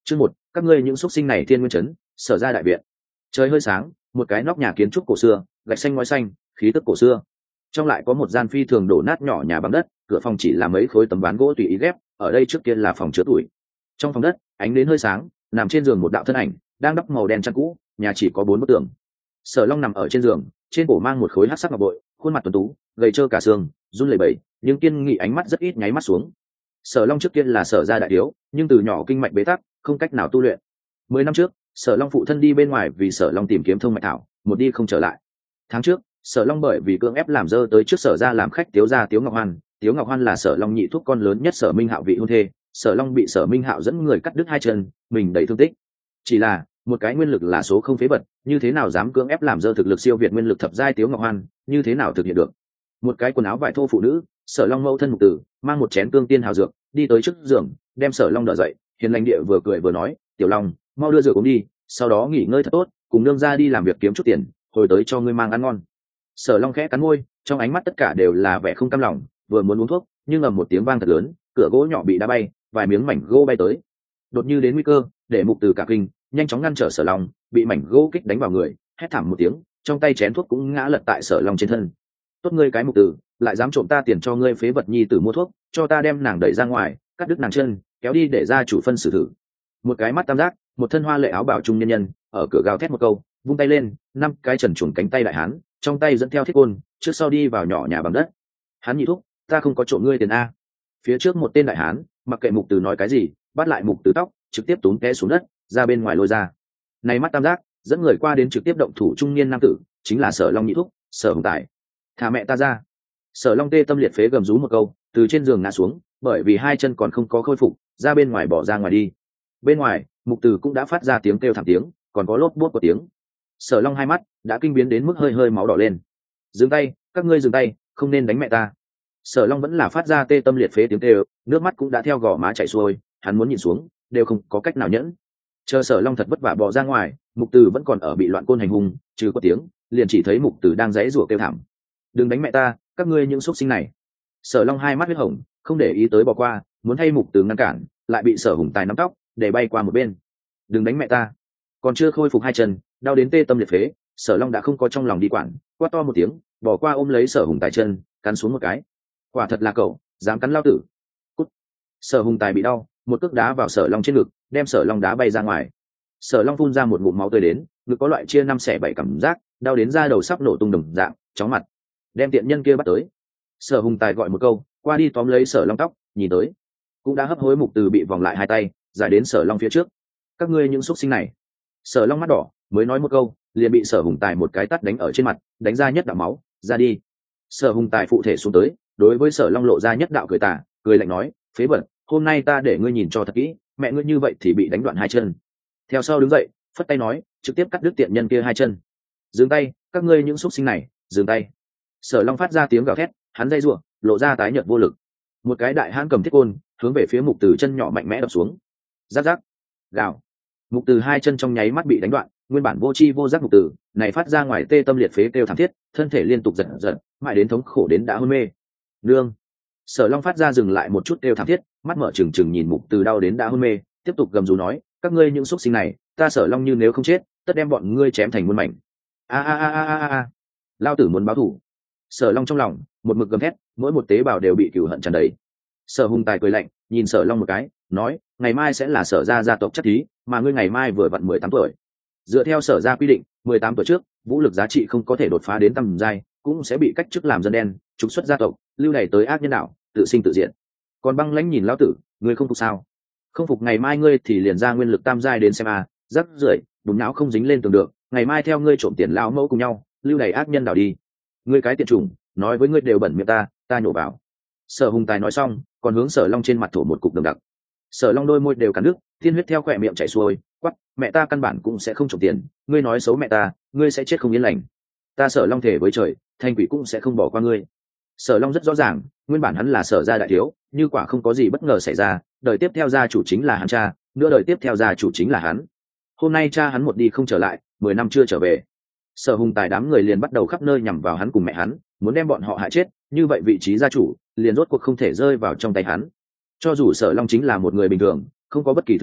Chương 1, các ngươi những xuất sinh này thiên nguyên trấn, Sở Gia đại viện. Trời hơi sáng, một cái nóc nhà kiến trúc cổ xưa, gạch xanh ngói xanh, khí tức cổ xưa. Trong lại có một gian phi thường đổ nát nhỏ nhà bằng đất, cửa phòng chỉ là mấy khối tấm ván gỗ tùy ý ghép, ở đây trước kia là phòng chứa tuổi. Trong phòng đất, ánh đến hơi sáng, nằm trên giường một đạo thân ảnh, đang đắp màu đen chăn cũ, nhà chỉ có 4 bức tường. Sở Long nằm ở trên giường, trên cổ mang một khối hắc sắc ngọc bội, khuôn mặt tuấn tú, gầy trơ cả xương, run lẩy bẩy, nhưng kiên nghị ánh mắt rất ít nháy mắt xuống. Sở Long trước kia là Sở Gia đại thiếu, nhưng từ nhỏ kinh mạch bế tắc, không cách nào tu luyện. 10 năm trước, Sở Long phụ thân đi bên ngoài vì Sở Long tìm kiếm thông mạch thảo, một đi không trở lại. Tháng trước, Sở Long bởi vì cưỡng ép làm dơ tới trước Sở Gia làm khách Tiếu gia Tiếu Ngọc Hoan. Tiếu Ngọc Hoan là Sở Long nhị thúc con lớn nhất Sở Minh Hạo vị hôn thê. Sở Long bị Sở Minh Hạo dẫn người cắt đứt 2 chân, mình đầy thương tích. Chỉ là một cái nguyên lực là số không phế bật, như thế nào dám cưỡng ép làm dơ thực lực siêu việt nguyên lực thập giai Tiếu Ngọc Hoan, như thế nào thực hiện được? Một cái quần áo vải thô phụ nữ, Sở Long mẫu thân Mục Tử, mang một chén cương tiên hào dược, đi tới trước giường, đem Sở Long đỡ dậy, hiền lành địa vừa cười vừa nói, "Tiểu Long, mau đưa dược uống đi, sau đó nghỉ ngơi thật tốt, cùng nương ra đi làm việc kiếm chút tiền, hồi tới cho ngươi mang ăn ngon." Sở Long khẽ cắn môi, trong ánh mắt tất cả đều là vẻ không cam lòng, vừa muốn uống thuốc, nhưng ầm một tiếng vang thật lớn, cửa gỗ nhỏ bị đá bay, vài miếng mảnh gỗ bay tới. Đột như đến nguy cơ, để Mục Tử cả kinh, nhanh chóng ngăn trở Sở Long, bị mảnh gỗ kích đánh vào người, hét thảm một tiếng, trong tay chén thuốc cũng ngã lật tại Sở Long trên thân. "Tốt ngươi cái Mục Tử, lại dám trộm ta tiền cho ngươi phế vật nhi tử mua thuốc, cho ta đem nàng đẩy ra ngoài, cắt đứt nàng chân, kéo đi để ra chủ phân xử thử." Một cái mắt tam giác, một thân hoa lệ áo bào trung nhân nhân, ở cửa gào thét một câu, vung tay lên, 5 cái trần truồng cánh tay đại hán, trong tay dẫn theo thiết côn, trước sau đi vào nhỏ nhà bằng đất. "Hắn nhị thúc, ta không có trộm ngươi tiền a." Phía trước một tên đại hán, mặc kệ Mục Tử nói cái gì, bắt lại Mục Tử tóc, trực tiếp túm té xuống đất, ra bên ngoài lôi ra. Này mắt tam giác, dẫn người qua đến trực tiếp động thủ trung niên nam tử, chính là Sở Long nhị thúc, Sở Hùng Tài. "Thả mẹ ta ra." Sở Long tê tâm liệt phế gầm rú một câu, từ trên giường ngã xuống, bởi vì 2 chân còn không có khôi phục, ra bên ngoài bỏ ra ngoài đi. Bên ngoài, Mục Tử cũng đã phát ra tiếng kêu thảm tiếng, còn có lốp bốt của tiếng. Sở Long hai mắt đã kinh biến đến mức hơi hơi máu đỏ lên. "Dừng tay, các ngươi dừng tay, không nên đánh mẹ ta." Sở Long vẫn là phát ra tê tâm liệt phế tiếng kêu, nước mắt cũng đã theo gò má chảy xuôi, hắn muốn nhìn xuống, đều không có cách nào nhẫn. Chờ Sở Long thật vất vả bò ra ngoài, Mục Tử vẫn còn ở bị loạn côn hành hung, trừ có tiếng, liền chỉ thấy Mục Tử đang giãy giụa kêu thảm. "Đừng đánh mẹ ta, các ngươi những xúc sinh này." Sở Long hai mắt huyết hồng, không để ý tới bỏ qua, muốn thay Mục Tử ngăn cản, lại bị Sở Hùng Tài nắm tóc, để bay qua một bên. "Đừng đánh mẹ ta." Còn chưa khôi phục 2 chân, đau đến tê tâm liệt phế, Sở Long đã không có trong lòng đi quản, quát to một tiếng, bỏ qua ôm lấy Sở Hùng Tài chân, cắn xuống một cái. "Quả thật là cậu, dám cắn lao tử." Cút. Sở Hùng Tài bị đau, một cước đá vào Sở Long trên ngực, đem Sở Long đá bay ra ngoài. Sở Long phun ra một ngụm máu tươi đến, ngực có loại chia 5 xẻ 7 cảm giác, đau đến da đầu sắp nổ tung đồng dạng, chóng mặt. "Đem tiện nhân kia bắt tới." Sở Hùng Tài gọi một câu, qua đi tóm lấy Sở Long tóc, nhìn tới, cũng đã hấp hối Mục Tử bị vòng lại 2 tay, giải đến Sở Long phía trước. "Các ngươi những xúc sinh này." Sở Long mắt đỏ, mới nói một câu, liền bị Sở Hùng Tài một cái tát đánh ở trên mặt, đánh ra nhất đạo máu, "Ra đi." Sở Hùng Tài phụ thể xuống tới, đối với Sở Long lộ ra nhất đạo cười tà, cười lạnh nói, "Phế vật, hôm nay ta để ngươi nhìn cho thật kỹ, mẹ ngươi như vậy thì bị đánh đoạn 2 chân." Theo sau đứng dậy, phất tay nói, trực tiếp cắt đứt tiện nhân kia 2 chân. "Dừng tay, các ngươi những xúc sinh này, dừng tay." Sở Long phát ra tiếng gào thét, hắn dây rủa, lộ ra tái nhợt vô lực. Một cái đại hãn cầm thiết côn, hướng về phía Mục Tử chân nhỏ mạnh mẽ đập xuống. Rắc rắc, gào. Mục Tử 2 chân trong nháy mắt bị đánh đoạn, nguyên bản vô chi vô giác Mục Tử này phát ra ngoài tê tâm liệt phế kêu thảm thiết, thân thể liên tục giật giật, mãi đến thống khổ đến đã hôn mê. "Nương." Sở Long phát ra dừng lại một chút kêu thảm thiết, mắt mở trừng trừng nhìn Mục Tử đau đến đã hôn mê, tiếp tục gầm rú nói, "Các ngươi những xúc sinh này, ta Sở Long như nếu không chết, tất đem bọn ngươi chém thành muôn mảnh." A a a a a a. Lao tử muốn báo thù. Sở Long trong lòng một mực gầm thét, mỗi một tế bào đều bị cừu hận tràn đầy. Sở Hùng Tài cười lạnh, nhìn Sở Long một cái, nói, "Ngày mai sẽ là Sở gia gia tộc chất thí, mà ngươi ngày mai vừa vặn 18 tuổi. Dựa theo Sở gia quy định, 18 tuổi trước, vũ lực giá trị không có thể đột phá đến tầm giai, cũng sẽ bị cách chức làm dân đen, trục xuất gia tộc, lưu đày tới ác nhân đạo, tự sinh tự diệt." Còn Băng Lãnh nhìn lão tử, "Ngươi không phục sao? Không phục ngày mai ngươi thì liền ra nguyên lực tam giai đến xem a, rắc rưởi, bùn não không dính lên tường được, ngày mai theo ngươi trộm tiền lão mẫu cùng nhau, lưu đày ác nhân đảo đi. Ngươi cái tiện chủng, nói với ngươi đều bẩn miệng ta nhổ vào." Sở Hùng Tài nói xong, còn hướng Sở Long trên mặt thổ một cục đậm đặc. Sở Long đôi môi đều cắn nước, thiên huyết theo khỏe miệng chảy xuôi, quắc, "Mẹ ta căn bản cũng sẽ không trộm tiền, ngươi nói xấu mẹ ta, ngươi sẽ chết không yên lành. Ta Sở Long thề với trời, thanh quỷ cũng sẽ không bỏ qua ngươi." Sở Long rất rõ ràng, nguyên bản hắn là Sở gia đại thiếu, như quả không có gì bất ngờ xảy ra, đời tiếp theo gia chủ chính là hắn cha, nữa đời tiếp theo gia chủ chính là hắn. Hôm nay cha hắn một đi không trở lại, 10 năm chưa trở về. Sở Hùng Tài đám người liền bắt đầu khắp nơi nhằm vào hắn cùng mẹ hắn, muốn đem bọn họ hại chết, như vậy vị trí gia chủ liền rốt cuộc không thể rơi vào trong tay hắn. Cho dù Sở Long chính là một người bình thường, không có bất kỳ thực lực,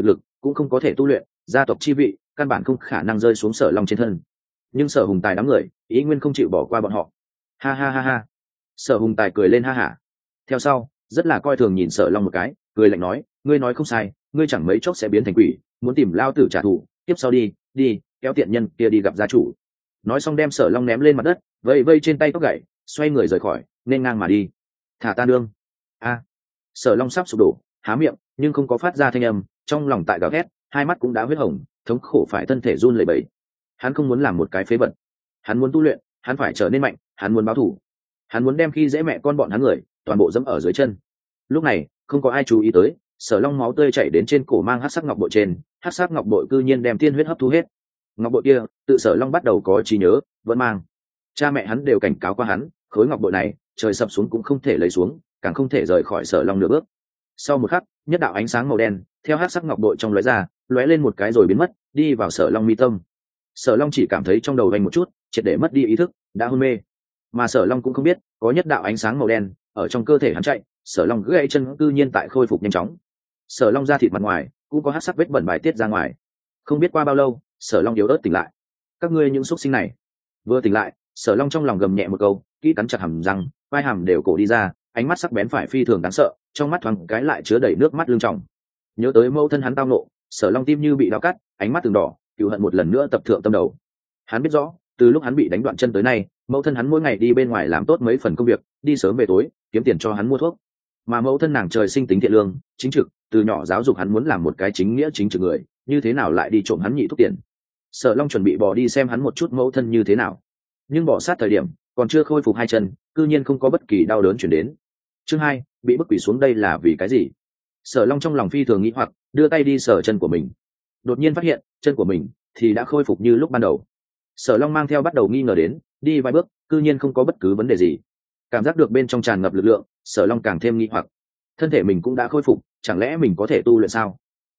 cũng không có thể tu luyện, gia tộc chi vị căn bản không khả năng rơi xuống Sở Long trên thân. Nhưng Sở Hùng Tài đám người ý nguyên không chịu bỏ qua bọn họ. Ha ha ha ha. Sở Hùng Tài cười lên ha hả. Theo sau rất là coi thường nhìn Sở Long một cái, cười lạnh nói, ngươi nói không sai, ngươi chẳng mấy chốc sẽ biến thành quỷ, muốn tìm lao tử trả thù, tiếp sau đi đi kéo tiện nhân kia đi gặp gia chủ. Nói xong đem Sở Long ném lên mặt đất, vây vây trên tay tóc gậy, xoay người rời khỏi, nên ngang mà đi. Thả ta nương. A. Sở Long sắp sụp đổ, há miệng nhưng không có phát ra thanh âm, trong lòng tại gào thét, hai mắt cũng đã huyết hồng, thống khổ phải thân thể run lẩy bẩy. Hắn không muốn làm một cái phế vật, hắn muốn tu luyện, hắn phải trở nên mạnh, hắn muốn báo thù, hắn muốn đem khi dễ mẹ con bọn hắn người toàn bộ dẫm ở dưới chân. Lúc này không có ai chú ý tới, Sở Long máu tươi chảy đến trên cổ mang hắc sắc ngọc bội trên, hắc sắc ngọc bội cư nhiên đem tiên huyết hấp thu hết. Ngọc bội kia tự Sở Long bắt đầu có trí nhớ, vẫn mang. Cha mẹ hắn đều cảnh cáo qua hắn, khối ngọc bội này trời sập xuống cũng không thể lấy xuống, càng không thể rời khỏi Sở Long nửa bước. Sau một khắc, nhất đạo ánh sáng màu đen theo hắc sắc ngọc bội trong lóe ra, lóe lên một cái rồi biến mất, đi vào Sở Long mi tâm. Sở Long chỉ cảm thấy trong đầu vành một chút, triệt để mất đi ý thức, đã hôn mê. Mà Sở Long cũng không biết, có nhất đạo ánh sáng màu đen ở trong cơ thể hắn chạy, Sở Long gãy chân cư nhiên tại khôi phục nhanh chóng. Sở Long da thịt mặt ngoài cũng có hắc sắc vết bẩn bài tiết ra ngoài. Không biết qua bao lâu, Sở Long yếu ớt tỉnh lại. Các ngươi những xúc sinh này. Vừa tỉnh lại, Sở Long trong lòng gầm nhẹ một câu, kỹ cắn chặt hàm răng, vai hàm đều cổ đi ra, ánh mắt sắc bén phải phi thường đáng sợ, trong mắt thoáng cái lại chứa đầy nước mắt lưng tròng. Nhớ tới mẫu thân hắn tao nộ, Sở Long tim như bị đau cắt, ánh mắt từng đỏ, cừu hận một lần nữa tập thượng tâm đầu. Hắn biết rõ, từ lúc hắn bị đánh đoạn chân tới nay, mẫu thân hắn mỗi ngày đi bên ngoài làm tốt mấy phần công việc, đi sớm về tối, kiếm tiền cho hắn mua thuốc. Mà mẫu thân nàng trời sinh tính thiện lương, chính trực, từ nhỏ giáo dục hắn muốn làm một cái chính nghĩa chính trực người, như thế nào lại đi trộm hắn nhị thuốc tiền. Sở Long chuẩn bị bỏ đi xem hắn một chút mẫu thân như thế nào, nhưng bỏ sát thời điểm còn chưa khôi phục hai chân, cư nhiên không có bất kỳ đau đớn chuyển đến. Chương 2, bị bức quỷ xuống đây là vì cái gì? Sở Long trong lòng phi thường nghĩ hoặc, đưa tay đi sờ chân của mình, đột nhiên phát hiện chân của mình thì đã khôi phục như lúc ban đầu. Sở Long mang theo bắt đầu nghi ngờ đến, đi vài bước cư nhiên không có bất cứ vấn đề gì. Cảm giác được bên trong tràn ngập lực lượng, Sở Long càng thêm nghi hoặc, thân thể mình cũng đã khôi phục, chẳng lẽ mình có thể tu luyện sao?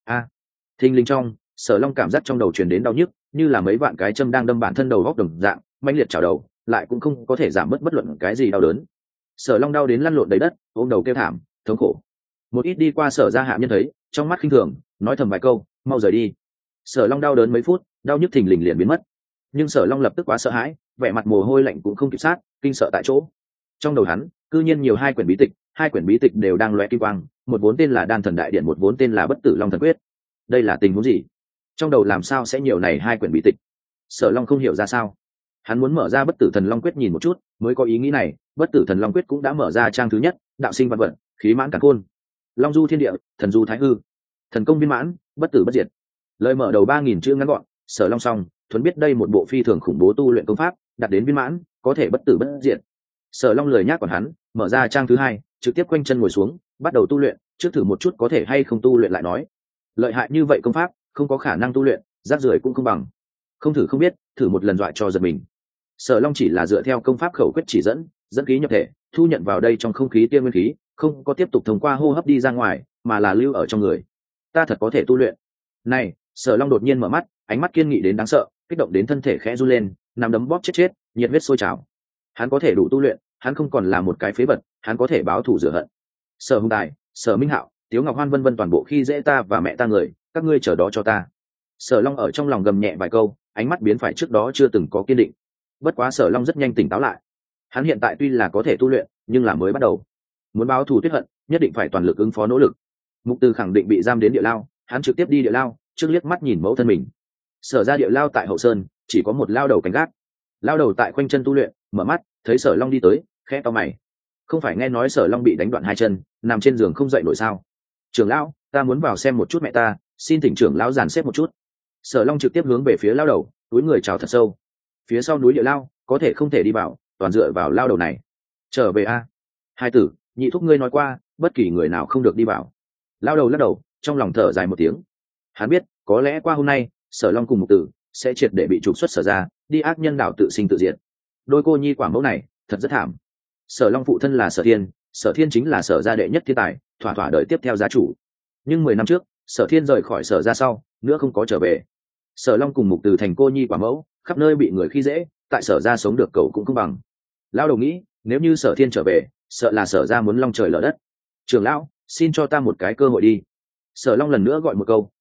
Thình lình trong, Sở Long cảm giác trong đầu truyền đến đau nhức, như là mấy vạn cái châm đang đâm bản thân đầu góc đồng dạng, mãnh liệt chảo đầu, lại cũng không có thể giảm bớt bất luận cái gì đau đớn. Sở Long đau đến lăn lộn đầy đất, ôm đầu kêu thảm, thống khổ. Một ít đi qua Sở gia hạ nhân thấy, trong mắt khinh thường, nói thầm vài câu, mau rời đi. Sở Long đau đớn mấy phút, đau nhức thình lình liền biến mất. Nhưng Sở Long lập tức quá sợ hãi, vẻ mặt mồ hôi lạnh cũng không kịp sát, kinh sợ tại chỗ. Trong đầu hắn, cư nhiên nhiều hai quyển bí tịch đều đang lóe kim quang, một vốn tên là Đan Thần Đại Điện, một vốn tên là Bất Tử Long Thần Quyết. Đây là tình huống gì? Trong đầu làm sao sẽ nhiều này hai quyển bí tịch? Sở Long không hiểu ra sao. Hắn muốn mở ra Bất Tử Thần Long Quyết nhìn một chút, mới có ý nghĩ này. Bất Tử Thần Long Quyết cũng đã mở ra trang thứ nhất, đạo sinh văn vận, khí mãn càn khôn, long du thiên địa, thần du thái hư, thần công viên mãn, bất tử bất diệt. Lời mở đầu 3000 chữ ngắn gọn, Sở Long xong, thuần biết đây một bộ phi thường khủng bố tu luyện công pháp, đạt đến viên mãn, có thể bất tử bất diệt. Sở Long lười nhác còn hắn, mở ra trang thứ hai, trực tiếp quanh chân ngồi xuống, bắt đầu tu luyện, trước thử một chút có thể hay không tu luyện lại nói. Lợi hại như vậy công pháp, không có khả năng tu luyện, rác rưởi cũng không bằng. Không thử không biết, thử một lần dọa cho giật mình. Sở Long chỉ là dựa theo công pháp khẩu quyết chỉ dẫn khí nhập thể, thu nhận vào đây trong không khí tiên nguyên khí, không có tiếp tục thông qua hô hấp đi ra ngoài, mà là lưu ở trong người. Ta thật có thể tu luyện. Này, Sở Long đột nhiên mở mắt, ánh mắt kiên nghị đến đáng sợ, kích động đến thân thể khẽ run lên, nằm đấm bóp chết, nhiệt huyết sôi trào. Hắn có thể đủ tu luyện, hắn không còn là một cái phế vật, hắn có thể báo thù rửa hận. Sở Hùng Tài, Sở Minh Hạo, Tiếu Ngọc Hoan vân vân toàn bộ khi dễ ta và mẹ ta người, các ngươi chờ đó cho ta. Sở Long ở trong lòng gầm nhẹ vài câu, ánh mắt biến phải trước đó chưa từng có kiên định. Bất quá Sở Long rất nhanh tỉnh táo lại. Hắn hiện tại tuy là có thể tu luyện, nhưng là mới bắt đầu. Muốn báo thù tuyết hận, nhất định phải toàn lực ứng phó nỗ lực. Mục Từ khẳng định bị giam đến địa lao, hắn trực tiếp đi địa lao, trước liếc mắt nhìn mẫu thân mình. Sở ra địa lao tại hậu sơn, chỉ có một lao đầu canh gác. Lao đầu tại khoanh chân tu luyện, mở mắt, thấy Sở Long đi tới, khẽ to mày. Không phải nghe nói Sở Long bị đánh đoạn hai chân, nằm trên giường không dậy nổi sao? Trưởng lão, ta muốn vào xem một chút mẹ ta, xin thỉnh trưởng lão dàn xếp một chút. Sở Long trực tiếp hướng về phía lao đầu, túi người chào thật sâu. Phía sau núi địa lao, có thể không thể đi vào, toàn dựa vào lao đầu này. Trở về a. Hai tử, nhị thúc ngươi nói qua, bất kỳ người nào không được đi vào. Lao đầu lắc đầu, trong lòng thở dài một tiếng. Hắn biết, có lẽ qua hôm nay, Sở Long cùng Mục Tử sẽ triệt để bị trục xuất Sở ra, đi ác nhân đảo tự sinh tự diệt. Đôi cô nhi quả mẫu này, thật rất thảm. Sở Long phụ thân là Sở Thiên chính là Sở gia đệ nhất thiên tài, thỏa thỏa đợi tiếp theo gia chủ. Nhưng 10 năm trước, Sở Thiên rời khỏi Sở ra sau, nữa không có trở về. Sở Long cùng Mục Tử thành cô nhi quả mẫu, khắp nơi bị người khi dễ, tại Sở ra sống được cậu cũng không bằng. Lao đầu nghĩ, nếu như Sở Thiên trở về, sợ là Sở ra muốn long trời lở đất. Trưởng lão, xin cho ta một cái cơ hội đi. Sở Long lần nữa gọi một câu,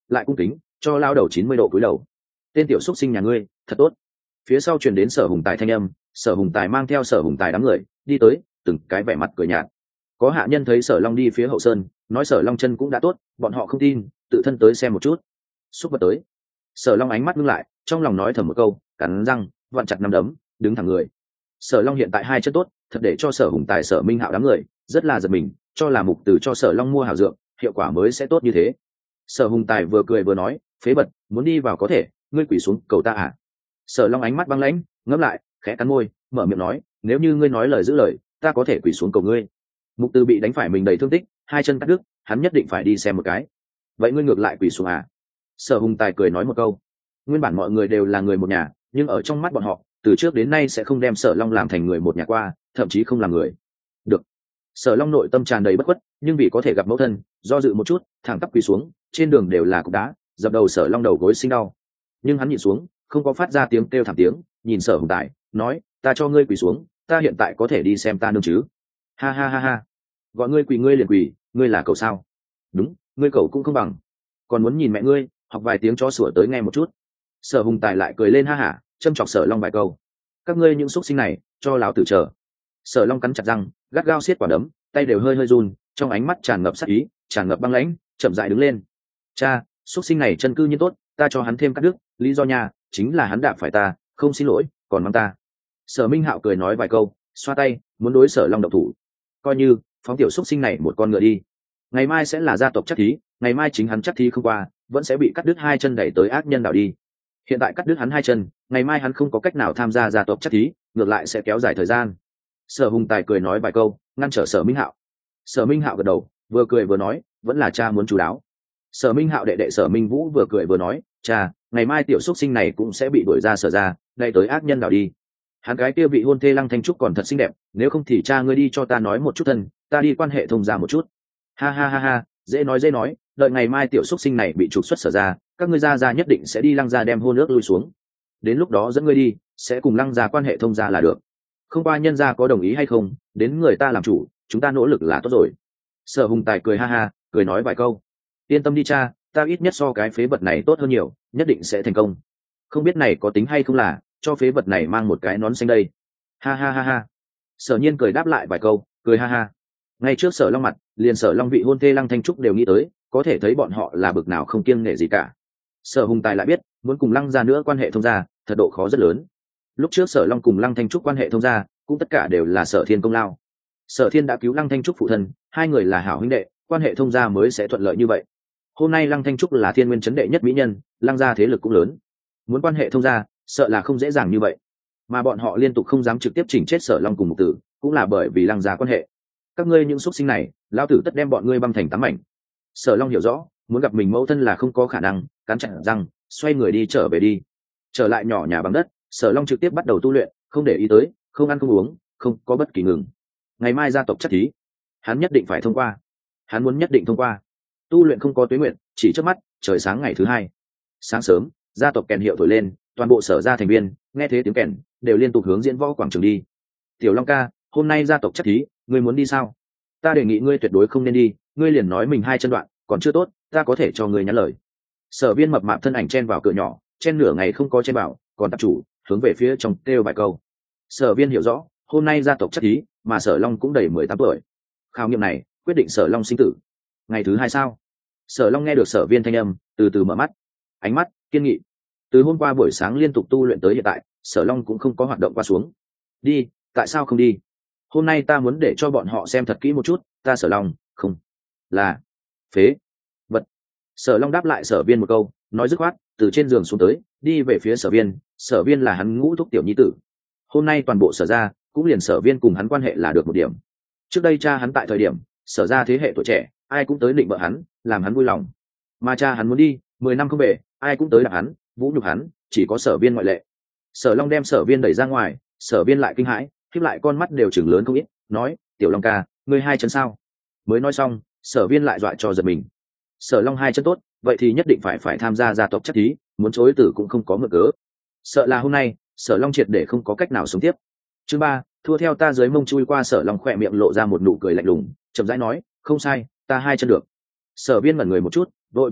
lại cung kính cho lao đầu 90 độ cúi đầu. Tên tiểu xúc sinh nhà ngươi thật tốt. Phía sau truyền đến Sở Hùng Tài thanh âm, Sở Hùng Tài mang theo Sở Hùng Tài đám người đi tới, từng cái vẻ mặt cười nhạt. Có hạ nhân thấy Sở Long đi phía hậu sơn, nói Sở Long chân cũng đã tốt, bọn họ không tin, tự thân tới xem một chút. Xúc vật tới. Sở Long ánh mắt ngưng lại, trong lòng nói thầm một câu, cắn răng vặn chặt nắm đấm, đứng thẳng người. Sở Long hiện tại hai chân tốt, thật để cho Sở Hùng Tài, Sở Minh Hạo đám người rất là giật mình, cho là mục từ cho Sở Long mua hảo dược, hiệu quả mới sẽ tốt như thế. Sở Hùng Tài vừa cười vừa nói, phế bật, muốn đi vào có thể, ngươi quỳ xuống cầu ta à? Sở Long ánh mắt băng lãnh, ngẫm lại, khẽ cắn môi, mở miệng nói, nếu như ngươi nói lời giữ lời, ta có thể quỳ xuống cầu ngươi. Mục từ bị đánh phải mình đầy thương tích, hai chân cắt đứt, hắn nhất định phải đi xem một cái. Vậy ngươi ngược lại quỳ xuống à? Sở Hùng Tài cười nói một câu. Nguyên bản mọi người đều là người một nhà, nhưng ở trong mắt bọn họ, từ trước đến nay sẽ không đem Sở Long làm thành người một nhà qua, thậm chí không làm người. Được. Sở Long nội tâm tràn đầy bất khuất, nhưng vì có thể gặp mẫu thân, do dự một chút, thẳng tắp quỳ xuống, trên đường đều là cục đá, dập đầu Sở Long đầu gối sinh đau. Nhưng hắn nhịn xuống, không có phát ra tiếng kêu thảm tiếng, nhìn Sở Hùng Tài, nói, ta cho ngươi quỳ xuống, ta hiện tại có thể đi xem ta nương chứ? Ha ha ha ha. Gọi ngươi quỳ ngươi liền quỳ, ngươi là cậu sao? Đúng, ngươi cậu cũng không bằng. Còn muốn nhìn mẹ ngươi, học vài tiếng chó sủa tới nghe một chút. Sở Hùng Tài lại cười lên ha hả, châm chọc Sở Long vài câu. Các ngươi những xúc sinh này, cho lão tử chờ. Sở Long cắn chặt răng, gắt gao siết quả đấm, tay đều hơi hơi run, trong ánh mắt tràn ngập sát ý, tràn ngập băng lãnh, chậm rãi đứng lên. Cha, xúc sinh này chân cư nhiên tốt, ta cho hắn thêm cắt đứt, lý do nhà chính là hắn đạp phải ta, không xin lỗi, còn mắng ta. Sở Minh Hạo cười nói vài câu, xoa tay, muốn đối Sở Long động thủ. Coi như phóng tiểu xúc sinh này một con ngựa đi. Ngày mai sẽ là gia tộc chắc thí, ngày mai chính hắn chắc thí không qua, vẫn sẽ bị cắt đứt hai chân đẩy tới ác nhân đảo đi. Hiện tại cắt đứt hắn hai chân, ngày mai hắn không có cách nào tham gia gia tộc chắc thí, ngược lại sẽ kéo dài thời gian. Sở Hùng Tài cười nói vài câu, ngăn trở Sở Minh Hạo. Sở Minh Hạo gật đầu, vừa cười vừa nói, vẫn là cha muốn chú đáo. Sở Minh Hạo đệ đệ Sở Minh Vũ vừa cười vừa nói, cha, ngày mai tiểu xúc sinh này cũng sẽ bị đuổi ra Sở ra, đẩy tới ác nhân đảo đi. Hắn gái kia bị hôn thê Lăng Thanh Trúc còn thật xinh đẹp, nếu không thì cha ngươi đi cho ta nói một chút thân, ta đi quan hệ thông gia một chút. Ha ha ha ha, dễ nói, đợi ngày mai tiểu xúc sinh này bị trục xuất Sở ra, các ngươi gia nhất định sẽ đi Lăng gia đem hôn ước lui xuống. Đến lúc đó dẫn ngươi đi, sẽ cùng Lăng gia quan hệ thông gia là được. Không qua nhân gia có đồng ý hay không, đến người ta làm chủ, chúng ta nỗ lực là tốt rồi. Sở Hùng Tài cười ha ha, cười nói vài câu. Yên tâm đi cha, ta ít nhất so cái phế vật này tốt hơn nhiều, nhất định sẽ thành công. Không biết này có tính hay không là cho phế vật này mang một cái nón xanh đây. Ha ha ha ha. Sở Nhiên cười đáp lại vài câu, cười ha ha. Ngay trước Sở Long mặt, liền Sở Long vị hôn thê Lăng Thanh Trúc đều nghĩ tới, có thể thấy bọn họ là bực nào không kiêng nể gì cả. Sở Hùng Tài lại biết, muốn cùng Lăng gia nữa quan hệ thông gia, thật độ khó rất lớn. Lúc trước Sở Long cùng Lăng Thanh Trúc quan hệ thông gia, cũng tất cả đều là Sở Thiên công lao. Sở Thiên đã cứu Lăng Thanh Trúc phụ thân, hai người là hảo huynh đệ, quan hệ thông gia mới sẽ thuận lợi như vậy. Hôm nay Lăng Thanh Trúc là Thiên Nguyên trấn đệ nhất mỹ nhân, Lăng gia thế lực cũng lớn, muốn quan hệ thông gia, sợ là không dễ dàng như vậy. Mà bọn họ liên tục không dám trực tiếp chỉnh chết Sở Long cùng Mục Tử, cũng là bởi vì Lăng gia quan hệ. Các ngươi những xuất sinh này, lão tử tất đem bọn ngươi băm thành tám mảnh. Sở Long hiểu rõ, muốn gặp mình mẫu thân là không có khả năng, cắn chặt răng, xoay người đi trở về đi. Trở lại nhỏ nhà bằng đất, Sở Long trực tiếp bắt đầu tu luyện, không để ý tới, không ăn không uống, không có bất kỳ ngừng. Ngày mai gia tộc chắc thí, hắn nhất định phải thông qua. Hắn muốn nhất định thông qua. Tu luyện không có tuế nguyện, chỉ trước mắt, trời sáng ngày thứ hai. Sáng sớm, gia tộc kèn hiệu thổi lên, toàn bộ Sở gia thành viên nghe thấy tiếng kèn, đều liên tục hướng diễn võ quảng trường đi. Tiểu Long ca, hôm nay gia tộc chắc thí, ngươi muốn đi sao? Ta đề nghị ngươi tuyệt đối không nên đi, ngươi liền nói mình hai chân đoạn, còn chưa tốt, ta có thể cho ngươi nhắn lời. Sở Viên mập mạp thân ảnh chen vào cửa nhỏ, chen nửa ngày không có chen vào, còn tạp chủ hướng về phía trong kêu vài câu. Sở Viên hiểu rõ, hôm nay gia tộc chắc thí, mà Sở Long cũng đầy 18 tuổi. Khảo nghiệm này quyết định Sở Long sinh tử. Ngày thứ hai sao? Sở Long nghe được Sở Viên thanh âm, từ từ mở mắt, ánh mắt kiên nghị. Từ hôm qua buổi sáng liên tục tu luyện tới hiện tại, Sở Long cũng không có hoạt động qua xuống. Đi, tại sao không đi? Hôm nay ta muốn để cho bọn họ xem thật kỹ một chút, ta Sở Long không là phế vật. Sở Long đáp lại Sở Viên một câu, nói dứt khoát, từ trên giường xuống tới, đi về phía Sở Viên. Sở Viên là hắn ngũ thúc tiểu nhi tử. Hôm nay toàn bộ Sở gia cũng liền Sở Viên cùng hắn quan hệ là được một điểm. Trước đây cha hắn tại thời điểm Sở gia thế hệ tuổi trẻ, ai cũng tới định bợ hắn, làm hắn vui lòng. Mà cha hắn muốn đi 10 năm không về, ai cũng tới đạp hắn, vũ nhục hắn, chỉ có Sở Viên ngoại lệ. Sở Long đem Sở Viên đẩy ra ngoài, Sở Viên lại kinh hãi, khép lại con mắt đều chừng lớn không ít, nói, tiểu Long ca, ngươi hai chân sao? Mới nói xong, Sở Viên lại dọa cho giật mình. Sở Long hai chân tốt, vậy thì nhất định phải tham gia gia tộc chắc thí, muốn chối tử cũng không có mượn cớ. Sợ là hôm nay Sở Long triệt để không có cách nào sống tiếp. Chương 3, thua theo ta dưới mông chui qua. Sở Long khỏe miệng lộ ra một nụ cười lạnh lùng, chậm rãi nói, không sai, ta hai chân được. Sở Viên ngẩn người một chút, vội vàng nói,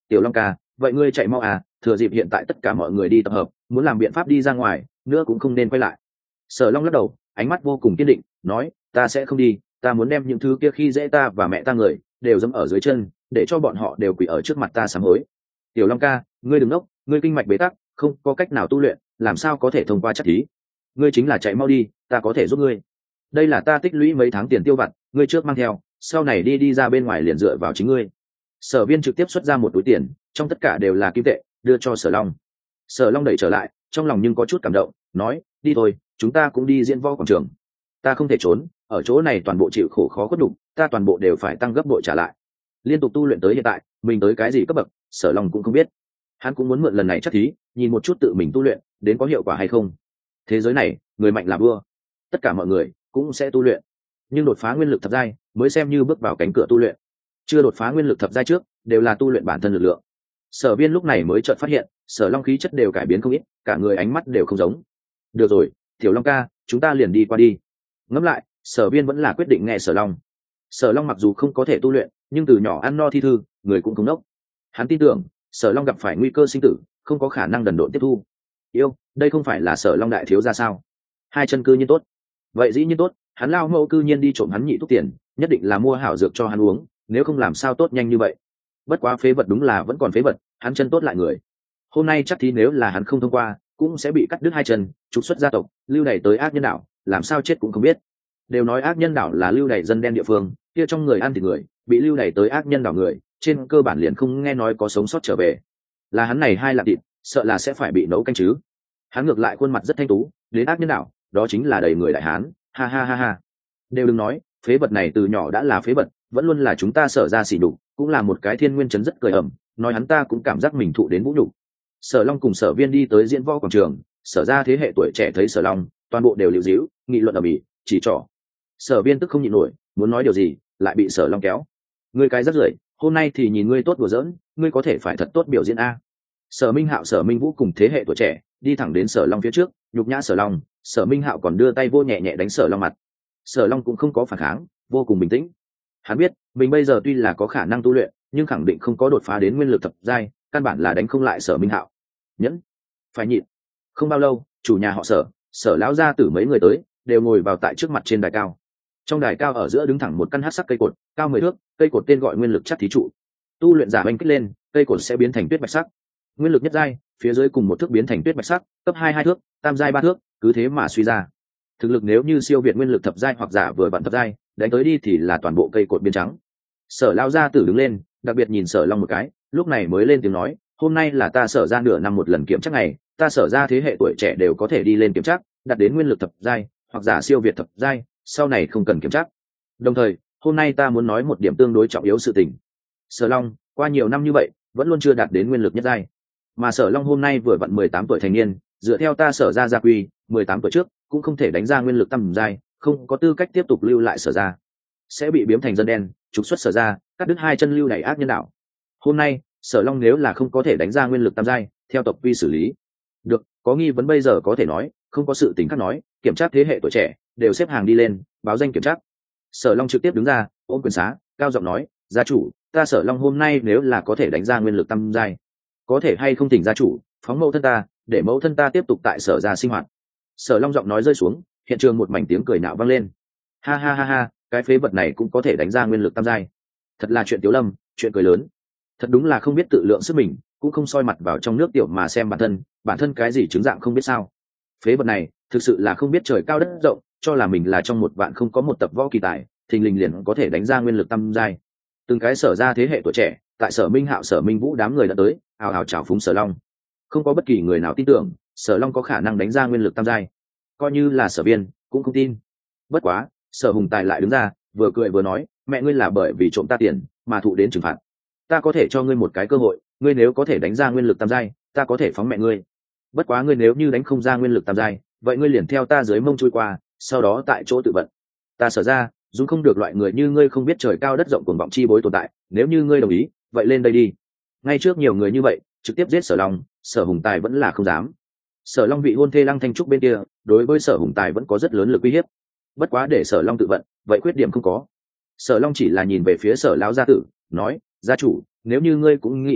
Tiểu Long ca, vậy ngươi chạy mau à, thừa dịp hiện tại tất cả mọi người đi tập hợp, muốn làm biện pháp đi ra ngoài nữa cũng không nên quay lại. Sở Long lắc đầu, ánh mắt vô cùng kiên định, nói, ta sẽ không đi, ta muốn đem những thứ kia khi dễ ta và mẹ ta người đều dẫm ở dưới chân, để cho bọn họ đều quỳ ở trước mặt ta sám hối. Tiểu Long ca, ngươi đừng ngốc, ngươi kinh mạch bế tắc, không có cách nào tu luyện, làm sao có thể thông qua chắc thí. Ngươi chính là chạy mau đi, ta có thể giúp ngươi. Đây là ta tích lũy mấy tháng tiền tiêu vặt, ngươi trước mang theo, sau này đi ra bên ngoài liền dựa vào chính ngươi. Sở Viên trực tiếp xuất ra một túi tiền, trong tất cả đều là kim tệ, đưa cho Sở Long. Sở Long đẩy trở lại, trong lòng nhưng có chút cảm động, nói, đi thôi, chúng ta cũng đi diễn võ quảng trường. Ta không thể trốn, ở chỗ này toàn bộ chịu khổ khó khuất đục, ta toàn bộ đều phải tăng gấp bội trả lại. Liên tục tu luyện tới hiện tại, mình tới cái gì cấp bậc, Sở Long cũng không biết. Hắn cũng muốn mượn lần này chắc thí, nhìn một chút tự mình tu luyện đến có hiệu quả hay không. Thế giới này, người mạnh là vua, tất cả mọi người cũng sẽ tu luyện, nhưng đột phá nguyên lực thập giai mới xem như bước vào cánh cửa tu luyện. Chưa đột phá nguyên lực thập giai trước, đều là tu luyện bản thân lực lượng. Sở Viên lúc này mới chợt phát hiện, Sở Long khí chất đều cải biến không ít, cả người ánh mắt đều không giống. Được rồi, Tiểu Long ca, chúng ta liền đi qua đi. Ngẫm lại, Sở Viên vẫn là quyết định nghe Sở Long. Sở Long mặc dù không có thể tu luyện, nhưng từ nhỏ ăn no thi thư, người cũng không nốc. Hắn tin tưởng, Sở Long gặp phải nguy cơ sinh tử, không có khả năng đần độn tiếp thu. Yêu, đây không phải là Sở Long đại thiếu gia sao? Hai chân cư nhiên tốt. Vậy dĩ nhiên tốt, hắn lao mẫu cư nhiên đi trộm hắn nhị thuốc tiền, nhất định là mua hảo dược cho hắn uống, nếu không làm sao tốt nhanh như vậy. Bất quá phế vật đúng là vẫn còn phế vật, hắn chân tốt lại người. Hôm nay chắc thì nếu là hắn không thông qua, cũng sẽ bị cắt đứt hai chân, trục xuất gia tộc, lưu đày tới ác nhân đảo, làm sao chết cũng không biết. Đều nói ác nhân đảo là lưu đày dân đen địa phương, kia trong người ăn thịt người, bị lưu đày tới ác nhân đảo người, trên cơ bản liền không nghe nói có sống sót trở về. Là hắn này hai lạc thịt, sợ là sẽ phải bị nấu canh chứ. Hắn ngược lại khuôn mặt rất thanh tú, đến ác nhân đảo, đó chính là đầy người đại hán, ha ha ha ha. Đều đừng nói, phế vật này từ nhỏ đã là phế vật, vẫn luôn là chúng ta Sở ra xỉ nhục, cũng là một cái thiên nguyên chấn rất cười ẩm, nói hắn ta cũng cảm giác mình thụ đến vũ nhục. Sở Long cùng Sở Viên đi tới diễn võ quảng trường, Sở ra thế hệ tuổi trẻ thấy Sở Long, toàn bộ đều liễu díu, nghị luận ở mỹ, chỉ trỏ. Sở Viên tức không nhịn nổi, muốn nói điều gì, lại bị Sở Long kéo. Ngươi cái rất rưởi, hôm nay thì nhìn ngươi tốt đùa giỡn, ngươi có thể phải thật tốt biểu diễn a. Sở Minh Hạo Sở Minh Vũ cùng thế hệ tuổi trẻ, đi thẳng đến Sở Long phía trước, nhục nhã Sở Long, Sở Minh Hạo còn đưa tay vô nhẹ nhẹ đánh Sở Long mặt. Sở Long cũng không có phản kháng, vô cùng bình tĩnh. Hắn biết, mình bây giờ tuy là có khả năng tu luyện, nhưng khẳng định không có đột phá đến nguyên lực thập giai, căn bản là đánh không lại Sở Minh Hạo. Nhẫn, phải nhịn. Không bao lâu, chủ nhà họ Sở, Sở lão gia tử mấy người tới, đều ngồi vào tại trước mặt trên đài cao. Trong đài cao ở giữa đứng thẳng một căn hắc sắc cây cột, cao 10 thước, cây cột tên gọi nguyên lực chắc thí trụ. Tu luyện giả oanh kích lên, cây cột sẽ biến thành tuyết bạch sắc. Nguyên lực nhất giai, phía dưới cùng một thước biến thành tuyết bạch sắc, cấp 2 thước, tam giai 3 thước, cứ thế mà suy ra. Thực lực nếu như siêu việt nguyên lực thập giai hoặc giả vừa vặn thập giai, đánh tới đi thì là toàn bộ cây cột biến trắng. Sở lão gia tử đứng lên, đặc biệt nhìn Sở Long một cái, lúc này mới lên tiếng nói, hôm nay là ta Sở ra nửa năm một lần kiểm tra ngày, ta Sở ra thế hệ tuổi trẻ đều có thể đi lên kiểm tra, đạt đến nguyên lực thập giai hoặc giả siêu việt thập giai, sau này không cần kiểm tra. Đồng thời, hôm nay ta muốn nói một điểm tương đối trọng yếu sự tình. Sở Long, qua nhiều năm như vậy, vẫn luôn chưa đạt đến nguyên lực nhất giai. Mà Sở Long hôm nay vừa vặn 18 tuổi thành niên, dựa theo ta Sở ra gia quy, 18 tuổi trước cũng không thể đánh ra nguyên lực tam giai, không có tư cách tiếp tục lưu lại Sở ra, sẽ bị biếm thành dân đen, trục xuất Sở ra, cắt đứt hai chân lưu đày ác nhân đạo. Hôm nay, Sở Long nếu là không có thể đánh ra nguyên lực tam giai, theo tộc quy xử lý. Được, có nghi vấn bây giờ có thể nói, không có sự tình khác nói, kiểm tra thế hệ tuổi trẻ, đều xếp hàng đi lên, báo danh kiểm tra. Sở Long trực tiếp đứng ra, ôm quyền xá, cao giọng nói, gia chủ, ta Sở Long hôm nay nếu là có thể đánh ra nguyên lực tam giai, có thể hay không thỉnh gia chủ phóng mẫu thân ta, để mẫu thân ta tiếp tục tại Sở ra sinh hoạt. Sở Long giọng nói rơi xuống, hiện trường một mảnh tiếng cười nạo vang lên. Ha ha ha ha, cái phế vật này cũng có thể đánh ra nguyên lực tam giai, thật là chuyện tiếu lâm, chuyện cười lớn. Thật đúng là không biết tự lượng sức mình, cũng không soi mặt vào trong nước tiểu mà xem bản thân cái gì chứng dạng không biết sao. Phế vật này thực sự là không biết trời cao đất rộng, cho là mình là trong một vạn không có một tập võ kỳ tài, thình lình liền có thể đánh ra nguyên lực tam giai. Từng cái Sở ra thế hệ tuổi trẻ, tại Sở Minh Hạo Sở Minh Vũ đám người đã tới, ào ào chào phúng Sở Long. Không có bất kỳ người nào tin tưởng Sở Long có khả năng đánh ra nguyên lực tam giai, coi như là Sở Viên cũng không tin. Bất quá, Sở Hùng Tài lại đứng ra, vừa cười vừa nói, mẹ ngươi là bởi vì trộm ta tiền mà thụ đến trừng phạt, ta có thể cho ngươi một cái cơ hội, ngươi nếu có thể đánh ra nguyên lực tam giai, ta có thể phóng mẹ ngươi. Bất quá ngươi nếu như đánh không ra nguyên lực tam giai, vậy ngươi liền theo ta dưới mông chui qua, sau đó tại chỗ tự vận. Ta Sở ra dù không được loại người như ngươi không biết trời cao đất rộng cuồng vọng chi bối tồn tại, nếu như ngươi đồng ý, vậy lên đây đi. Ngay trước nhiều người như vậy, trực tiếp giết Sở Long, Sở Hùng Tài vẫn là không dám. Sở Long vị hôn thê Lăng Thanh Trúc bên kia, đối với Sở Hùng Tài vẫn có rất lớn lực uy hiếp. Bất quá để Sở Long tự vận, vậy khuyết điểm không có. Sở Long chỉ là nhìn về phía Sở lão gia tử, nói, gia chủ, nếu như ngươi cũng nghĩ như vậy,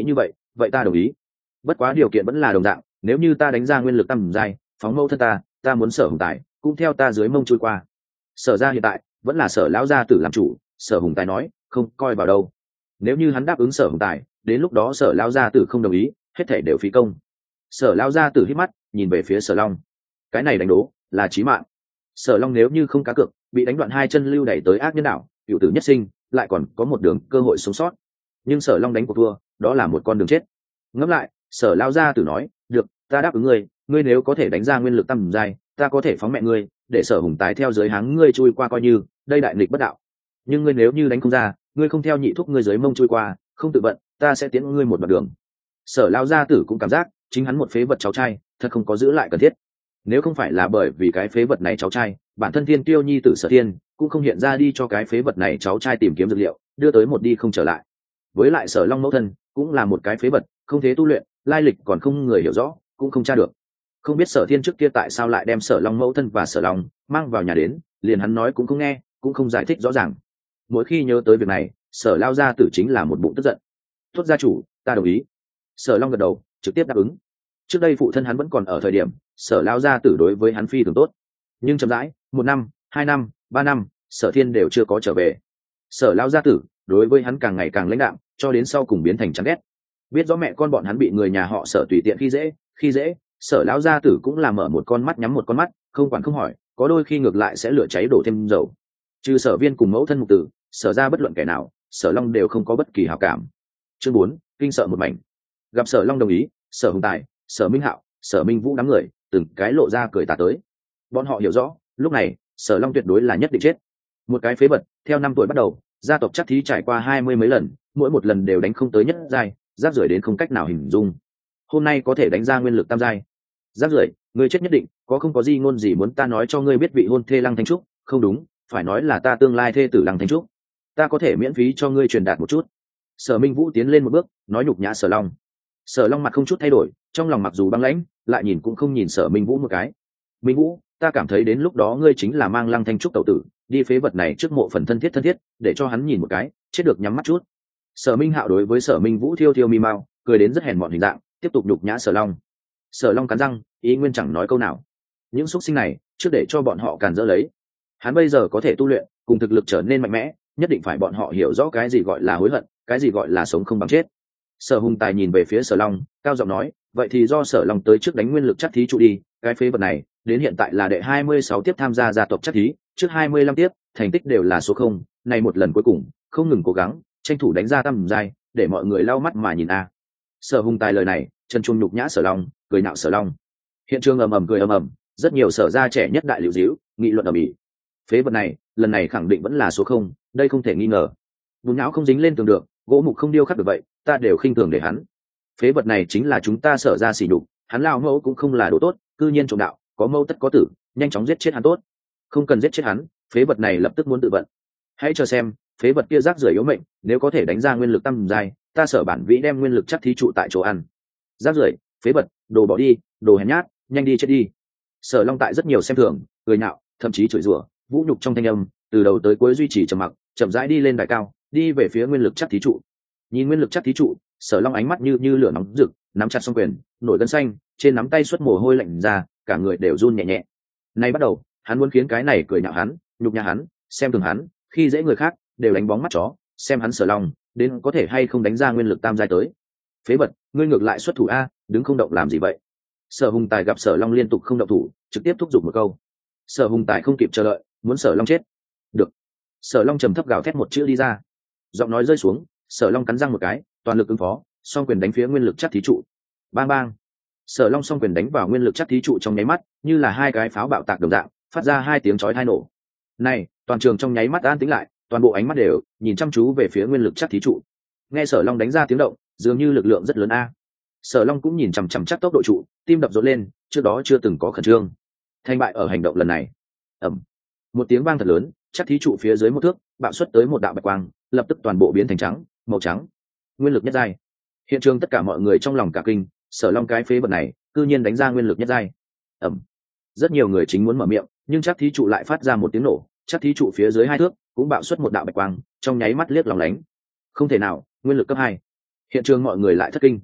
vậy ta đồng ý. Bất quá điều kiện vẫn là đồng dạng, nếu như ta đánh ra nguyên lực tam giai phóng mẫu thân ta muốn Sở Hùng Tài cũng theo ta dưới mông trôi qua. Sở ra hiện tại vẫn là Sở lão gia tử làm chủ, Sở Hùng Tài nói không coi vào đâu. Nếu như hắn đáp ứng Sở Hùng Tài, đến lúc đó Sở lão gia tử không đồng ý, hết thảy đều phí công. Sở lão gia tử hít mắt nhìn về phía Sở Long, cái này đánh đố là chí mạng. Sở Long nếu như không cá cược, bị đánh đoạn hai chân lưu đẩy tới ác nhân đạo, cựu tử nhất sinh, lại còn có một đường cơ hội sống sót. Nhưng Sở Long đánh cuộc thua, đó là một con đường chết. Ngẫm lại, Sở lão gia tử nói được, ta đáp ứng ngươi, ngươi nếu có thể đánh ra nguyên lực tam giai, ta có thể phóng mẹ ngươi, để Sở Hùng Tài theo dưới háng ngươi chui qua coi như đây đại nghịch bất đạo. Nhưng ngươi nếu như đánh không ra, ngươi không theo nhị thúc ngươi dưới mông chui qua, không tự vận, ta sẽ tiến ngươi một đoạn đường. Sở lão gia tử cũng cảm giác chính hắn một phế vật cháu trai thật không có giữ lại cần thiết. Nếu không phải là bởi vì cái phế vật này cháu trai, bản thân Thiên Tiêu nhi tử Sở Thiên cũng không hiện ra đi cho cái phế vật này cháu trai tìm kiếm dược liệu, đưa tới một đi không trở lại. Với lại Sở Long mẫu thân cũng là một cái phế vật, không thế tu luyện, lai lịch còn không người hiểu rõ, cũng không tra được. Không biết Sở Thiên trước kia tại sao lại đem Sở Long mẫu thân và Sở Long mang vào nhà đến, liền hắn nói cũng không nghe, cũng không giải thích rõ ràng. Mỗi khi nhớ tới việc này, Sở lao gia tử chính là một bụng tức giận. Tốt gia chủ, ta đồng ý. Sở Long gật đầu, trực tiếp đáp ứng. Trước đây phụ thân hắn vẫn còn ở thời điểm, Sở lao gia tử đối với hắn phi thường tốt. Nhưng chậm rãi, 1 năm, 2 năm, 3 năm, Sở Thiên đều chưa có trở về. Sở lao gia tử đối với hắn càng ngày càng lãnh đạm, cho đến sau cùng biến thành chán ghét. Biết rõ mẹ con bọn hắn bị người nhà họ Sở tùy tiện khi dễ, Sở lão gia tử cũng là mở một con mắt nhắm một con mắt, không quản không hỏi, có đôi khi ngược lại sẽ lửa cháy đổ thêm dầu. Trừ Sở Viên cùng mẫu thân Mục Tử, Sở ra bất luận kẻ nào, Sở Long đều không có bất kỳ hảo cảm. Chương 4, kinh sợ một mảnh. Gặp Sở Long đồng ý, Sở Hùng Tài, Sở Minh Hạo, Sở Minh Vũ đám người từng cái lộ ra cười tà tới. Bọn họ hiểu rõ, lúc này Sở Long tuyệt đối là nhất định chết. Một cái phế vật, theo 5 tuổi bắt đầu, gia tộc chắc thí trải qua 20 mấy lần, mỗi một lần đều đánh không tới nhất giai, rác rưởi đến không cách nào hình dung. Hôm nay có thể đánh ra nguyên lực tam giai. Rác rưởi, ngươi chết nhất định, có không có gì ngôn gì muốn ta nói cho ngươi biết vị hôn thê Lăng Thanh Trúc, không đúng, phải nói là ta tương lai thê tử Lăng Thanh Trúc. Ta có thể miễn phí cho ngươi truyền đạt một chút. Sở Minh Vũ tiến lên một bước, nói nhục nhã Sở Long. Sở Long mặt không chút thay đổi, trong lòng mặc dù băng lãnh, lại nhìn cũng không nhìn Sở Minh Vũ một cái. Minh Vũ, ta cảm thấy đến lúc đó ngươi chính là mang Lăng Thanh Trúc tẩu tử, đi phế vật này trước mộ phần thân thiết, để cho hắn nhìn một cái, chết được nhắm mắt chút. Sở Minh Hạo đối với Sở Minh Vũ thiêu thiêu mi mau, cười đến rất hèn mọn hình dạng, tiếp tục nhục nhã Sở Long. Sở Long cắn răng, ý nguyên chẳng nói câu nào. Những xúc sinh này, trước để cho bọn họ càn dỡ lấy. Hắn bây giờ có thể tu luyện, cùng thực lực trở nên mạnh mẽ, nhất định phải bọn họ hiểu rõ cái gì gọi là hối hận, cái gì gọi là sống không bằng chết. Sở Hùng Tài nhìn về phía Sở Long, cao giọng nói, vậy thì do Sở Long tới trước đánh nguyên lực chắc thí trụ đi, cái phế vật này, đến hiện tại là đệ 26 tiếp tham gia gia tộc chắc thí, trước 25 tiếp, thành tích đều là số 0, này một lần cuối cùng, không ngừng cố gắng, tranh thủ đánh ra tam giai, để mọi người lau mắt mà nhìn a. Sở Hùng Tài lời này, chân chuông nhục nhã Sở Long, cười nhạo Sở Long. Hiện trường ầm ầm cười ầm ầm, rất nhiều Sở gia trẻ nhất đại liễu díu, nghị luận ầm ĩ. Phế vật này, lần này khẳng định vẫn là số 0, đây không thể nghi ngờ. Bùn não không dính lên tường được, gỗ mục không điêu khắc được vậy, ta đều khinh thường để hắn. Phế vật này chính là chúng ta Sở gia sỉ nhục, hắn lao mẫu cũng không là đồ tốt, cư nhiên trộm đạo, có mâu tất có tử, nhanh chóng giết chết hắn tốt. Không cần giết chết hắn, phế vật này lập tức muốn tự vận. Hãy chờ xem, phế vật kia rác rưởi yếu mệnh, nếu có thể đánh ra nguyên lực tam giai, ta Sở bản vĩ đem nguyên lực chắc thí trụ tại chỗ ăn. Rác rưởi, phế vật, đồ bỏ đi, đồ hèn nhát, nhanh đi chết đi. Sở Long tại rất nhiều xem thường, cười nhạo, thậm chí chửi rủa, vũ nhục trong thanh âm, từ đầu tới cuối duy trì trầm mặc, chậm rãi đi lên đài cao, đi về phía nguyên lực chắc thí trụ. Nhìn nguyên lực chắc thí trụ, Sở Long ánh mắt như lửa nóng rực, nắm chặt song quyền, nổi gân xanh, trên nắm tay xuất mồ hôi lạnh ra, cả người đều run nhẹ nhẹ. Nay bắt đầu, hắn muốn khiến cái này cười nhạo hắn, nhục nhã hắn, xem thường hắn, khi dễ người khác, đều đánh bóng mắt chó, xem hắn Sở Long, đến có thể hay không đánh ra nguyên lực tam giai tới. Phế vật, ngươi ngược lại xuất thủ a, đứng không động làm gì vậy? Sở Hùng Tài gặp Sở Long liên tục không động thủ, trực tiếp thúc giục một câu. Sở Hùng Tài không kịp chờ đợi, muốn Sở Long chết. Được. Sở Long trầm thấp gào thét một chữ đi ra. Giọng nói rơi xuống, Sở Long cắn răng một cái, toàn lực ứng phó, song quyền đánh phía nguyên lực chắc thí trụ. Bang bang. Sở Long song quyền đánh vào nguyên lực chắc thí trụ trong nháy mắt, như là hai cái pháo bạo tạc đồng dạng, phát ra hai tiếng chói tai nổ. Này, toàn trường trong nháy mắt an tĩnh lại, toàn bộ ánh mắt đều nhìn chăm chú về phía nguyên lực chắc thí trụ. Nghe Sở Long đánh ra tiếng động, dường như lực lượng rất lớn a. Sở Long cũng nhìn chằm chằm chắc tốc độ trụ, tim đập rộn lên, trước đó chưa từng có khẩn trương. Thành bại ở hành động lần này. Ầm. Một tiếng vang thật lớn, chắc thí trụ phía dưới một thước, bạo xuất tới một đạo bạch quang, lập tức toàn bộ biến thành trắng, màu trắng. Nguyên lực nhất giai. Hiện trường tất cả mọi người trong lòng cả kinh, Sở Long cái phế vật này, cư nhiên đánh ra nguyên lực nhất giai. Ầm. Rất nhiều người chính muốn mở miệng, nhưng chắc thí trụ lại phát ra một tiếng nổ, chắc thí trụ phía dưới 2 thước cũng bạo xuất một đạo bạch quang, trong nháy mắt liếc lòng lánh. Không thể nào, nguyên lực cấp 2. Hiện trường mọi người lại thất kinh.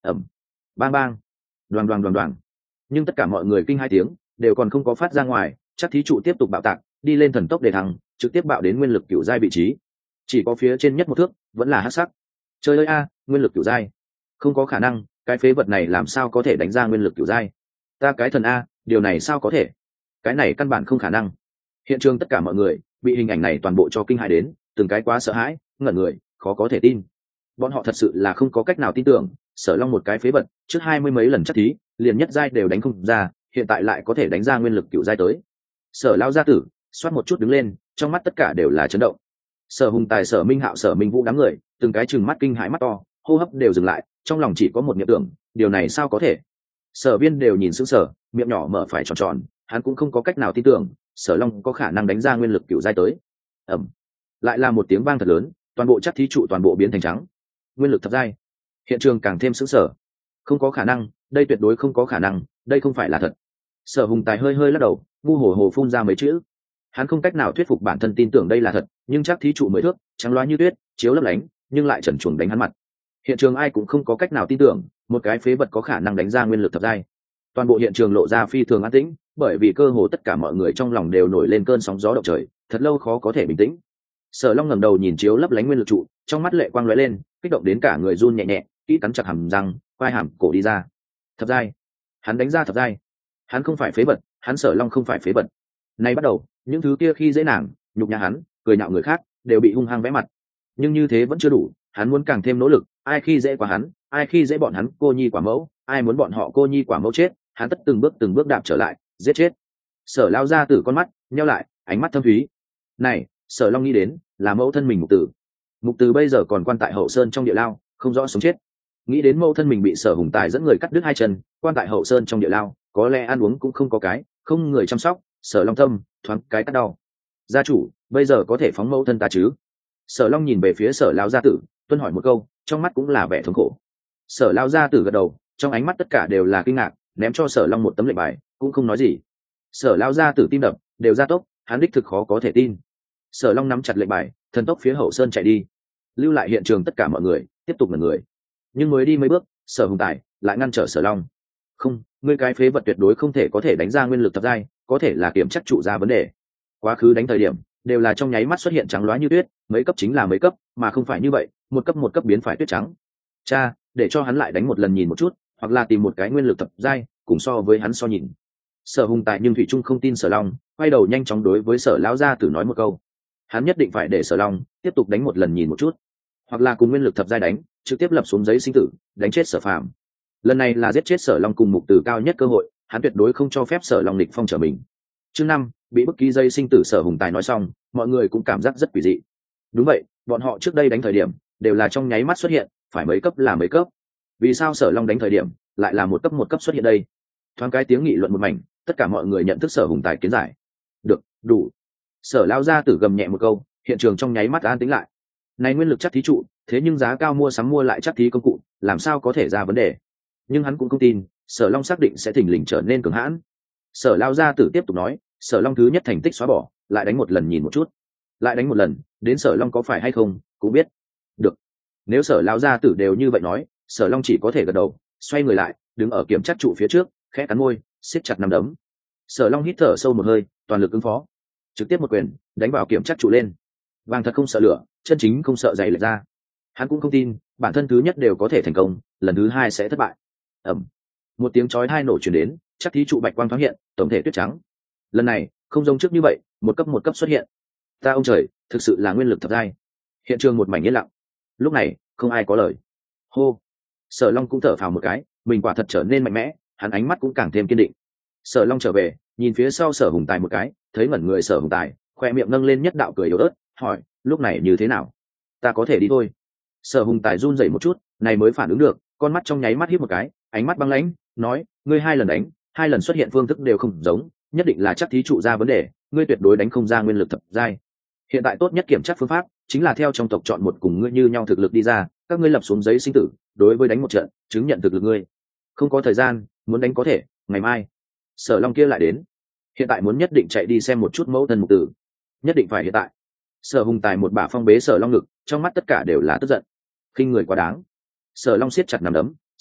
ẩm, bang bang, đoàn đoàn đoàn đoàn. Nhưng tất cả mọi người kinh hai tiếng đều còn không có phát ra ngoài, chắc thí trụ tiếp tục bạo tạc đi lên thần tốc để thăng, trực tiếp bạo đến nguyên lực cựu giai vị trí. Chỉ có phía trên nhất một thước vẫn là hắc sắc. Trời ơi a, nguyên lực cựu giai, không có khả năng, cái phế vật này làm sao có thể đánh ra nguyên lực cựu giai? Ta cái thần a, điều này sao có thể? Cái này căn bản không khả năng. Hiện trường tất cả mọi người bị hình ảnh này toàn bộ cho kinh hãi đến, từng cái quá sợ hãi, ngẩn người, khó có thể tin. Bọn họ thật sự là không có cách nào tin tưởng, Sở Long một cái phế vật, trước 20 mấy lần chắc thí, liền nhất giai đều đánh không ra, hiện tại lại có thể đánh ra nguyên lực cựu giai tới. Sở Lão gia tử xoát một chút đứng lên, trong mắt tất cả đều là chấn động. Sở Hùng Tài, Sở Minh Hạo, Sở Minh Vũ đám người từng cái trừng mắt kinh hãi mắt to, hô hấp đều dừng lại, trong lòng chỉ có một niệm tưởng, điều này sao có thể? Sở Viên đều nhìn sững sờ, miệng nhỏ mở phải tròn tròn, hắn cũng không có cách nào tin tưởng Sở Long có khả năng đánh ra nguyên lực cựu giai tới. Ầm, lại là một tiếng vang thật lớn, toàn bộ chắc thí trụ toàn bộ biến thành trắng. Nguyên lực thập giai. Hiện trường càng thêm sững sờ. Không có khả năng, đây tuyệt đối không có khả năng, đây không phải là thật. Sở Hùng Tài hơi hơi lắc đầu, ngu hồ hồ phun ra mấy chữ. Hắn không cách nào thuyết phục bản thân tin tưởng đây là thật, nhưng chắc thí trụ mới thước, trắng loá như tuyết, chiếu lấp lánh, nhưng lại trần truồng đánh hắn mặt. Hiện trường ai cũng không có cách nào tin tưởng một cái phế vật có khả năng đánh ra nguyên lực thập giai. Toàn bộ hiện trường lộ ra phi thường an tĩnh, bởi vì cơ hồ tất cả mọi người trong lòng đều nổi lên cơn sóng gió động trời, thật lâu khó có thể bình tĩnh. Sở Long ngẩng đầu nhìn chiếu lấp lánh nguyên lực trụ, trong mắt lệ quang lóe lên, kích động đến cả người run nhẹ nhẹ, kỹ cắn chặt hàm răng, quai hàm cổ đi ra. Thập giai, hắn đánh ra thập giai. Hắn không phải phế vật, hắn Sở Long không phải phế vật. Nay bắt đầu, những thứ kia khi dễ nàng, nhục nhã hắn, cười nhạo người khác, đều bị hung hăng vẽ mặt. Nhưng như thế vẫn chưa đủ, hắn muốn càng thêm nỗ lực, ai khi dễ quá hắn, ai khi dễ bọn hắn cô nhi quả mẫu, ai muốn bọn họ cô nhi quả mẫu chết, hắn tất từng bước đạp trở lại, giết chết. Sở Lao ra từ con mắt nheo lại, ánh mắt thâm thúy. Này, Sở Long nghĩ đến là mẫu thân mình Mục Tử. Mục Tử bây giờ còn quan tại Hậu Sơn trong địa lao, không rõ sống chết. Nghĩ đến mẫu thân mình bị Sở Hùng Tài dẫn người cắt đứt hai chân, quan tại Hậu Sơn trong địa lao, có lẽ ăn uống cũng không có cái, không người chăm sóc. Sở Long tâm thoáng cái cắt đau. Gia chủ, bây giờ có thể phóng mẫu thân ta chứ? Sở Long nhìn về phía Sở Lao gia tử, tuân hỏi một câu, trong mắt cũng là vẻ thống khổ. Sở Lao gia tử gật đầu, trong ánh mắt tất cả đều là kinh ngạc, ném cho Sở Long một tấm lệnh bài, cũng không nói gì. Sở Lao gia tử tim đập đều gia tốc, hắn đích thực khó có thể tin. Sở Long nắm chặt lệnh bài, thần tốc phía Hậu Sơn chạy đi, lưu lại hiện trường tất cả mọi người tiếp tục ngẩn người. Nhưng mới đi mấy bước, Sở Hùng Tài lại ngăn trở Sở Long. Không, ngươi cái phế vật tuyệt đối không thể có thể đánh ra nguyên lực thập giai, có thể là kiểm chắc trụ ra vấn đề. Quá khứ đánh thời điểm đều là trong nháy mắt xuất hiện trắng loá như tuyết, mấy cấp chính là mấy cấp, mà không phải như vậy, một cấp biến phải tuyết trắng. Cha, để cho hắn lại đánh một lần nhìn một chút, hoặc là tìm một cái nguyên lực thập giai cùng so với hắn so nhìn. Sở Hùng Tài nhưng thủy trung không tin Sở Long, quay đầu nhanh chóng đối với Sở lão gia tử nói một câu. Hắn nhất định phải để Sở Long tiếp tục đánh một lần nhìn một chút, hoặc là cùng nguyên lực thập giai đánh, trực tiếp lập xuống giấy sinh tử, đánh chết Sở Phàm. Lần này là giết chết Sở Long cùng Mục Tử cao nhất cơ hội, hắn tuyệt đối không cho phép Sở Long nghịch phong trở mình. Chương 5, bị bức ký dây sinh tử. Sở Hùng Tài nói xong, mọi người cũng cảm giác rất quỷ dị. Đúng vậy, bọn họ trước đây đánh thời điểm đều là trong nháy mắt xuất hiện, phải mấy cấp là mấy cấp. Vì sao Sở Long đánh thời điểm lại là một cấp xuất hiện đây? Thoáng cái tiếng nghị luận một mảnh, tất cả mọi người nhận thức Sở Hùng Tài kiến giải. Được, đủ. Sở lao ra tử gầm nhẹ một câu, hiện trường trong nháy mắt an tĩnh lại. Này nguyên lực chắc thí trụ, thế nhưng giá cao mua sắm mua lại chắc thí công cụ, làm sao có thể ra vấn đề? Nhưng hắn cũng không tin Sở Long xác định sẽ thình lình trở nên cường hãn. Sở lao gia tử tiếp tục nói, Sở Long thứ nhất thành tích xóa bỏ, lại đánh một lần nhìn một chút, lại đánh một lần, đến Sở Long có phải hay không cũng biết. Được, nếu Sở lao gia tử đều như vậy nói, Sở Long chỉ có thể gật đầu, xoay người lại, đứng ở kiểm chắc trụ phía trước, khẽ cắn môi, siết chặt nắm đấm. Sở Long hít thở sâu một hơi, toàn lực ứng phó, trực tiếp một quyền đánh vào kiểm chắc trụ lên. Vàng thật không sợ lửa, chân chính không sợ dày lệch ra. Hắn cũng không tin bản thân thứ nhất đều có thể thành công, lần thứ hai sẽ thất bại. Ầm, một tiếng chói tai nổ truyền đến, chắc thí trụ bạch quang thoáng hiện, tổng thể tuyết trắng. Lần này không giống trước như vậy, một cấp xuất hiện. Ta ông trời, thực sự là nguyên lực thập giai. Hiện trường một mảnh yên lặng. Lúc này không ai có lời. Hô. Sở Long cũng thở phào một cái, mình quả thật trở nên mạnh mẽ, hắn ánh mắt cũng càng thêm kiên định. Sở Long trở về, nhìn phía sau Sở Hùng Tài một cái, thấy ngẩn người Sở Hùng Tài, khoe miệng nâng lên nhất đạo cười yếu ớt, hỏi, lúc này như thế nào? Ta có thể đi thôi. Sở Hùng Tài run rẩy một chút, này mới phản ứng được, con mắt trong nháy mắt híp một cái, ánh mắt băng lãnh, nói, ngươi hai lần đánh, hai lần xuất hiện phương thức đều không giống, nhất định là chắc thí trụ ra vấn đề, ngươi tuyệt đối đánh không ra nguyên lực thập giai. Hiện tại tốt nhất kiểm tra phương pháp chính là theo trong tộc chọn một cùng ngươi như nhau thực lực đi ra, các ngươi lập xuống giấy sinh tử, đối với đánh một trận, chứng nhận thực lực ngươi. Không có thời gian, muốn đánh có thể, ngày mai. Sở Long kia lại đến, hiện tại muốn nhất định chạy đi xem một chút mẫu thân Mục Tử, nhất định phải hiện tại. Sở Hùng Tài một bả phong bế Sở Long ngực, trong mắt tất cả đều là tức giận, khinh người quá đáng. Sở Long siết chặt nắm đấm,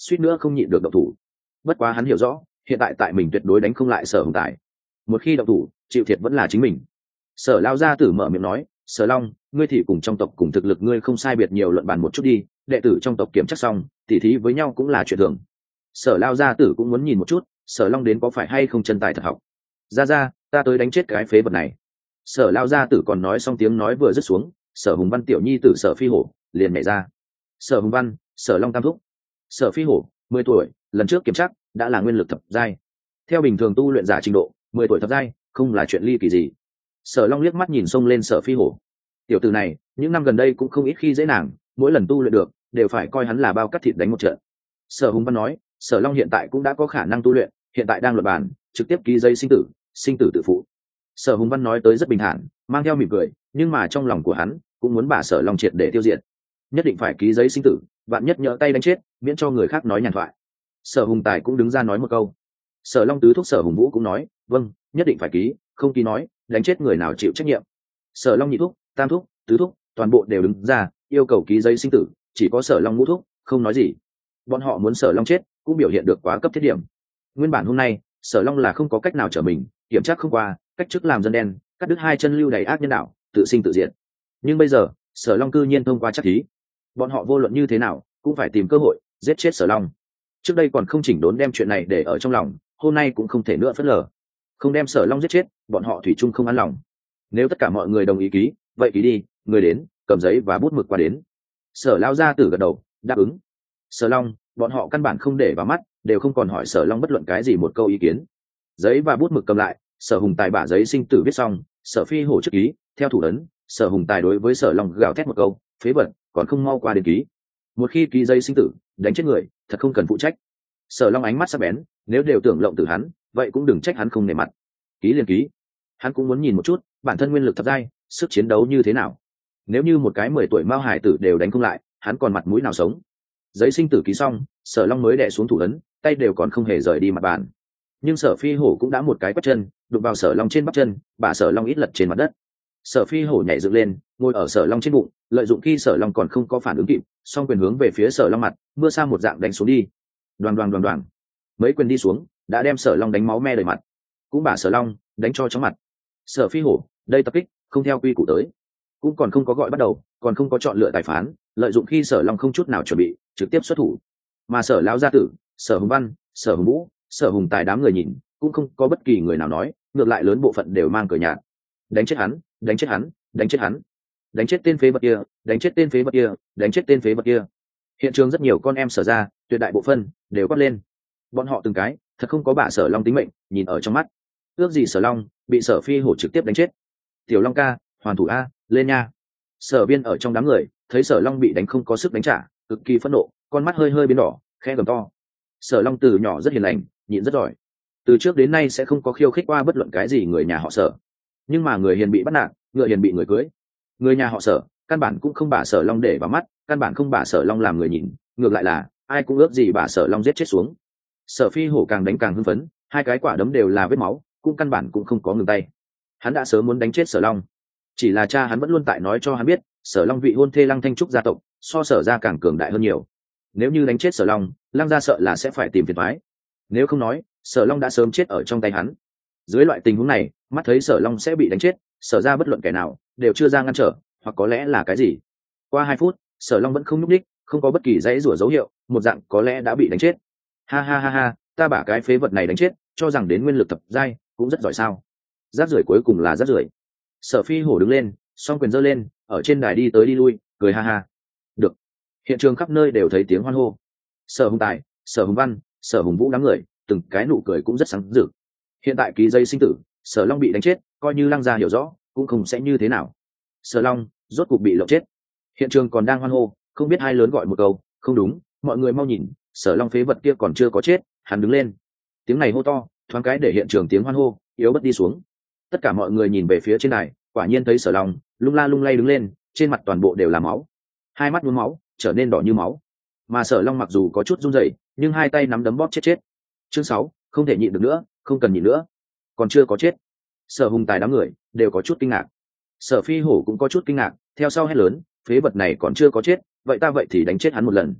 suýt nữa không nhịn được động thủ. Bất quá hắn hiểu rõ hiện tại tại mình tuyệt đối đánh không lại Sở Hùng Tài, một khi động thủ chịu thiệt vẫn là chính mình. Sở lao gia tử mở miệng nói, Sở Long, ngươi thì cùng trong tộc cùng thực lực ngươi không sai biệt nhiều, luận bàn một chút đi, đệ tử trong tộc kiểm chắc xong tỉ thí với nhau cũng là chuyện thường. Sở lao gia tử cũng muốn nhìn một chút Sở Long đến có phải hay không chân tài thật học. Ra ta tới đánh chết cái phế vật này. Sở lao gia tử còn nói xong tiếng nói vừa dứt xuống, Sở Hùng Văn tiểu nhi tử Sở Phi Hổ liền nhảy ra. Sở Hùng Văn, Sở Long tam thúc. Sở Phi Hổ 10 tuổi, lần trước kiểm tra đã là nguyên lực thập giai. Theo bình thường tu luyện giả trình độ 10 tuổi thập giai không là chuyện ly kỳ gì. Sở Long liếc mắt nhìn xông lên Sở Phi Hổ. Tiểu tử này những năm gần đây cũng không ít khi dễ nàng, mỗi lần tu luyện được đều phải coi hắn là bao cắt thịt đánh một trận. Sở Hùng Văn nói, Sở Long hiện tại cũng đã có khả năng tu luyện, hiện tại đang luận bàn, trực tiếp ký giấy sinh tử tự phụ. Sở Hùng Văn nói tới rất bình thản, mang theo mỉm cười, nhưng mà trong lòng của hắn cũng muốn bà Sở Long triệt để tiêu diệt, nhất định phải ký giấy sinh tử, bạn nhất nhỡ tay đánh chết, miễn cho người khác nói nhàn thoại. Sở Hùng Tài cũng đứng ra nói một câu. Sở Long tứ thúc Sở Hùng Vũ cũng nói, vâng, nhất định phải ký, không ký nói đánh chết người nào chịu trách nhiệm. Sở Long nhị thúc, tam thúc, tứ thúc toàn bộ đều đứng ra yêu cầu ký giấy sinh tử, chỉ có Sở Long ngũ thúc không nói gì. Bọn họ muốn Sở Long chết cũng biểu hiện được quá cấp thiết điểm. Nguyên bản hôm nay Sở Long là không có cách nào trở mình, kiểm tra không qua, cách chức làm dân đen, cắt đứt hai chân lưu đầy ác nhân đạo, tự sinh tự diệt. Nhưng bây giờ Sở Long cư nhiên thông qua chắc thí, bọn họ vô luận như thế nào cũng phải tìm cơ hội giết chết Sở Long. Trước đây còn không chỉnh đốn đem chuyện này để ở trong lòng, hôm nay cũng không thể nữa phớt lờ. Không đem Sở Long giết chết, bọn họ thủy chung không an lòng. Nếu tất cả mọi người đồng ý ký, vậy ký đi, người đến cầm giấy và bút mực qua đến. Sở lao gia tử gật đầu đáp ứng. Sở Long bọn họ căn bản không để vào mắt, đều không còn hỏi Sở Long bất luận cái gì một câu ý kiến. Giấy và bút mực cầm lại, Sở Hùng Tài bả giấy sinh tử viết xong, Sở Phi Hổ trước ký, theo thủ ấn, Sở Hùng Tài đối với Sở Long gào thét một câu, phế vật, còn không mau qua đến ký. Một khi ký giấy sinh tử, đánh chết người, thật không cần phụ trách. Sở Long ánh mắt sắc bén, nếu đều tưởng lộng tử hắn, vậy cũng đừng trách hắn không nể mặt. Ký liền ký. Hắn cũng muốn nhìn một chút, bản thân nguyên lực thập giai, sức chiến đấu như thế nào. Nếu như một cái 10 tuổi mao hải tử đều đánh không lại, hắn còn mặt mũi nào sống. Giấy sinh tử ký xong, Sở Long mới đè xuống thủ ấn, tay đều còn không hề rời đi mặt bàn. Nhưng Sở Phi Hổ cũng đã một cái quét chân, đụng vào Sở Long trên bắp chân, bả Sở Long ít lật trên mặt đất. Sở Phi Hổ nhảy dựng lên, ngồi ở Sở Long trên bụng, lợi dụng khi Sở Long còn không có phản ứng kịp, song quyền hướng về phía Sở Long mặt, mưa sa một dạng đánh xuống đi. Đoàng đoàng đoàng đoàng, mấy quyền đi xuống, đã đem Sở Long đánh máu me đầy mặt, cũng bả Sở Long đánh cho chóng mặt. Sở Phi Hổ, đây tập kích không theo quy củ tới, cũng còn không có gọi bắt đầu, còn không có chọn lựa tài phán, lợi dụng khi Sở Long không chút nào chuẩn bị, trực tiếp xuất thủ. Mà Sở lão gia tử, Sở Hùng Văn, Sở Hùng Vũ, Sở Hùng Tài đám người nhìn, cũng không có bất kỳ người nào nói, ngược lại lớn bộ phận đều mang cười nhạt. Đánh chết hắn, đánh chết hắn, đánh chết hắn, đánh chết tên phế vật kia, đánh chết tên phế vật kia, đánh chết tên phế vật kia. Hiện trường rất nhiều con em Sở ra, tuyệt đại bộ phân đều quát lên. Bọn họ từng cái thật không có bả Sở Long tính mệnh nhìn ở trong mắt. Ước gì Sở Long bị Sở Phi Hổ trực tiếp đánh chết. Tiểu Long ca, hoàn thủ a, lên nha. Sở Biên ở trong đám người thấy Sở Long bị đánh không có sức đánh trả, cực kỳ phẫn nộ, con mắt hơi hơi biến đỏ, khẽ gầm to. Sở Long từ nhỏ rất hiền lành, nhịn rất giỏi, từ trước đến nay sẽ không có khiêu khích qua bất luận cái gì người nhà họ Sở. Nhưng mà người hiền bị bắt nạt, ngựa hiền bị người cưới. Người nhà họ Sở căn bản cũng không bả Sở Long để vào mắt, căn bản không bả Sở Long làm người nhìn, ngược lại là ai cũng ước gì bả Sở Long giết chết xuống. Sở Phi Hổ càng đánh càng hưng phấn, hai cái quả đấm đều là vết máu, cũng căn bản cũng không có ngừng tay. Hắn đã sớm muốn đánh chết Sở Long, chỉ là cha hắn vẫn luôn tại nói cho hắn biết, Sở Long vị hôn thê Lăng Thanh Trúc gia tộc so Sở gia càng cường đại hơn nhiều. Nếu như đánh chết Sở Long, Lăng gia sợ là sẽ phải tìm phiền toái. Nếu không nói, Sở Long đã sớm chết ở trong tay hắn. Dưới loại tình huống này, mắt thấy Sở Long sẽ bị đánh chết, Sở gia bất luận kẻ nào đều chưa ra ngăn trở, hoặc có lẽ là cái gì. Qua 2 phút, Sở Long vẫn không nhúc nhích, không có bất kỳ dãy rủa dấu hiệu, một dạng có lẽ đã bị đánh chết. Ha ha ha ha, ta bả cái phế vật này đánh chết, cho rằng đến nguyên lực thập giai cũng rất giỏi sao? Rác rưởi cuối cùng là rác rưởi. Sở Phi Hổ đứng lên, song quyền giơ lên, ở trên đài đi tới đi lui, cười ha ha. Được. Hiện trường khắp nơi đều thấy tiếng hoan hô. Sở Hùng Tài, Sở Hùng Văn, Sở Hùng Vũ đám người, từng cái nụ cười cũng rất sáng rực. Hiện tại ký giấy sinh tử, Sở Long bị đánh chết, coi như Lăng gia hiểu rõ, cũng không sẽ như thế nào. Sở Long rốt cuộc bị lộng chết. Hiện trường còn đang hoan hô, không biết hai lớn gọi một câu, không đúng, mọi người mau nhìn, Sở Long phế vật kia còn chưa có chết. Hắn đứng lên. Tiếng này hô to, thoáng cái để hiện trường tiếng hoan hô yếu bớt đi xuống. Tất cả mọi người nhìn về phía trên đài, quả nhiên thấy Sở Long lung la lung lay đứng lên, trên mặt toàn bộ đều là máu, hai mắt nhuốm máu, trở nên đỏ như máu. Mà Sở Long mặc dù có chút run rẩy, nhưng hai tay nắm đấm bóp chết chết. Chương 6, không thể nhịn được nữa, không cần nhịn nữa. Còn chưa có chết. Sở Hùng Tài đám người đều có chút kinh ngạc. Sở Phi Hổ cũng có chút kinh ngạc, theo sau hét lớn, phế vật này còn chưa có chết, vậy ta vậy thì đánh chết hắn một lần.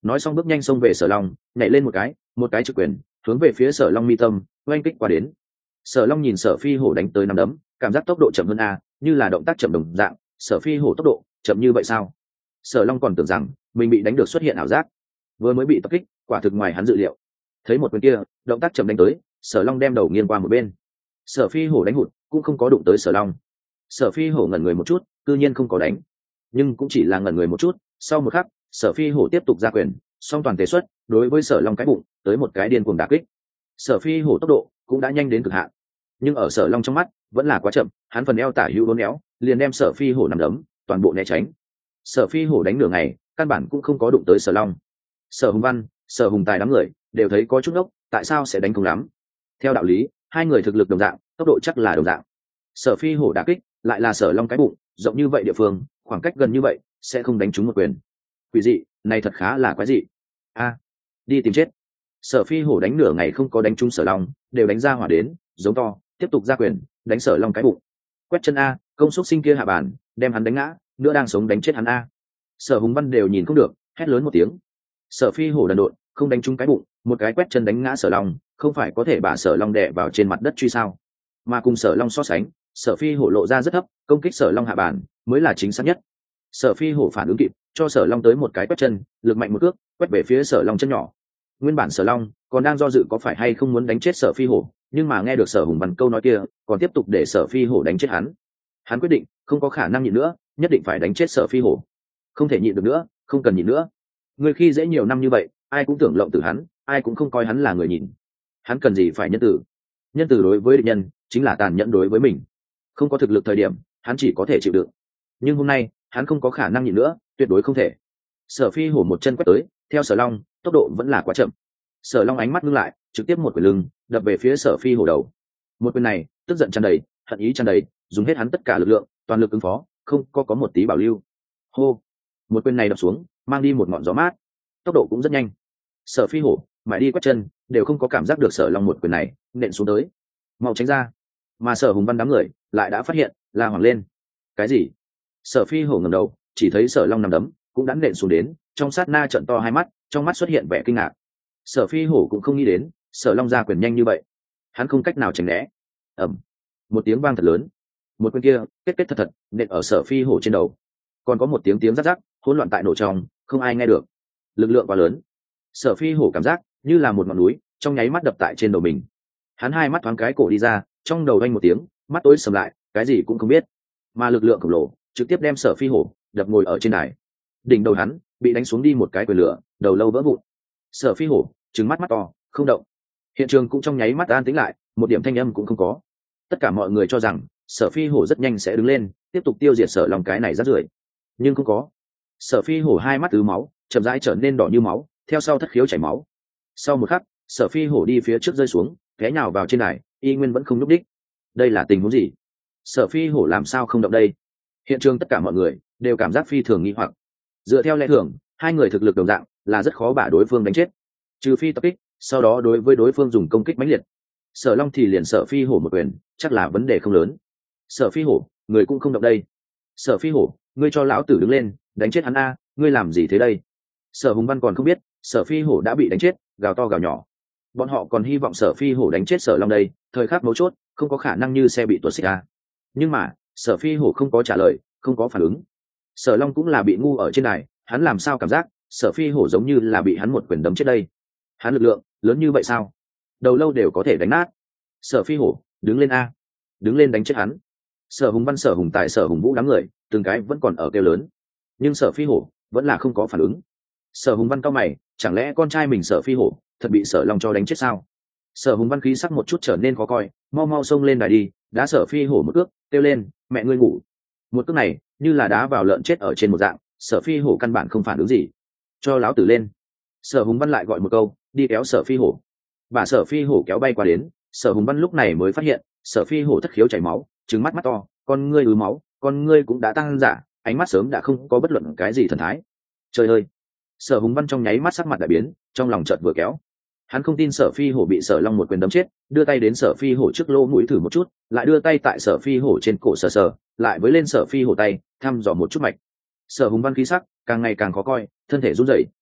nói xong bước nhanh xông về Sở Long, nhảy lên một cái trực quyền hướng về phía Sở Long mi tâm oanh kích qua đến. Sở Long nhìn Sở Phi Hổ đánh tới nắm đấm, cảm giác tốc độ chậm hơn a, như là động tác chậm đồng dạng. Sở Phi Hổ tốc độ chậm như vậy sao? Sở Long còn tưởng rằng mình bị đánh được xuất hiện ảo giác, vừa mới bị tập kích, quả thực ngoài hắn dự liệu. Thấy một quyền kia, động tác chậm đánh tới, Sở Long đem đầu nghiêng qua một bên. Sở Phi Hổ đánh hụt, cũng không có đụng tới Sở Long. Sở Phi Hổ ngẩn người một chút, cư nhiên không có đánh, nhưng cũng chỉ là ngẩn người một chút. Sau một khắc, Sở Phi Hổ tiếp tục ra quyền, song toàn thể xuất, đối với Sở Long cái bụng tới một cái điên cuồng đả kích. Sở Phi Hổ tốc độ cũng đã nhanh đến cực hạn, nhưng ở Sở Long trong mắt vẫn là quá chậm. Hắn phần eo tả hữu uốn éo, liền đem Sở Phi Hổ nằm đấm toàn bộ né tránh. Sở Phi Hổ đánh nửa ngày, căn bản cũng không có đụng tới Sở Long. Sở Hùng Văn, Sở Hùng Tài đám người đều thấy có chút ngốc, tại sao sẽ đánh không lắm? Theo đạo lý, hai người thực lực đồng dạng, tốc độ chắc là đồng dạng. Sở Phi Hổ đả kích lại là Sở Long cái bụng, rộng như vậy địa phương, khoảng cách gần như vậy, sẽ không đánh trúng một quyền. Quỷ dị, này thật khá là quái dị. A, đi tìm chết. Sở Phi Hổ đánh nửa ngày không có đánh trúng Sở Long, đều đánh ra hỏa đến, giống to, tiếp tục ra quyền, đánh Sở Long cái bụng. Quét chân a, công xúc sinh kia hạ bàn, đem hắn đánh ngã, nữa đang sống đánh chết hắn a. Sở Hùng Văn đều nhìn không được, hét lớn một tiếng. Sở Phi Hổ đần độn, không đánh trúng cái bụng, một cái quét chân đánh ngã Sở Long, không phải có thể bả Sở Long đè vào trên mặt đất truy sao? Mà cùng Sở Long so sánh, Sở Phi Hổ lộ ra rất thấp, công kích Sở Long hạ bàn mới là chính xác nhất. Sở Phi Hổ phản ứng kịp, cho Sở Long tới một cái quét chân, lực mạnh một cước, quét về phía Sở Long chân nhỏ. Nguyên bản Sở Long còn đang do dự có phải hay không muốn đánh chết Sở Phi Hổ, nhưng mà nghe được Sở Hùng Văn câu nói kia, còn tiếp tục để Sở Phi Hổ đánh chết hắn. Hắn quyết định, không có khả năng nhịn nữa, nhất định phải đánh chết Sở Phi Hổ. Không thể nhịn được nữa, không cần nhịn nữa. Người khi dễ nhiều năm như vậy, ai cũng tưởng lộng tử hắn, ai cũng không coi hắn là người nhìn. Hắn cần gì phải nhân tử? Nhân tử đối với địch nhân chính là tàn nhẫn đối với mình. Không có thực lực thời điểm, hắn chỉ có thể chịu đựng. Nhưng hôm nay, hắn không có khả năng nhịn nữa, tuyệt đối không thể. Sở Phi Hổ một chân quét tới, theo Sở Long, tốc độ vẫn là quá chậm. Sở Long ánh mắt ngưng lại, trực tiếp một quyền lưng đập về phía Sở Phi Hổ đầu. Một quyền này, tức giận tràn đầy, hận ý tràn đầy, dùng hết hắn tất cả lực lượng, toàn lực ứng phó, không có một tí bảo lưu. Hô, một quyền này đập xuống, mang đi một ngọn gió mát, tốc độ cũng rất nhanh. Sở Phi Hổ mãi đi quét chân, đều không có cảm giác được Sở Long một quyền này nện xuống tới, mau tránh ra. Mà Sở Hùng Văn đám người lại đã phát hiện, la hoảng lên. Cái gì? Sở Phi Hổ ngẩng đầu, chỉ thấy Sở Long nằm đấm cũng đã nện xuống đến, trong sát na trợn to hai mắt, trong mắt xuất hiện vẻ kinh ngạc. Sở Phi Hổ cũng không nghĩ đến Sở Long ra quyền nhanh như vậy, hắn không cách nào tránh né. Ầm, một tiếng vang thật lớn, một quyền kia kết thật nện ở Sở Phi Hổ trên đầu, còn có một tiếng rắc rắc, hỗn loạn tại nổ trong, không ai nghe được. Lực lượng quá lớn, Sở Phi Hổ cảm giác như là một ngọn núi trong nháy mắt đập tại trên đầu mình. Hắn hai mắt thoáng cái cổ đi ra, trong đầu đanh một tiếng, mắt tối sầm lại, cái gì cũng không biết. Mà lực lượng khổng lồ trực tiếp đem Sở Phi Hổ đập ngồi ở trên đài. Đỉnh đầu hắn bị đánh xuống đi một cái quyền lửa, đầu lâu vỡ vụn. Sở Phi Hổ trừng mắt to, không động. Hiện trường cũng trong nháy mắt an tĩnh lại, một điểm thanh âm cũng không có. Tất cả mọi người cho rằng Sở Phi Hổ rất nhanh sẽ đứng lên, tiếp tục tiêu diệt Sở Long cái này rác rưởi, nhưng không có. Sở Phi Hổ hai mắt ứ máu, chậm rãi trở nên đỏ như máu, theo sau thất khiếu chảy máu. Sau một khắc, Sở Phi Hổ đi phía trước rơi xuống, té nhào vào trên đài, y nguyên vẫn không nhúc đích. Đây là tình huống gì? Sở Phi Hổ làm sao không động đây? Hiện trường tất cả mọi người đều cảm giác phi thường nghi hoặc. Dựa theo lẽ thường, hai người thực lực đồng dạng là rất khó bả đối phương đánh chết, trừ phi tập kích, sau đó đối với đối phương dùng công kích mãnh liệt. Sở Long thì liền Sở Phi Hổ một quyền, chắc là vấn đề không lớn. Sở Phi Hổ, người cũng không động đây. Sở Phi Hổ, ngươi cho lão tử đứng lên, đánh chết hắn a, ngươi làm gì thế đây? Sở Hùng Văn còn không biết Sở Phi Hổ đã bị đánh chết, gào to gào nhỏ. Bọn họ còn hy vọng Sở Phi Hổ đánh chết Sở Long đây, thời khắc mấu chốt không có khả năng như xe bị tuột xích a. Nhưng mà Sở Phi Hổ không có trả lời, không có phản ứng. Sở Long cũng là bị ngu ở trên này, hắn làm sao cảm giác Sở Phi Hổ giống như là bị hắn một quyền đấm chết đây. Hắn lực lượng lớn như vậy sao? Đầu lâu đều có thể đánh nát. Sở Phi Hổ, đứng lên a, đứng lên đánh chết hắn. Sở Hùng Văn, Sở Hùng Tài, Sở Hùng Vũ đám người từng cái vẫn còn ở kêu lớn, nhưng Sở Phi Hổ vẫn là không có phản ứng. Sở Hùng Văn cau mày, chẳng lẽ con trai mình Sở Phi Hổ thật bị Sở Long cho đánh chết sao? Sở Hùng Văn khí sắc một chút trở nên khó coi, mau mau xông lên đài đi, đá Sở Phi Hổ một cước, kêu lên, mẹ ngươi ngủ. Một cước này như là đá vào lợn chết ở trên một dạng, Sở Phi Hổ căn bản không phản ứng gì. Cho láo tử lên. Sở Hùng Văn lại gọi một câu, đi kéo Sở Phi Hổ. Bà Sở Phi Hổ kéo bay qua đến, Sở Hùng Văn lúc này mới phát hiện Sở Phi Hổ thất khiếu chảy máu, trừng mắt mắt to, con ngươi ứ máu, con ngươi cũng đã tăng giả, ánh mắt sớm đã không có bất luận cái gì thần thái. Trời ơi! Sở Hùng Văn trong nháy mắt sắc mặt đại biến, trong lòng chợt vừa kéo. Hắn không tin Sở Phi Hổ bị Sở Long một quyền đấm chết, đưa tay đến Sở Phi Hổ trước lỗ mũi thử một chút, lại đưa tay tại Sở Phi Hổ trên cổ sờ sờ, lại với lên Sở Phi Hổ tay thăm dò một chút mạch. Sở Hùng Văn khí sắc càng ngày càng khó coi, thân thể run rẩy.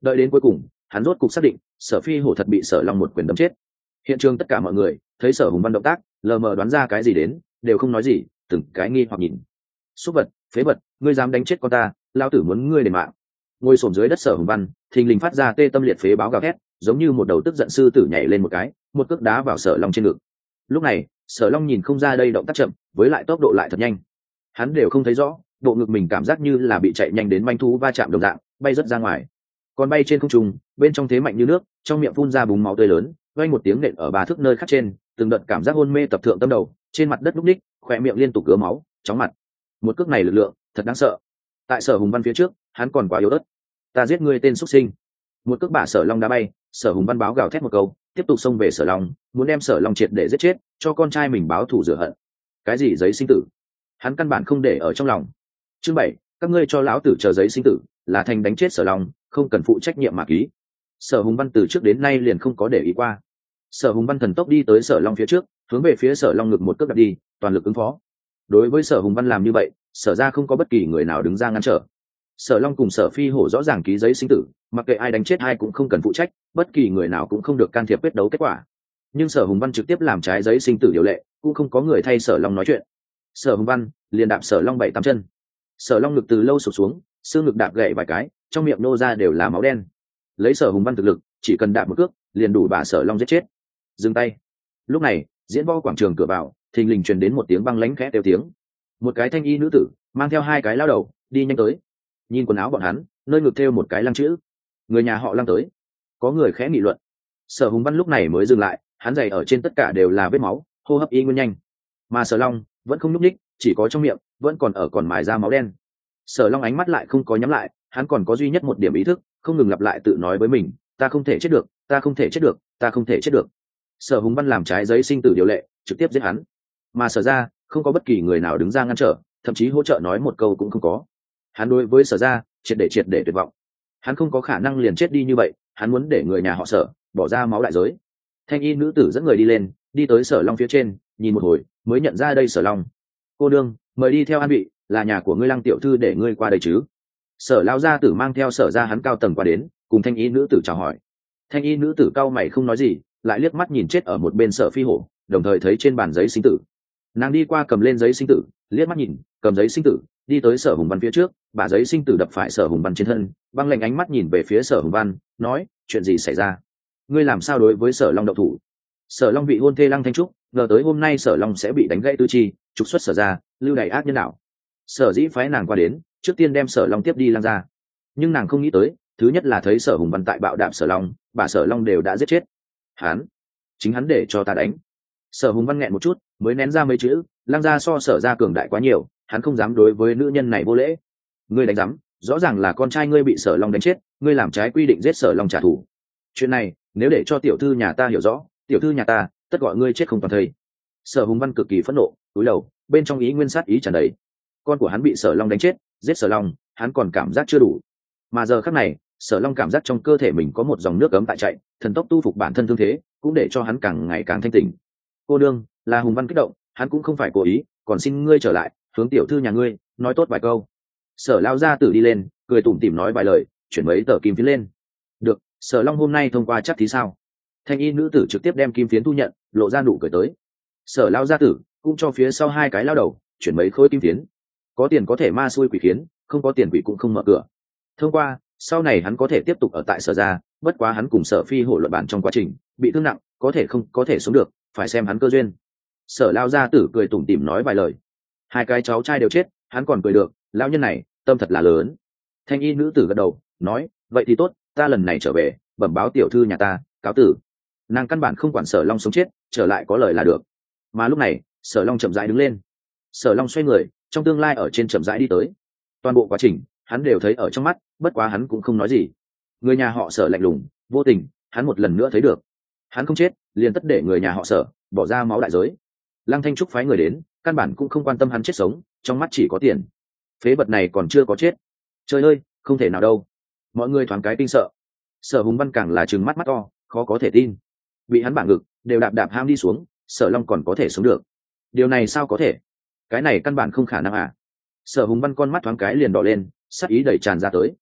Đợi đến cuối cùng hắn rốt cục xác định Sở Phi hổ thật bị Sở Long một quyền đấm chết. Hiện trường tất cả mọi người thấy Sở Hùng Văn động tác, lờ mờ đoán ra cái gì đến, đều không nói gì, từng cái nghi hoặc nhìn. Súc vật, phế vật, ngươi dám đánh chết con ta, lao tử muốn ngươi đền mạng. Ngồi xổm dưới đất Sở Hùng Văn thình lình phát ra tê tâm liệt phế báo gào thét, giống như một đầu tức giận sư tử nhảy lên một cái, một cước đá vào Sở Long trên ngực. Lúc này Sở Long nhìn không ra đây động tác chậm, với lại tốc độ lại thật nhanh, hắn đều không thấy rõ bộ ngực mình, cảm giác như là bị chạy nhanh đến manh thú va chạm đồng dạng, bay rất ra ngoài. Còn bay trên không trung, bên trong thế mạnh như nước, trong miệng phun ra búng máu tươi lớn, vang một tiếng nện ở 3 thước nơi khác trên, từng đợt cảm giác hôn mê tập thượng tâm đầu, trên mặt đất lúc ních, khỏe miệng liên tục ứa máu, chóng mặt. Một cước này lực lượng thật đáng sợ. Tại Sở Hùng Văn phía trước, hắn còn quá yếu ớt. Ta giết ngươi tên xuất sinh. Một cước bả Sở Long đá bay, Sở Hùng Văn báo gào thét một câu, tiếp tục xông về Sở Long, muốn đem Sở Long triệt để giết chết, cho con trai mình báo thù rửa hận. Cái gì giấy sinh tử, hắn căn bản không để ở trong lòng. Chương 7, các ngươi cho lão tử chờ giấy sinh tử, là thành đánh chết Sở Long, không cần phụ trách nhiệm mà ký. Sở Hùng Văn từ trước đến nay liền không có để ý qua. Sở Hùng Văn thần tốc đi tới Sở Long phía trước, hướng về phía Sở Long ngực một cước đạp đi, toàn lực ứng phó. Đối với Sở Hùng Văn làm như vậy, Sở ra không có bất kỳ người nào đứng ra ngăn trở. Sở Long cùng Sở Phi hổ rõ ràng ký giấy sinh tử, mặc kệ ai đánh chết ai cũng không cần phụ trách, bất kỳ người nào cũng không được can thiệp quyết đấu kết quả. Nhưng Sở Hùng Văn trực tiếp làm trái giấy sinh tử điều lệ, cũng không có người thay Sở Long nói chuyện. Sở Hùng Văn liền đạp Sở Long 7-8 chân. Sở Long ngực từ lâu sụp xuống, xương ngực đạp gãy vài cái, trong miệng nô ra đều là máu đen. Lấy Sở Hùng Văn thực lực, chỉ cần đạp một cước liền đủ bà Sở Long giết chết. Dừng tay. Lúc này diễn võ quảng trường cửa vào thình lình truyền đến một tiếng băng lãnh khẽ kêu tiếng. Một cái thanh y nữ tử mang theo 2 cái lao đầu đi nhanh tới. Nhìn quần áo bọn hắn, nơi ngực thêu một cái lăng chữ, người nhà họ Lăng tới. Có người khẽ nghị luận. Sở Hùng Văn lúc này mới dừng lại, hắn giày ở trên tất cả đều là vết máu, hô hấp y nguyên nhanh. Mà Sở Long vẫn không nhúc nhích, chỉ có trong miệng vẫn còn mài ra máu đen. Sở Long ánh mắt lại không có nhắm lại, hắn còn có duy nhất một điểm ý thức, không ngừng lặp lại tự nói với mình, ta không thể chết được, ta không thể chết được, ta không thể chết được. Sở Hùng Văn làm trái giấy sinh tử điều lệ, trực tiếp giết hắn. Mà Sở ra không có bất kỳ người nào đứng ra ngăn trở, thậm chí hỗ trợ nói một câu cũng không có. Hắn đối với Sở ra triệt để tuyệt vọng. Hắn không có khả năng liền chết đi như vậy, hắn muốn để người nhà họ Sở bỏ ra máu đại giới. Thanh y nữ tử dẫn người đi lên, đi tới Sở Long phía trên, nhìn một hồi mới nhận ra đây Sở Long. Cô đương, mời đi theo an vị, là nhà của ngươi Lăng tiểu thư để ngươi qua đây chứ? Sở lao gia tử mang theo Sở ra hắn cao tầng qua đến, cùng thanh y nữ tử chào hỏi. Thanh y nữ tử cau mày không nói gì, lại liếc mắt nhìn chết ở một bên Sở Phi hổ, đồng thời thấy trên bàn giấy sinh tử. Nàng đi qua cầm lên giấy sinh tử, liếc mắt nhìn, cầm giấy sinh tử, đi tới Sở Hùng Văn phía trước, bà giấy sinh tử đập phải Sở Hùng Văn trên thân, băng lạnh ánh mắt nhìn về phía Sở Hùng Văn, nói, chuyện gì xảy ra? Ngươi làm sao đối với Sở Long động thủ? Sở Long bị hôn thê Lăng Thanh Trúc, ngờ tới hôm nay Sở Long sẽ bị đánh gãy tư chi, trục xuất Sở ra, lưu đày ác nhân đạo. Sở dĩ phái nàng qua đến, trước tiên đem Sở Long tiếp đi Lăng ra. Nhưng nàng không nghĩ tới, thứ nhất là thấy Sở Hùng Văn tại bạo đạp Sở Long, bà Sở Long đều đã giết chết. Chính hắn để cho ta đánh. Sở Hùng Văn nghẹn một chút, mới nén ra mấy chữ, Lăng gia so Sở ra cường đại quá nhiều, hắn không dám đối với nữ nhân này vô lễ. Ngươi đánh dám, rõ ràng là con trai ngươi bị Sở Long đánh chết, ngươi làm trái quy định giết Sở Long trả thù. Chuyện này nếu để cho tiểu thư nhà ta hiểu rõ, tiểu thư nhà ta tất gọi ngươi chết không toàn thây. Sở Hùng Văn cực kỳ phẫn nộ, cúi đầu, bên trong ý nguyên sát ý tràn đầy. Con của hắn bị Sở Long đánh chết, giết Sở Long, hắn còn cảm giác chưa đủ. Mà giờ khắc này, Sở Long cảm giác trong cơ thể mình có một dòng nước ấm tại chạy, thần tốc tu phục bản thân thương thế, cũng để cho hắn càng ngày càng thanh tỉnh. Cô đương, là Hùng Văn kích động, hắn cũng không phải cố ý, còn xin ngươi trở lại, hướng tiểu thư nhà ngươi nói tốt vài câu. Sở lao gia tử đi lên, cười tủm tỉm nói vài lời, chuyển mấy tờ kim phiến lên. Được, Sở Long hôm nay thông qua chắc thì sao? Thanh y nữ tử trực tiếp đem kim phiến thu nhận, lộ ra nụ cười tới. Sở lao gia tử cũng cho phía sau 2 cái lao đầu chuyển mấy khối kim phiến. Có tiền có thể ma xui quỷ khiến, không có tiền quỷ cũng không mở cửa. Thông qua, sau này hắn có thể tiếp tục ở tại Sở gia, bất quá hắn cùng Sở Phi hổ luận bản trong quá trình bị thương nặng, có thể không có thể sống được, phải xem hắn cơ duyên. Sở lao gia tử cười tủm tỉm nói vài lời. 2 cái cháu trai đều chết, hắn còn cười được, lão nhân này tâm thật là lớn. Thanh y nữ tử gật đầu, nói, vậy thì tốt, ta lần này trở về, bẩm báo tiểu thư nhà ta, cáo tử. Nàng căn bản không quản Sở Long sống chết, trở lại có lời là được. Mà lúc này, Sở Long chậm rãi đứng lên. Sở Long xoay người, trong tương lai ở trên chậm rãi đi tới. Toàn bộ quá trình hắn đều thấy ở trong mắt, bất quá hắn cũng không nói gì. Người nhà họ Sở lạnh lùng, vô tình, hắn một lần nữa thấy được. Hắn không chết, liền tất để người nhà họ Sở bỏ ra máu đại giới. Lăng Thanh Trúc phái người đến, căn bản cũng không quan tâm hắn chết sống, trong mắt chỉ có tiền. Phế vật này còn chưa có chết. Trời ơi, không thể nào đâu. Mọi người thoáng cái kinh sợ. Sở Hùng Văn càng là trừng mắt mắt to, khó có thể tin. Bị hắn bảng ngực đều đạp ham đi xuống, Sở Long còn có thể sống được. Điều này sao có thể? Cái này căn bản không khả năng à? Sở Hùng Văn con mắt thoáng cái liền đỏ lên, sắc ý đẩy tràn ra tới.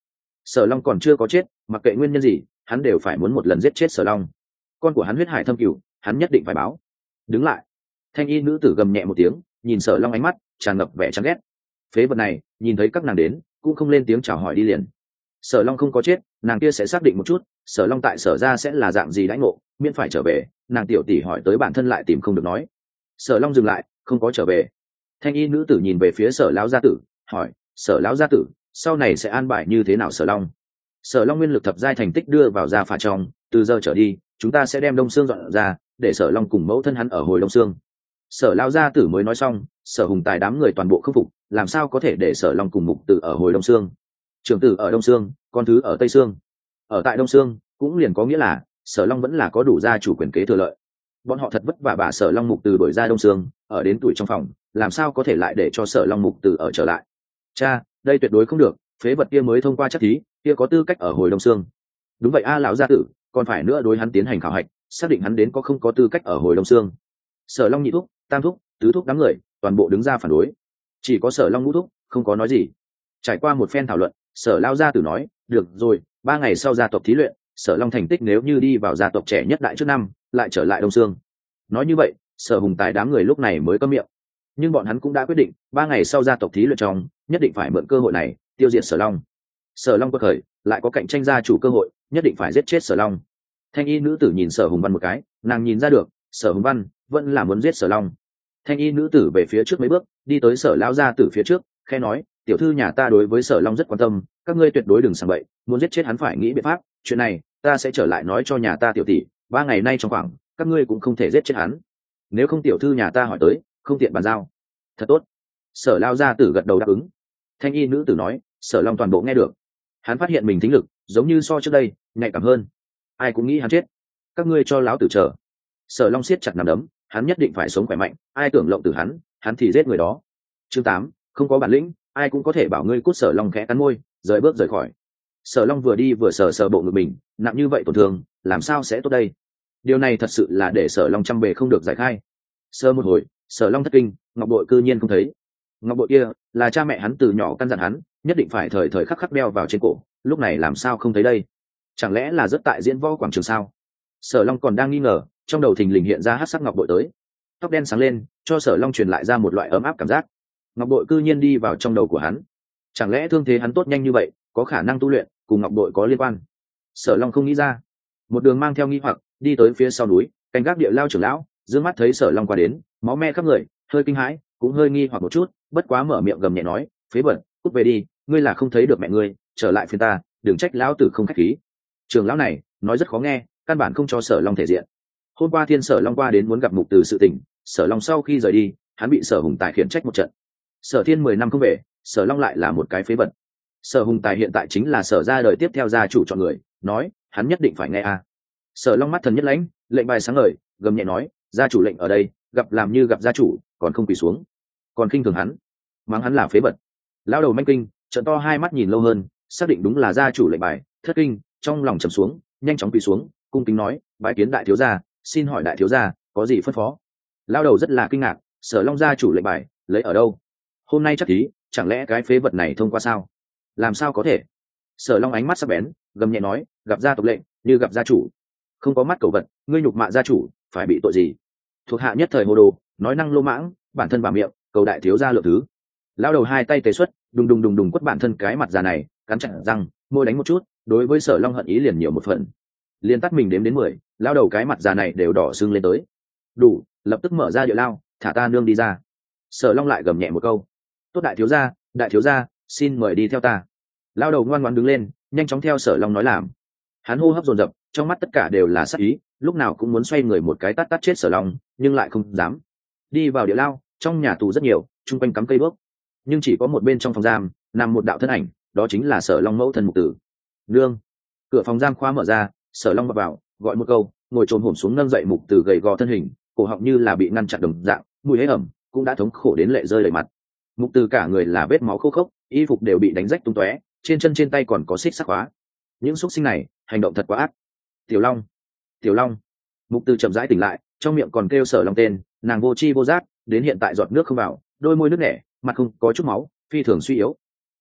Sở Long còn chưa có chết, mặc kệ nguyên nhân gì hắn đều phải muốn một lần giết chết Sở Long. Con của hắn huyết hải thâm cửu, hắn nhất định phải báo. Đứng lại. Thanh y nữ tử gầm nhẹ một tiếng, nhìn Sở Long ánh mắt tràn ngập vẻ chán ghét. Phế vật này nhìn thấy các nàng đến cũng không lên tiếng chào hỏi đi liền. Sở Long không có chết, nàng kia sẽ xác định một chút Sở Long tại Sở ra sẽ là dạng gì đãi ngộ, miễn phải trở về. Nàng tiểu tỷ hỏi tới bản thân lại tìm không được nói. Sở Long dừng lại, không có trở về. Thanh y nữ tử nhìn về phía Sở lão gia tử, hỏi: Sở lão gia tử, sau này sẽ an bài như thế nào Sở Long? Sở Long nguyên lực thập giai thành tích đưa vào gia phả trong, từ giờ trở đi chúng ta sẽ đem Đông Sương dọn ra, để Sở Long cùng mẫu thân hắn ở hồi Đông Sương. Sở lão gia tử mới nói xong, Sở Hùng Tài đám người toàn bộ khâm phục, làm sao có thể để Sở Long cùng mục tử ở hồi Đông Sương? Trưởng tử ở Đông Sương, con thứ ở Tây Sương. Ở tại Đông Sương cũng liền có nghĩa là Sở Long vẫn là có đủ gia chủ quyền kế thừa lợi. Bọn họ thật vất vả bà Sở Long mục tử đổi ra Đông Sương, ở đến tuổi trong phòng, làm sao có thể lại để cho Sở Long mục tử ở trở lại? Cha, đây tuyệt đối không được, phế vật kia mới thông qua chắc thí, kia có tư cách ở hồi Đông Sương. Đúng vậy a lão gia tử, còn phải nữa đối hắn tiến hành khảo hạch, xác định hắn đến có không có tư cách ở hồi Đông Sương. Sở Long nhị thúc, tam thúc, tứ thúc đám người toàn bộ đứng ra phản đối, chỉ có Sở Long ngũ thúc không có nói gì. Trải qua một phen thảo luận, Sở lao gia tử nói: được rồi, 3 ngày sau gia tộc thí luyện, Sở Long thành tích nếu như đi vào gia tộc trẻ nhất đại trước năm, lại trở lại Đông Sương. Nói như vậy, Sở Hùng Tài đám người lúc này mới câm miệng, nhưng bọn hắn cũng đã quyết định 3 ngày sau gia tộc thí luyện trong, nhất định phải mượn cơ hội này tiêu diệt Sở Long. Sở Long quật khởi, lại có cạnh tranh gia chủ cơ hội, nhất định phải giết chết Sở Long. Thanh y nữ tử nhìn Sở Hùng Văn một cái, nàng nhìn ra được Sở Hùng Văn vẫn là muốn giết Sở Long. Thanh y nữ tử về phía trước mấy bước, đi tới Sở lão gia tử phía trước, khẽ nói: tiểu thư nhà ta đối với Sở Long rất quan tâm, các ngươi tuyệt đối đừng sảng bậy, muốn giết chết hắn phải nghĩ biện pháp, chuyện này ta sẽ trở lại nói cho nhà ta tiểu tỷ, 3 ngày nay trong khoảng, các ngươi cũng không thể giết chết hắn. Nếu không tiểu thư nhà ta hỏi tới, không tiện bàn giao. Thật tốt. Sở lão gia tử gật đầu đáp ứng. Thanh y nữ tử nói: Sở Long toàn bộ nghe được, hắn phát hiện mình thính lực giống như so trước đây nhạy cảm hơn. Ai cũng nghĩ hắn chết, các ngươi cho lão tử chờ. Sở Long siết chặt nắm đấm, hắn nhất định phải sống khỏe mạnh, ai tưởng lộng tử hắn thì giết người đó. Chương 8, không có bản lĩnh, ai cũng có thể bảo ngươi cút. Sở Long khẽ cắn môi, rời bước rời khỏi. Sở Long vừa đi vừa sờ sờ bộ ngực mình, nặng như vậy tổn thương, làm sao sẽ tốt đây? Điều này thật sự là để Sở Long trăm bề không được giải khai. Sơ một hồi, Sở Long thất kinh, ngọc bội cư nhiên không thấy. Ngọc bội kia là cha mẹ hắn từ nhỏ căn dặn hắn, nhất định phải thời thời khắc khắc đeo vào trên cổ, lúc này làm sao không thấy đây? Chẳng lẽ là rất tại diễn võ quảng trường sao? Sở Long còn đang nghi ngờ, trong đầu thình lình hiện ra hắc sắc ngọc bội tới, tóc đen sáng lên, cho Sở Long truyền lại ra một loại ấm áp cảm giác. Ngọc bội cư nhiên đi vào trong đầu của hắn, chẳng lẽ thương thế hắn tốt nhanh như vậy, có khả năng tu luyện cùng ngọc bội có liên quan? Sở Long không nghĩ ra, một đường mang theo nghi hoặc đi tới phía sau núi, canh gác địa lao trưởng lão dương mắt thấy Sở Long qua đến, máu me khắp người, hơi kinh hãi, cũng hơi nghi hoặc một chút, bất quá mở miệng gầm nhẹ nói: phế vật, cút về đi, ngươi là không thấy được mẹ ngươi, trở lại phiền ta, đừng trách lão tử không khách khí. Trưởng lão này nói rất khó nghe, căn bản không cho Sở Long thể diện. Hôm qua thiên Sở Long qua đến muốn gặp mục từ sự tình, Sở Long sau khi rời đi, hắn bị Sở Hùng Tài khiển trách một trận. Sở Thiên 10 năm không về, Sở Long lại là một cái phế vật. Sở Hùng Tài hiện tại chính là Sở ra đời tiếp theo gia chủ chọn người, nói hắn nhất định phải nghe a. Sở Long mắt thần nhất lãnh, lệnh bài sáng ngời, gầm nhẹ nói: gia chủ lệnh ở đây, gặp làm như gặp gia chủ, còn không quỳ xuống, còn khinh thường hắn, mắng hắn là phế vật. Lao đầu manh kinh, trợn to hai mắt nhìn lâu hơn, xác định đúng là gia chủ lệnh bài, thất kinh, trong lòng trầm xuống, nhanh chóng quỳ xuống, cung kính nói: bái kiến đại thiếu gia, xin hỏi đại thiếu gia có gì phân phó? Lao đầu rất là kinh ngạc, Sở Long gia chủ lệnh bài lấy ở đâu? Hôm nay chắc thí, chẳng lẽ cái phế vật này thông qua sao? Làm sao có thể? Sở Long ánh mắt sắc bén, gầm nhẹ nói: gặp gia tộc lệnh như gặp gia chủ, không có mắt cầu vật, ngươi nhục mạ gia chủ, phải bị tội gì? Thuộc hạ nhất thời hồ đồ, nói năng lô mãng, bản thân bà miệng, cầu đại thiếu gia lượng thứ. Lao đầu hai tay tế xuất, đùng đùng đùng đùng quất bản thân cái mặt già này, cắn chặt răng, môi đánh một chút, đối với Sở Long hận ý liền nhiều một phần. Liên tắt mình đếm đến 10, lao đầu cái mặt già này đều đỏ sưng lên tới. Đủ, lập tức mở ra địa lao, thả ta nương đi ra. Sở Long lại gầm nhẹ một câu: tốt đại thiếu gia, xin mời đi theo ta. Lao đầu ngoan ngoãn đứng lên, nhanh chóng theo Sở Long nói làm. Hắn hô hấp dồn dập, trong mắt tất cả đều là sát ý, lúc nào cũng muốn xoay người một cái tát chết Sở Long, nhưng lại không dám. Đi vào địa lao, trong nhà tù rất nhiều, chung quanh cắm cây đuốc, nhưng chỉ có một bên trong phòng giam nằm một đạo thân ảnh, đó chính là Sở Long mẫu thân Mục Tử. Nương. Cửa phòng giam khóa mở ra, Sở Long vào, gọi một câu, ngồi trồn hổm xuống nâng dậy Mục Tử gầy gò thân hình, cổ họng như là bị ngăn chặn đồng dạng, mùi hế ẩm cũng đã thống khổ đến lệ rơi đầy mặt. Mục Tử cả người là vết máu khô khốc, y phục đều bị đánh rách tung tóe, trên chân trên tay còn có xích sắc khóa. Những xúc sinh này hành động thật quá ác. Tiểu Long, Tiểu Long. Mục Tử chậm rãi tỉnh lại, trong miệng còn kêu Sở Long tên, nàng vô tri vô giác, đến hiện tại giọt nước không vào, đôi môi nước nẻ, mặt không có chút máu, phi thường suy yếu.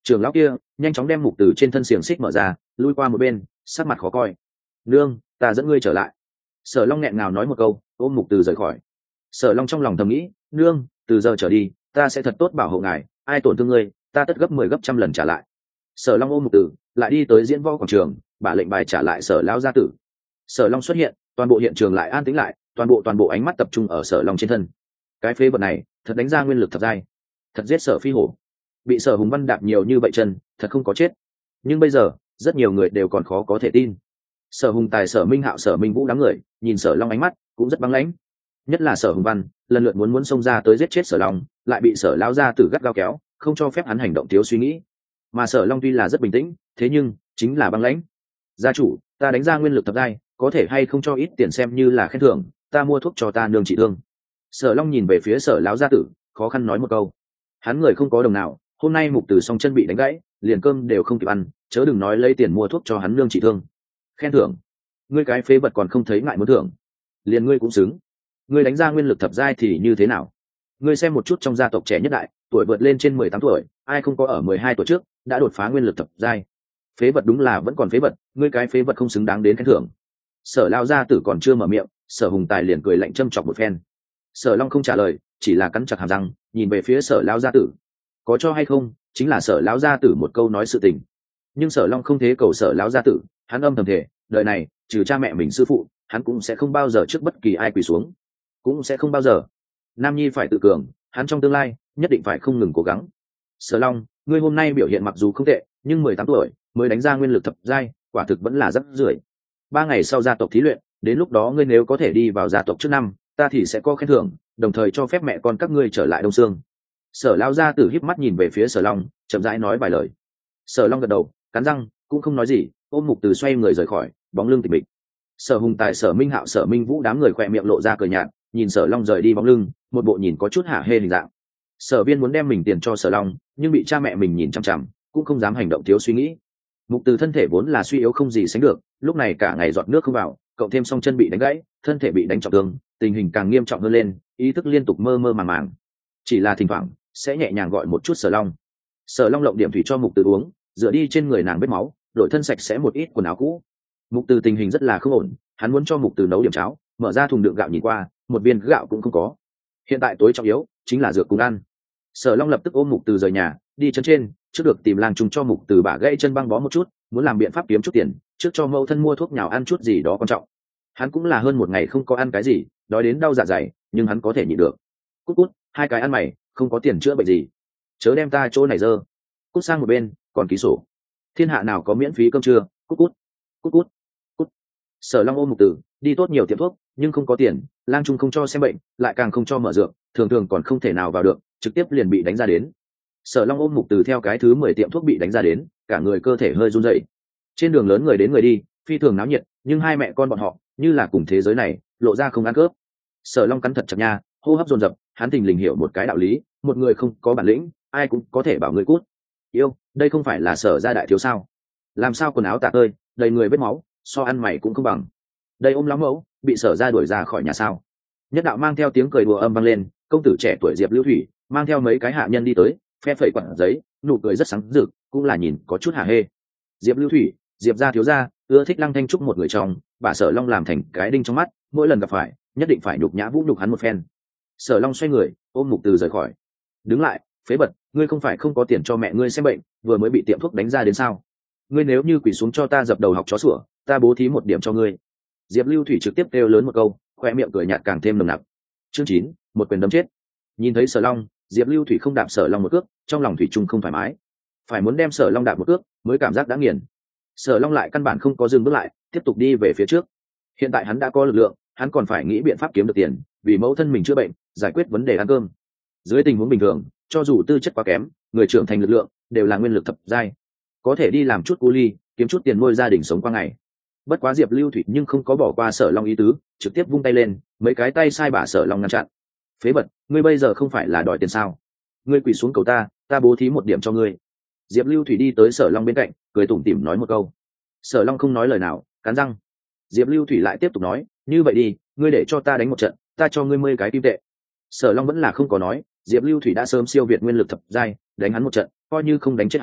Trưởng lão kia nhanh chóng đem Mục Từ trên thân xiềng xích mở ra, lui qua một bên, sắc mặt khó coi. Nương, ta dẫn ngươi trở lại. Sở Long nghẹn ngào nói một câu, ôm Mục Từ rời khỏi. Sở Long trong lòng thầm nghĩ, nương, từ giờ trở đi ta sẽ thật tốt bảo hộ ngài, ai tổn thương ngươi ta tất gấp 10 gấp trăm lần trả lại. Sở Long ôm Mục Từ lại đi tới diễn võ quảng trường, bả lệnh bài trả lại Sở lão gia tử. Sở Long xuất hiện, toàn bộ hiện trường lại an tĩnh lại, toàn bộ ánh mắt tập trung ở Sở Long trên thân. Cái phế vật này thật đánh ra nguyên lực thập giai, thật giết Sở Phi Hổ, bị Sở Hùng Văn đạp nhiều như vậy chân, thật không có chết. Nhưng bây giờ rất nhiều người đều còn khó có thể tin. Sở Hùng Tài, Sở Minh Hạo, Sở Minh Vũ đám người nhìn Sở Long ánh mắt cũng rất băng lãnh, nhất là Sở Hùng Văn lần lượt muốn xông ra tới giết chết Sở Long, lại bị Sở lão gia tử gắt gao kéo, không cho phép hắn hành động thiếu suy nghĩ. Mà Sở Long tuy là rất bình tĩnh, thế nhưng chính là băng lãnh. Gia chủ, ta đánh ra nguyên lực thập giai, có thể hay không cho ít tiền xem như là khen thưởng, ta mua thuốc cho ta nương trị thương. Sở Long nhìn về phía Sở lão gia tử, khó khăn nói một câu. Hắn người không có đồng nào, hôm nay Mục Từ song chân bị đánh gãy, liền cơm đều không kịp ăn, chớ đừng nói lấy tiền mua thuốc cho hắn nương trị thương. Khen thưởng? Ngươi cái phế vật còn không thấy ngại muốn thưởng? Liền ngươi cũng xứng. Ngươi đánh ra nguyên lực thập giai thì như thế nào? Ngươi xem một chút trong gia tộc trẻ nhất đại, tuổi vượt lên trên 18 tuổi, ai không có ở 12 tuổi trước đã đột phá nguyên lực thập giai. Phế vật đúng là vẫn còn phế vật, ngươi cái phế vật không xứng đáng đến khen thưởng. Sở lão gia tử còn chưa mở miệng, Sở Hùng Tài liền cười lạnh châm chọc một phen. Sở Long không trả lời, chỉ là cắn chặt hàm răng, nhìn về phía Sở lão gia tử. Có cho hay không, chính là Sở lão gia tử một câu nói sự tình. Nhưng Sở Long không thế cầu Sở lão gia tử, hắn âm thầm thể, đời này trừ cha mẹ mình sư phụ, hắn cũng sẽ không bao giờ trước bất kỳ ai quỳ xuống, cũng sẽ không bao giờ. Nam nhi phải tự cường, hắn trong tương lai nhất định phải không ngừng cố gắng. Sở Long, ngươi hôm nay biểu hiện mặc dù không tệ, nhưng 18 tuổi mới đánh ra nguyên lực thập giai, quả thực vẫn là rất rưởi. 3 ngày sau gia tộc thí luyện, đến lúc đó ngươi nếu có thể đi vào gia tộc trước năm, ta thì sẽ có khen thưởng, đồng thời cho phép mẹ con các ngươi trở lại Đông Sương. Sở lão gia tử híp mắt nhìn về phía Sở Long, chậm rãi nói vài lời. Sở Long gật đầu, cắn răng, cũng không nói gì, ôm Mục Từ xoay người rời khỏi, bóng lưng tịch mịch. Sở Hùng Tài, Sở Minh Hạo, Sở Minh Vũ đám người khỏe miệng lộ ra cười nhạt, nhìn Sở Long rời đi bóng lưng, một bộ nhìn có chút hả hê hình dạng. Sở Viên muốn đem mình tiền cho Sở Long, nhưng bị cha mẹ mình nhìn chằm chằm, cũng không dám hành động thiếu suy nghĩ. Mục Từ thân thể vốn là suy yếu không gì sánh được, lúc này cả ngày giọt nước không vào, cộng thêm song chân bị đánh gãy, thân thể bị đánh trọng thương, tình hình càng nghiêm trọng hơn lên, ý thức liên tục mơ mơ màng màng. Chỉ là thỉnh thoảng sẽ nhẹ nhàng gọi một chút Sở Long. Sở Long lộng điểm thủy cho Mục Từ uống, rửa đi trên người nàng vết máu, đổi thân sạch sẽ một ít quần áo cũ. Mục Từ tình hình rất là không ổn, hắn muốn cho Mục Từ nấu điểm cháo, mở ra thùng đựng gạo nhìn qua, một viên gạo cũng không có. Hiện tại tối trọng yếu chính là dược cùng ăn. Sở Long lập tức ôm Mục Từ rời nhà, đi chân trên, trước được tìm lang trùng cho Mục Từ bả gãy chân băng bó một chút, muốn làm biện pháp kiếm chút tiền, trước cho mẫu thân mua thuốc nhào ăn chút gì đó quan trọng. Hắn cũng là hơn một ngày không có ăn cái gì, đói đến đau dạ dày, nhưng hắn có thể nhịn được. Cút cút, hai cái ăn mày, không có tiền chữa bệnh gì, chớ đem ta chỗ này dơ. Cút sang một bên, còn ký sổ. Thiên hạ nào có miễn phí cơm trưa, cút cút, cút cút, cút. Sở Long ôm Mục Từ, đi tốt nhiều tiệm thuốc, nhưng không có tiền, lang trung không cho xem bệnh, lại càng không cho mở dược, thường thường còn không thể nào vào được, trực tiếp liền bị đánh ra đến. Sở Long ôm Mục Từ theo cái thứ 10 tiệm thuốc bị đánh ra đến, cả người cơ thể hơi run rẩy. Trên đường lớn người đến người đi, phi thường náo nhiệt, nhưng hai mẹ con bọn họ như là cùng thế giới này, lộ ra không ăn cướp. Sở Long cắn thật chặt nha, hô hấp dồn dập, hắn thình lình hiểu một cái đạo lý, một người không có bản lĩnh, ai cũng có thể bảo người cút. Yêu, đây không phải là Sở gia đại thiếu sao? Làm sao quần áo tả tơi, đầy người vết máu, so ăn mày cũng không bằng. Đây ôm lắm mẫu, bị Sở gia đuổi ra khỏi nhà sao? Nhất đạo mang theo tiếng cười đùa âm vang lên, công tử trẻ tuổi Diệp Lưu Thủy mang theo mấy cái hạ nhân đi tới, phe phẩy quặng giấy, nụ cười rất sáng rực, cũng là nhìn có chút hả hê. Diệp Lưu Thủy, Diệp gia thiếu gia, ưa thích Lăng Thanh Trúc một người trong, bà Sở Long làm thành cái đinh trong mắt, mỗi lần gặp phải, nhất định phải nhục nhã vũ nhục hắn một phen. Sở Long xoay người, ôm Mục Từ rời khỏi. Đứng lại, phế bật, ngươi không phải không có tiền cho mẹ ngươi xem bệnh, vừa mới bị tiệm thuốc đánh ra đến sao? Ngươi nếu như quỳ xuống cho ta dập đầu học chó sủa, ta bố thí một điểm cho ngươi. Diệp Lưu Thủy trực tiếp kêu lớn một câu, khoe miệng cười nhạt càng thêm nồng nặc. Chương 9, một quyền đấm chết. Nhìn thấy Sở Long, Diệp Lưu Thủy không đạp Sở Long một cước, trong lòng thủy chung không thoải mái. Phải muốn đem Sở Long đạp một cước, mới cảm giác đã nghiền. Sở Long lại căn bản không có dừng bước lại, tiếp tục đi về phía trước. Hiện tại hắn đã có lực lượng, hắn còn phải nghĩ biện pháp kiếm được tiền, vì mẫu thân mình chữa bệnh, giải quyết vấn đề ăn cơm. Dưới tình huống bình thường, cho dù tư chất quá kém, người trưởng thành lực lượng đều là nguyên lực thập giai, có thể đi làm chút cu ly, kiếm chút tiền nuôi gia đình sống qua ngày. Bất quá Diệp Lưu Thủy nhưng không có bỏ qua Sở Long ý tứ, trực tiếp vung tay lên, mấy cái tay sai bả Sở Long ngăn chặn. Phế bật, ngươi bây giờ không phải là đòi tiền sao? Ngươi quỳ xuống cầu ta, ta bố thí một điểm cho ngươi. Diệp Lưu Thủy đi tới Sở Long bên cạnh, cười tủm tỉm nói một câu. Sở Long không nói lời nào, cắn răng. Diệp Lưu Thủy lại tiếp tục nói, như vậy đi, ngươi để cho ta đánh một trận, ta cho ngươi 10 cái kim tệ. Sở Long vẫn là không có nói, Diệp Lưu Thủy đã sớm siêu việt nguyên lực thập giai, đánh hắn một trận, coi như không đánh chết hắn,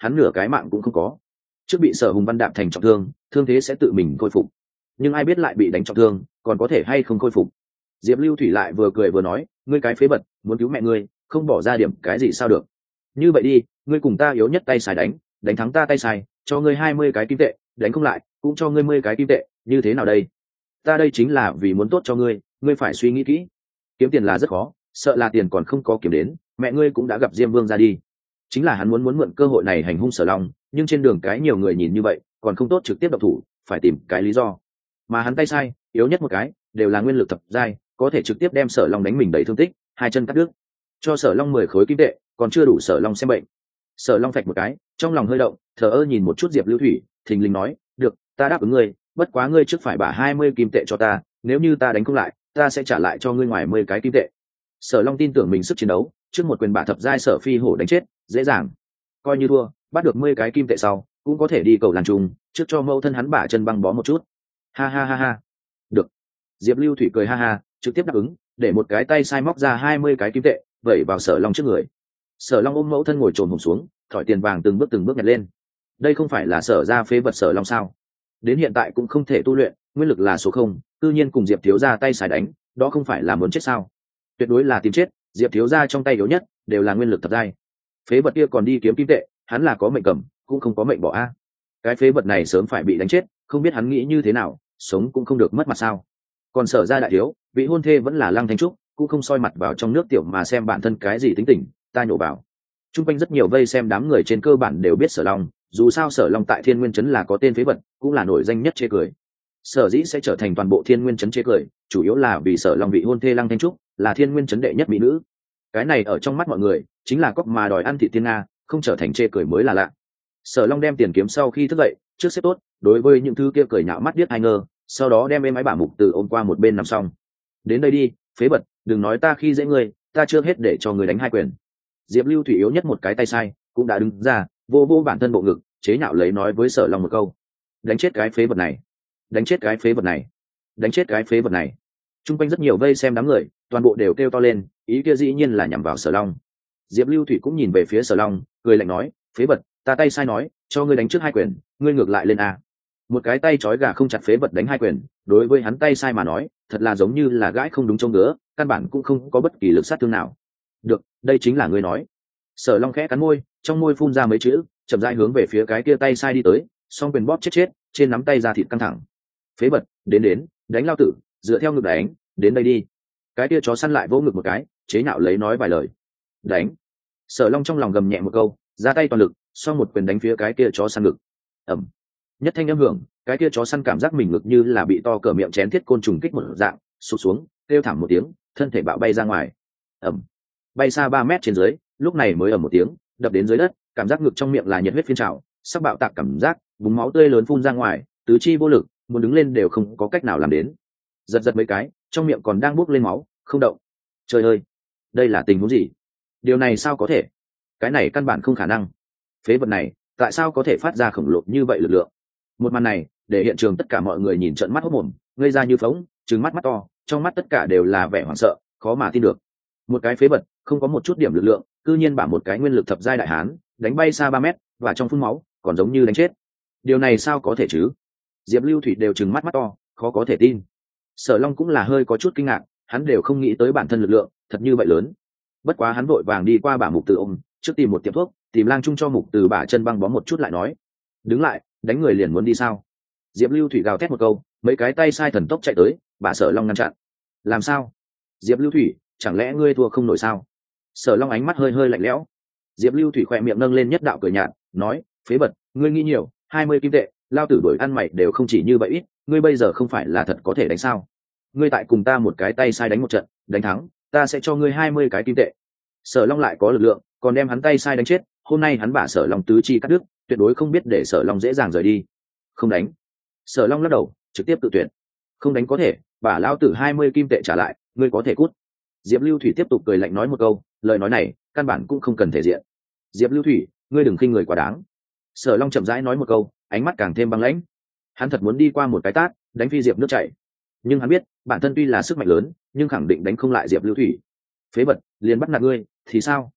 hắn nửa cái mạng cũng không có. Trước bị Sở Hùng Văn đạp thành trọng thương, thương thế sẽ tự mình khôi phục, nhưng ai biết lại bị đánh trọng thương, còn có thể hay không khôi phục. Diệp Lưu Thủy lại vừa cười vừa nói, ngươi cái phế vật, muốn cứu mẹ ngươi, không bỏ ra điểm cái gì sao được. Như vậy đi, ngươi cùng ta yếu nhất tay sai đánh thắng ta tay sai, cho ngươi 20 cái kim tệ, đánh không lại, cũng cho ngươi 10 cái kim tệ, như thế nào đây? Ta đây chính là vì muốn tốt cho ngươi, ngươi phải suy nghĩ kỹ. Kiếm tiền là rất khó, sợ là tiền còn không có kiếm đến, mẹ ngươi cũng đã gặp Diêm Vương ra đi. Chính là hắn muốn mượn cơ hội này hành hung Sở Long, nhưng trên đường cái nhiều người nhìn như vậy, còn không tốt trực tiếp động thủ, phải tìm cái lý do. Mà hắn tay sai, yếu nhất một cái, đều là nguyên lực thập giai, có thể trực tiếp đem Sở Long đánh mình đầy thương tích, hai chân cắt đứt. Cho Sở Long 10 khối kim tệ, còn chưa đủ Sở Long xem bệnh. Sở Long phạch một cái, trong lòng hơi động, thờ ơ nhìn một chút Diệp Lưu Thủy, thình lình nói, được, ta đáp ứng ngươi, bất quá ngươi trước phải bả 20 kim tệ cho ta, nếu như ta đánh không lại, ta sẽ trả lại cho ngươi ngoài 10 cái kim tệ. Sở Long tin tưởng mình sức chiến đấu, trước một quyền bả thập giai Sở Phi Hổ đánh chết, dễ dàng. Coi như thua, bắt được 10 cái kim tệ sau, cũng có thể đi cầu làn trùng, trước cho mâu thân hắn bả chân băng bó một chút. Ha ha ha ha. Được. Diệp Lưu Thủy cười ha ha, trực tiếp đáp ứng, để một cái tay sai móc ra 20 cái kim tệ, vẩy vào Sở Long trước người. Sở Long ôm mẫu thân ngồi trồm hổm xuống, thỏi tiền vàng từng bước nhặt lên. Đây không phải là Sở gia phế vật Sở Long sao? Đến hiện tại cũng không thể tu luyện, nguyên lực là số 0, tự nhiên cùng Diệp thiếu gia tay sai đánh, đó không phải là muốn chết sao? Tuyệt đối là tìm chết, Diệp thiếu gia trong tay yếu nhất đều là nguyên lực thập giai. Phế vật kia còn đi kiếm kim tệ, hắn là có mệnh cầm, cũng không có mệnh bỏ a. Cái phế vật này sớm phải bị đánh chết, không biết hắn nghĩ như thế nào, sống cũng không được mất mặt sao? Còn Sở gia đại thiếu, vị hôn thê vẫn là Lăng Thanh Trúc, cũng không soi mặt vào trong nước tiểu mà xem bản thân cái gì tính tình, ta nhổ vào. Trung quanh rất nhiều vây xem đám người trên cơ bản đều biết Sở Long, dù sao Sở Long tại Thiên Nguyên trấn là có tên phế vật, cũng là nổi danh nhất chê cười. Sở dĩ sẽ trở thành toàn bộ Thiên Nguyên trấn chê cười, chủ yếu là vì Sở Long vị hôn thê Lăng Thanh Trúc là Thiên Nguyên trấn đệ nhất mỹ nữ. Cái này ở trong mắt mọi người chính là cóc mà đòi ăn thịt thiên nga, không trở thành chê cười mới là lạ. Sở Long đem tiền kiếm sau khi thức dậy, trước xếp tốt, đối với những thứ kia cười nhạo mắt điếc hai ngơ, sau đó đem êm ái bả mục từ ôm qua một bên nằm xong. Đến đây đi, phế vật, đừng nói ta khi dễ ngươi, ta chưa hết để cho ngươi đánh hai quyền. Diệp Lưu Thủy yếu nhất một cái tay sai, cũng đã đứng ra, vô bản thân bộ ngực, chế nhạo lấy nói với Sở Long một câu: đánh chết cái phế vật này, đánh chết cái phế vật này, đánh chết cái phế vật này. Trung quanh rất nhiều vây xem đám người, toàn bộ đều kêu to lên, ý kia dĩ nhiên là nhằm vào Sở Long. Diệp Lưu Thủy cũng nhìn về phía Sở Long, cười lạnh nói: phế vật, ta tay sai nói, cho ngươi đánh trước hai quyền, ngươi ngược lại lên a. Một cái tay trói gà không chặt phế vật đánh hai quyền, đối với hắn tay sai mà nói, thật là giống như là gãi không đúng trông ngứa, căn bản cũng không có bất kỳ lực sát thương nào. Được, đây chính là ngươi nói. Sở Long khẽ cắn môi, trong môi phun ra mấy chữ, chậm rãi hướng về phía cái kia tay sai đi tới, song quyền bóp chết, trên nắm tay ra thịt căng thẳng. Phế vật, đến, đánh lao tử, dựa theo ngực đánh, đến đây đi. Cái kia chó săn lại vỗ ngực một cái, chế nhạo lấy nói vài lời. Đánh. Sở Long trong lòng gầm nhẹ một câu, ra tay toàn lực, song một quyền đánh phía cái kia chó săn ngực. Ầm. Nhất thanh âm hưởng, cái kia chó săn cảm giác mình ngực như là bị to cỡ miệng chén thiết côn trùng kích một dạng, sụt xuống, kêu thảm một tiếng, thân thể bạo bay ra ngoài. Ầm. Bay xa 3 mét trên dưới, lúc này mới ầm một tiếng, đập đến dưới đất, cảm giác ngực trong miệng là nhiệt huyết phiên trào, sắp bạo tạc cảm giác, búng máu tươi lớn phun ra ngoài, tứ chi vô lực, muốn đứng lên đều không có cách nào làm đến. Giật mấy cái, trong miệng còn đang bốc lên máu, không động. Trời ơi, đây là tình huống gì? Điều này sao có thể? Cái này căn bản không khả năng. Phế vật này, tại sao có thể phát ra khổng lồ như vậy lực lượng? Một màn này, để hiện trường tất cả mọi người nhìn trợn mắt hốt mồm, ngây ra như phóng, trừng mắt mắt to, trong mắt tất cả đều là vẻ hoảng sợ, khó mà tin được. Một cái phế vật, không có một chút điểm lực lượng, cư nhiên bả một cái nguyên lực thập giai đại hán đánh bay xa 3 mét, và trong phun máu, còn giống như đánh chết. Điều này sao có thể chứ? Diệp Lưu Thủy đều trừng mắt mắt to, khó có thể tin. Sở Long cũng là hơi có chút kinh ngạc, hắn đều không nghĩ tới bản thân lực lượng thật như vậy lớn. Bất quá hắn vội vàng đi qua bả mục từ ôm, trước tìm một tiệm thuốc, tìm Lang Trung cho mục từ bả chân băng bó một chút lại nói: đứng lại, đánh người liền muốn đi sao? Diệp Lưu Thủy gào thét một câu, mấy cái tay sai thần tốc chạy tới, bả Sở Long ngăn chặn. Làm sao? Diệp Lưu Thủy, chẳng lẽ ngươi thua không nổi sao? Sở Long ánh mắt hơi lạnh lẽo. Diệp Lưu Thủy khỏe miệng nâng lên nhất đạo cười nhạt, nói: phế vật, ngươi nghĩ nhiều, 20 kim tệ, lao tử đổi ăn mày đều không chỉ như vậy ít, ngươi bây giờ không phải là thật có thể đánh sao? Ngươi tại cùng ta một cái tay sai đánh một trận, đánh thắng, ta sẽ cho ngươi 20 cái kim tệ. Sở Long lại có lực lượng, còn đem hắn tay sai đánh chết, hôm nay hắn bả Sở Long tứ chi cắt đứt, tuyệt đối không biết để Sở Long dễ dàng rời đi. Không đánh. Sở Long lắc đầu, trực tiếp tự tuyển. Không đánh có thể, bả lao tử 20 kim tệ trả lại, ngươi có thể cút. Diệp Lưu Thủy tiếp tục cười lạnh nói một câu, lời nói này căn bản cũng không cần thể diện. Diệp Lưu Thủy, ngươi đừng khinh người quá đáng. Sở Long chậm rãi nói một câu, ánh mắt càng thêm băng lãnh. Hắn thật muốn đi qua một cái tát, đánh phi Diệp nước chảy, nhưng hắn biết bản thân tuy là sức mạnh lớn, nhưng khẳng định đánh không lại Diệp Lưu Thủy. Phế vật, liền bắt nạt ngươi thì sao?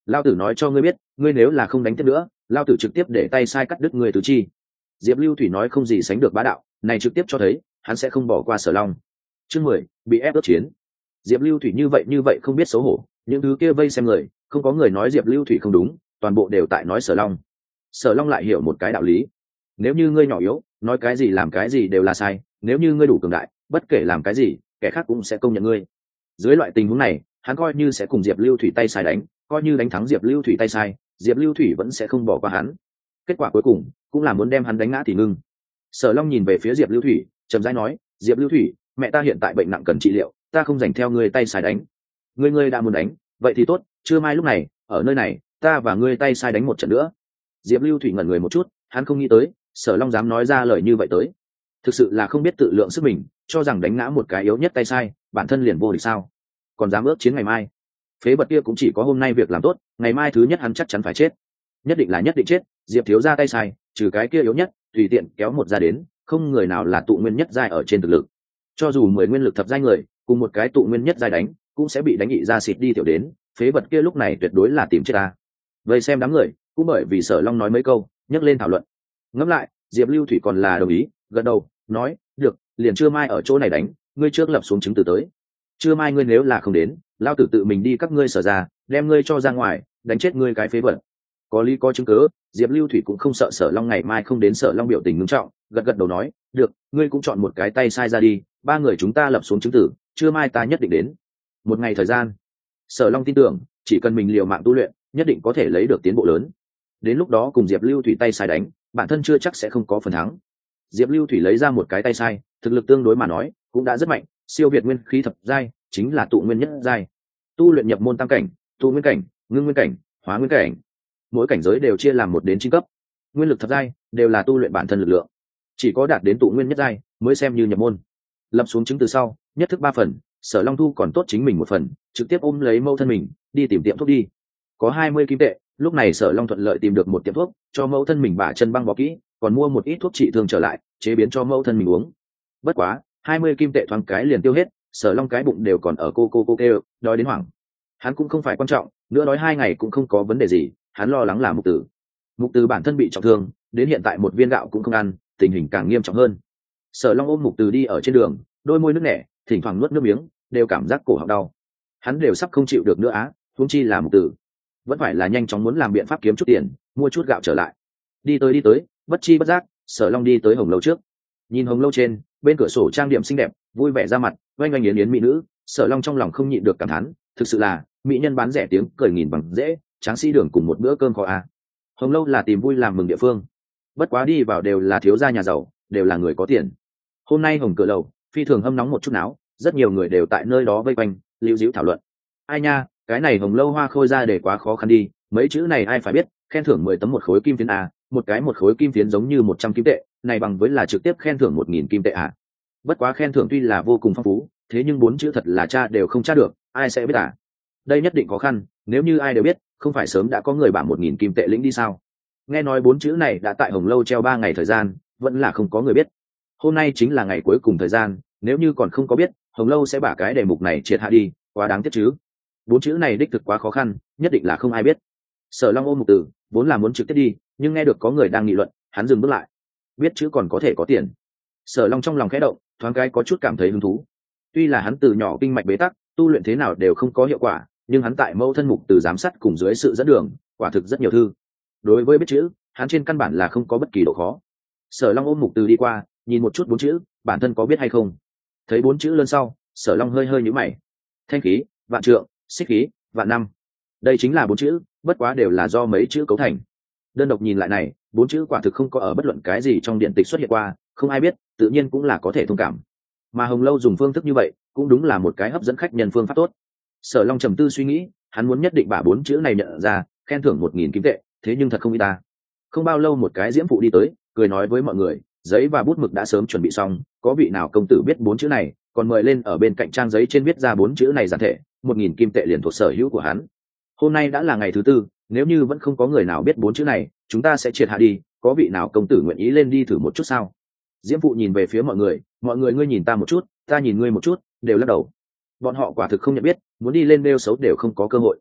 Lao tử nói cho ngươi biết, ngươi nếu là không đánh tiếp nữa, lao tử trực tiếp để tay sai cắt đứt ngươi tứ chi. Diệp Lưu Thủy nói không gì sánh được bá đạo, này trực tiếp cho thấy hắn sẽ không bỏ qua Sở Long. Chương 10, bị ép ước chiến. Diệp Lưu Thủy như vậy không biết xấu hổ, những thứ kia vây xem người, không có người nói Diệp Lưu Thủy không đúng, toàn bộ đều tại nói Sở Long. Sở Long lại hiểu một cái đạo lý, nếu như ngươi nhỏ yếu, nói cái gì làm cái gì đều là sai, nếu như ngươi đủ cường đại, bất kể làm cái gì, kẻ khác cũng sẽ công nhận ngươi. Dưới loại tình huống này, hắn coi như sẽ cùng Diệp Lưu Thủy tay sai đánh, coi như đánh thắng Diệp Lưu Thủy tay sai, Diệp Lưu Thủy vẫn sẽ không bỏ qua hắn. Kết quả cuối cùng cũng là muốn đem hắn đánh ngã thì ngưng. Sở Long nhìn về phía Diệp Lưu Thủy, chậm rãi nói, Diệp Lưu Thủy, mẹ ta hiện tại bệnh nặng cần trị liệu, ta không dành theo ngươi tay sai đánh. Ngươi đã muốn đánh, vậy thì tốt, trưa mai lúc này, ở nơi này, ta và ngươi tay sai đánh một trận nữa. Diệp Lưu Thủy ngẩn người một chút, hắn không nghĩ tới Sở Long dám nói ra lời như vậy tới, thực sự là không biết tự lượng sức mình, cho rằng đánh ngã một cái yếu nhất tay sai, bản thân liền vô địch sao? Còn dám ước chiến ngày mai? Phế vật kia cũng chỉ có hôm nay việc làm tốt, ngày mai thứ nhất hắn chắc chắn phải chết, nhất định là nhất định chết. Diệp thiếu ra tay sai, trừ cái kia yếu nhất, tùy tiện kéo một ra đến, không người nào là tụ nguyên nhất giai ở trên thực lực. Cho dù 10 nguyên lực thập giai người, cùng một cái tụ nguyên nhất giai đánh, cũng sẽ bị đánh nghị ra xịt đi tiểu đến. Phế vật kia lúc này tuyệt đối là tìm chết ta. Vậy xem đám người, cũng bởi vì Sở Long nói mấy câu, nhấc lên thảo luận. Ngẫm lại, Diệp Lưu Thủy còn là đồng ý, gật đầu, nói, được, liền trưa mai ở chỗ này đánh, ngươi trước lập xuống chứng từ tới. Trưa mai ngươi nếu là không đến, lao tử tự mình đi các ngươi Sở ra, đem ngươi cho ra ngoài, đánh chết ngươi cái phế vật. Có lý có chứng cứ, Diệp Lưu Thủy cũng không sợ Sở Long ngày mai không đến. Sở Long biểu tình nghiêm trọng, gật đầu nói, được, ngươi cũng chọn một cái tay sai ra đi, 3 người chúng ta lập xuống chứng tử, trưa mai ta nhất định đến. Một ngày thời gian, Sở Long tin tưởng, chỉ cần mình liều mạng tu luyện, nhất định có thể lấy được tiến bộ lớn. Đến lúc đó cùng Diệp Lưu Thủy tay sai đánh, bản thân chưa chắc sẽ không có phần thắng. Diệp Lưu Thủy lấy ra một cái tay sai, thực lực tương đối mà nói cũng đã rất mạnh, siêu việt nguyên khí thập giai, chính là tụ nguyên nhất giai. Tu luyện nhập môn tam cảnh, tụ nguyên cảnh, ngưng nguyên cảnh, hóa nguyên cảnh, mỗi cảnh giới đều chia làm 1 đến 9 cấp. Nguyên lực thập giai đều là tu luyện bản thân lực lượng, chỉ có đạt đến tụ nguyên nhất giai mới xem như nhập môn. Lập xuống chứng từ sau, nhất thức 3 phần, Sở Long thu còn tốt chính mình 1 phần, trực tiếp ôm lấy mẫu thân mình đi tìm tiệm thuốc đi. Có 20 kim tệ, lúc này Sở Long thuận lợi tìm được một tiệm thuốc, cho mẫu thân mình bả chân băng bó kỹ, còn mua một ít thuốc trị thương trở lại, chế biến cho mẫu thân mình uống. Bất quá 20 kim tệ thoáng cái liền tiêu hết, Sở Long cái bụng đều còn ở cô kêu, đói đến hoảng. Hắn cũng không phải quan trọng, nữa đói 2 ngày cũng không có vấn đề gì, hắn lo lắng là Mục Từ bản thân bị trọng thương, đến hiện tại một viên gạo cũng không ăn, tình hình càng nghiêm trọng hơn. Sở Long ôm Mục Từ đi ở trên đường, đôi môi nước nẻ, thỉnh thoảng nuốt nước miếng, đều cảm giác cổ họng đau. Hắn đều sắp không chịu được nữa á, huống chi là Mục Từ. Vẫn phải là nhanh chóng muốn làm biện pháp kiếm chút tiền, mua chút gạo trở lại. Đi tới, bất chi bất giác, Sở Long đi tới Hồng Lâu trước. Nhìn Hồng Lâu trên, bên cửa sổ trang điểm xinh đẹp, vui vẻ ra mặt, oanh oanh yến yến mỹ nữ, Sở Long trong lòng không nhịn được cảm thán, thực sự là mỹ nhân bán rẻ tiếng cười nghìn bằng dễ, tráng sĩ đường cùng một bữa cơm kho à. Hồng Lâu là tìm vui làm mừng địa phương, bất quá đi vào đều là thiếu gia nhà giàu, đều là người có tiền. Hôm nay Hồng Cửa Lầu phi thường hâm nóng một chút náo, rất nhiều người đều tại nơi đó vây quanh, lưu díu thảo luận. Ai nha, cái này Hồng Lâu hoa khôi ra để quá khó khăn đi, mấy chữ này ai phải biết, khen thưởng 10 tấm một khối kim phiến à, một khối kim phiến giống như 100 kim tệ, này bằng với là trực tiếp khen thưởng 1000 kim tệ à. Bất quá khen thưởng tuy là vô cùng phong phú, thế nhưng 4 chữ thật là tra đều không tra được, ai sẽ biết à? Đây nhất định khó khăn, nếu như ai đều biết, không phải sớm đã có người bảo 1000 kim tệ lĩnh đi sao? Nghe nói 4 chữ này đã tại Hồng Lâu treo 3 ngày thời gian, vẫn là không có người biết. Hôm nay chính là ngày cuối cùng thời gian, nếu như còn không có biết, Hồng Lâu sẽ bả cái đề mục này triệt hạ đi, quá đáng tiếc chứ. 4 chữ này đích thực quá khó khăn, nhất định là không ai biết. Sở Long ôm Mục Từ, vốn là muốn trực tiếp đi, nhưng nghe được có người đang nghị luận, hắn dừng bước lại. Biết chữ còn có thể có tiền. Sở Long trong lòng khẽ động, thoáng cái có chút cảm thấy hứng thú. Tuy là hắn từ nhỏ kinh mạch bế tắc, tu luyện thế nào đều không có hiệu quả, nhưng hắn tại mẫu thân Mục Từ giám sát cùng dưới sự dẫn đường, quả thực rất nhiều thư. Đối với biết chữ, hắn trên căn bản là không có bất kỳ độ khó. Sở Long ôm Mục Từ đi qua, nhìn một chút 4 chữ, bản thân có biết hay không. Thấy 4 chữ lớn sau, Sở Long hơi hơi nhíu mày. Thanh khí, vạn trượng, xích khí, vạn năm. Đây chính là 4 chữ, bất quá đều là do mấy chữ cấu thành. Đơn độc nhìn lại này, 4 chữ quả thực không có ở bất luận cái gì trong điện tịch xuất hiện qua, không ai biết, tự nhiên cũng là có thể thông cảm. Mà Hồng Lâu dùng phương thức như vậy, cũng đúng là một cái hấp dẫn khách nhân phương pháp tốt. Sở Long trầm tư suy nghĩ, hắn muốn nhất định bả 4 chữ này nhận ra, khen thưởng 1000 kim tệ, thế nhưng thật không ít ta. Không bao lâu một cái diễm phụ đi tới, cười nói với mọi người, giấy và bút mực đã sớm chuẩn bị xong, có vị nào công tử biết 4 chữ này, còn mời lên ở bên cạnh trang giấy trên viết ra 4 chữ này giản thể, 1000 kim tệ liền thuộc sở hữu của hắn. Hôm nay đã là ngày thứ 4, nếu như vẫn không có người nào biết 4 chữ này, chúng ta sẽ triệt hạ đi, có vị nào công tử nguyện ý lên đi thử một chút sao? Diễm phụ nhìn về phía mọi người ngươi nhìn ta một chút, ta nhìn ngươi một chút, đều lắc đầu. Bọn họ quả thực không nhận biết, muốn đi lên nêu xấu đều không có cơ hội.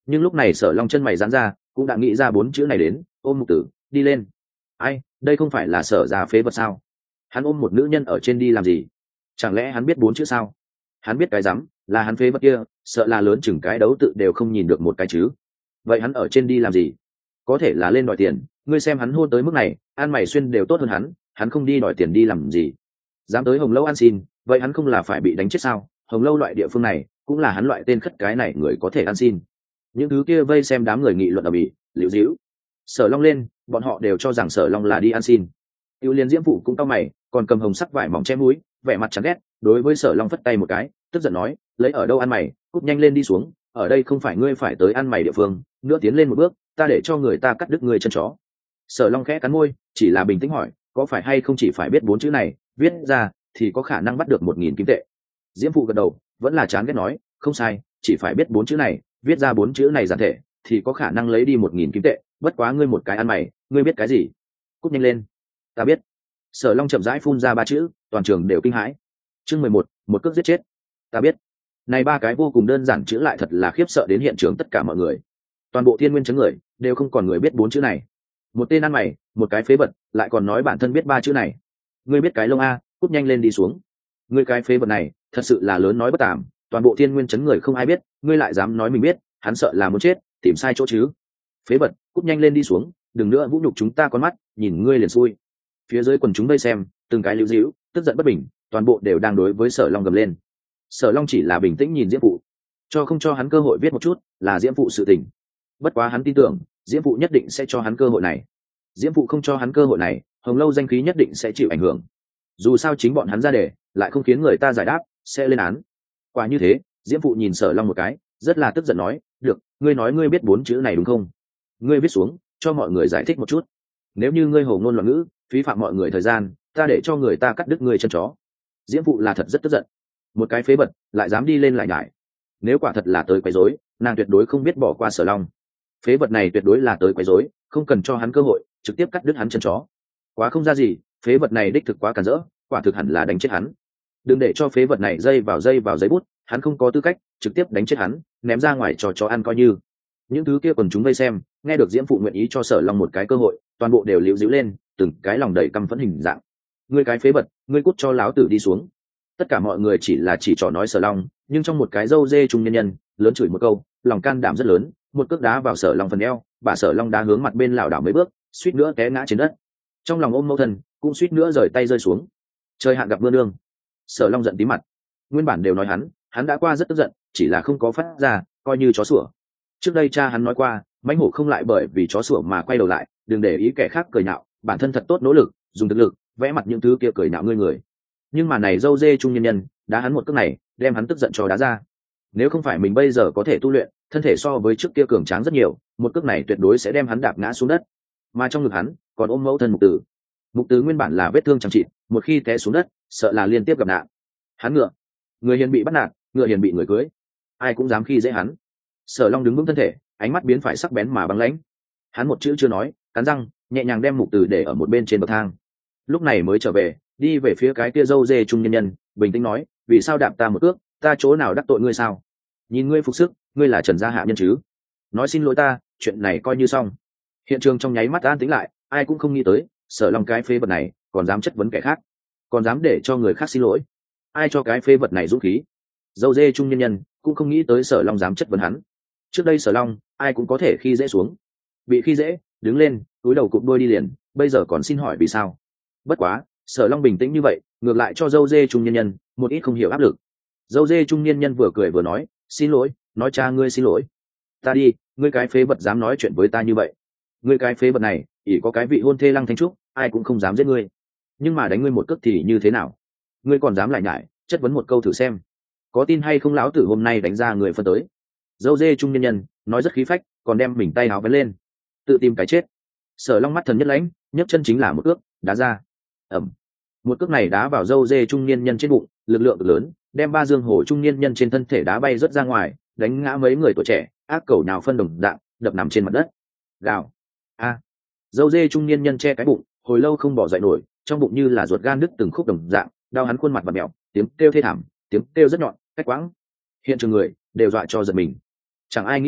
Nhưng lúc này Sở Long chân mày giãn ra, cũng đã nghĩ ra 4 chữ này đến, ôm Mục Tử đi lên. Ai, đây không phải là Sở gia phế vật sao? Hắn ôm một nữ nhân ở trên đi làm gì? Chẳng lẽ hắn biết 4 chữ sao? Hắn biết cái rắm, là hắn phế vật kia, sợ là lớn chừng cái đấu tự đều không nhìn được một cái chứ. Vậy hắn ở trên đi làm gì? Có thể là lên đòi tiền, ngươi xem hắn hôn tới mức này, ăn mày xuyên đều tốt hơn hắn không đi đòi tiền đi làm gì? Dám tới Hồng Lâu ăn xin, vậy hắn không là phải bị đánh chết sao? Hồng Lâu loại địa phương này, cũng là hắn loại tên khất cái này người có thể ăn xin. Những thứ kia vây xem đám người nghị luận ở bỉ, liễu díu. Sở Long lên, bọn họ đều cho rằng Sở Long là đi ăn xin. Tiêu Liên Diễm phụ cũng cau mày, còn cầm hồng sắc vải mỏng che mũi, vẻ mặt chán ghét, đối với Sở Long phất tay một cái, tức giận nói, lấy ở đâu ăn mày, cút nhanh lên đi xuống, ở đây không phải ngươi phải tới ăn mày địa phương, nữa tiến lên một bước, ta để cho người ta cắt đứt ngươi chân chó. Sở Long khẽ cắn môi, chỉ là bình tĩnh hỏi, có phải hay không chỉ phải biết 4 chữ này, viết ra thì có khả năng bắt được 1000 kim tệ. Diễm phụ gật đầu, vẫn là chán ghét nói, không sai, chỉ phải biết 4 chữ này, viết ra 4 chữ này giản thể, thì có khả năng lấy đi 1000 kim tệ, bất quá ngươi một cái ăn mày, ngươi biết cái gì? Cút nhanh lên. Ta biết. Sở Long chậm rãi phun ra 3 chữ, toàn trường đều kinh hãi. Chương 11, một cước giết chết. Ta biết. Này 3 cái vô cùng đơn giản chữ lại thật là khiếp sợ đến hiện trường tất cả mọi người. Toàn bộ Thiên Nguyên chấn người đều không còn người biết 4 chữ này. Một tên ăn mày, một cái phế vật, lại còn nói bản thân biết 3 chữ này. Ngươi biết cái lông a, cút nhanh lên đi xuống. Ngươi cái phế vật này, thật sự là lớn nói bất tàm, toàn bộ Thiên Nguyên chấn người không ai biết, ngươi lại dám nói mình biết, hắn sợ là muốn chết, tìm sai chỗ chứ. Phế vật, cút nhanh lên đi xuống, đừng nữa vũ nhục chúng ta con mắt, nhìn ngươi liền xui. Phía dưới quần chúng vây xem, từng cái lưu díu, tức giận bất bình, toàn bộ đều đang đối với Sở Long gầm lên. Sở Long chỉ là bình tĩnh nhìn Diễm phụ, cho không cho hắn cơ hội viết một chút, là Diễm phụ sự tình. Bất quá hắn tin tưởng, Diễm phụ nhất định sẽ cho hắn cơ hội này. Diễm phụ không cho hắn cơ hội này, Hồng Lâu danh khí nhất định sẽ chịu ảnh hưởng. Dù sao chính bọn hắn ra đề, lại không khiến người ta giải đáp, sẽ lên án. Quả như thế, Diễm phụ nhìn Sở Long một cái, rất là tức giận nói, được, ngươi nói ngươi biết 4 chữ này đúng không? Ngươi viết xuống, cho mọi người giải thích một chút. Nếu như ngươi hồ ngôn loạn ngữ, phí phạm mọi người thời gian, ta để cho người ta cắt đứt ngươi chân chó. Diễm phụ là thật rất tức giận, một cái phế vật lại dám đi lên lại nhải. Nếu quả thật là tới quấy rối, nàng tuyệt đối không biết bỏ qua Sở Long. Phế vật này tuyệt đối là tới quấy rối, không cần cho hắn cơ hội, trực tiếp cắt đứt hắn chân chó. Quá không ra gì, phế vật này đích thực quá cản rỡ, quả thực hẳn là đánh chết hắn. Đừng để cho phế vật này dây vào giấy bút, hắn không có tư cách, trực tiếp đánh chết hắn, ném ra ngoài cho chó ăn coi như. Những thứ kia còn chúng vây xem, nghe được Diễm phụ nguyện ý cho Sở Long một cái cơ hội, toàn bộ đều liễu díu lên, từng cái lòng đầy căm phẫn hình dạng. Ngươi cái phế vật, ngươi cút cho láo tử đi xuống. Tất cả mọi người chỉ trỏ nói Sở Long, nhưng trong một cái râu dê trung nhân nhân, lớn chửi một câu, lòng can đảm rất lớn, một cước đá vào Sở Long phần eo, bà Sở Long đá hướng mặt bên lảo đảo mấy bước, suýt nữa té ngã trên đất. Trong lòng ôm mẫu thân, cũng suýt nữa rời tay rơi xuống. Trời hạn gặp mưa nương. Sở Long giận tí mặt. Nguyên bản đều nói hắn đã qua rất tức giận, chỉ là không có phát ra, coi như chó sủa. Trước đây cha hắn nói qua, mãnh hổ không lại bởi vì chó sủa mà quay đầu lại, đừng để ý kẻ khác cười nhạo, bản thân thật tốt nỗ lực, dùng thực lực vẽ mặt những thứ kia cười nhạo ngươi người. Nhưng mà này dâu dê trung nhân nhân, đá hắn một cước này, đem hắn tức giận cho đá ra. Nếu không phải mình bây giờ có thể tu luyện, thân thể so với trước kia cường tráng rất nhiều, một cước này tuyệt đối sẽ đem hắn đạp ngã xuống đất. Mà trong ngực hắn còn ôm mẫu thân Mục Tử. Mục Tử nguyên bản là vết thương chẳng trị, một khi té xuống đất, sợ là liên tiếp gặp nạn. Hắn ngựa, người hiền bị bắt nạt, ngựa hiền bị người cưới, ai cũng dám khi dễ hắn. Sở Long đứng vững thân thể, ánh mắt biến phải sắc bén mà băng lãnh. Hắn một chữ chưa nói, cắn răng, nhẹ nhàng đem Mục Tử để ở một bên trên bậc thang. Lúc này mới trở về, đi về phía cái kia dâu dê trung nhân nhân, bình tĩnh nói, vì sao đạp ta một cước, ta chỗ nào đắc tội ngươi sao? Nhìn ngươi phục sức, ngươi là Trần gia hạ nhân chứ? Nói xin lỗi ta, chuyện này coi như xong. Hiện trường trong nháy mắt an tĩnh lại, ai cũng không nghĩ tới, Sở Long cái phế vật này còn dám chất vấn kẻ khác, còn dám để cho người khác xin lỗi. Ai cho cái phế vật này dũng khí? Dâu dê trung nhân nhân cũng không nghĩ tới Sở Long dám chất vấn hắn. Trước đây Sở Long ai cũng có thể khi dễ xuống, bị khi dễ đứng lên túi đầu cụp đôi đi liền, bây giờ còn xin hỏi vì sao. Bất quá Sở Long bình tĩnh như vậy, ngược lại cho dâu dê trung nhân nhân một ít không hiểu áp lực. Dâu dê trung nhân nhân vừa cười vừa nói, xin lỗi, nói cha ngươi xin lỗi. Ta đi, ngươi cái phế vật dám nói chuyện với ta như vậy. Ngươi cái phế vật này ỷ có cái vị hôn thê Lăng Thanh Trúc, ai cũng không dám giết ngươi, nhưng mà đánh ngươi một cước thì như thế nào? Ngươi còn dám lại nhải, chất vấn một câu thử xem, có tin hay không lão tử hôm nay đánh ra người phân tới. Dâu dê trung nhân nhân nói rất khí phách, còn đem mình tay áo vén lên, tự tìm cái chết. Sở Long mắt thần nhất lãnh, nhấc chân chính là một cước đá ra. Ẩm. Một cước này đá vào dâu dê trung niên nhân trên bụng, lực lượng cực lớn, đem ba dương hổ trung niên nhân trên thân thể đá bay rất ra ngoài, đánh ngã mấy người tuổi trẻ, ác cẩu nào phân đồng dạng, đập nằm trên mặt đất. Gào. A. Dâu dê trung niên nhân che cái bụng, hồi lâu không bỏ dậy nổi, trong bụng như là ruột gan đứt từng khúc đồng dạng, đau hắn khuôn mặt và mèo, tiếng kêu thê thảm, tiếng kêu rất nhọn, cách quãng. Hiện trường người đều dọa cho giật mình. Chẳng ai nghĩ tới,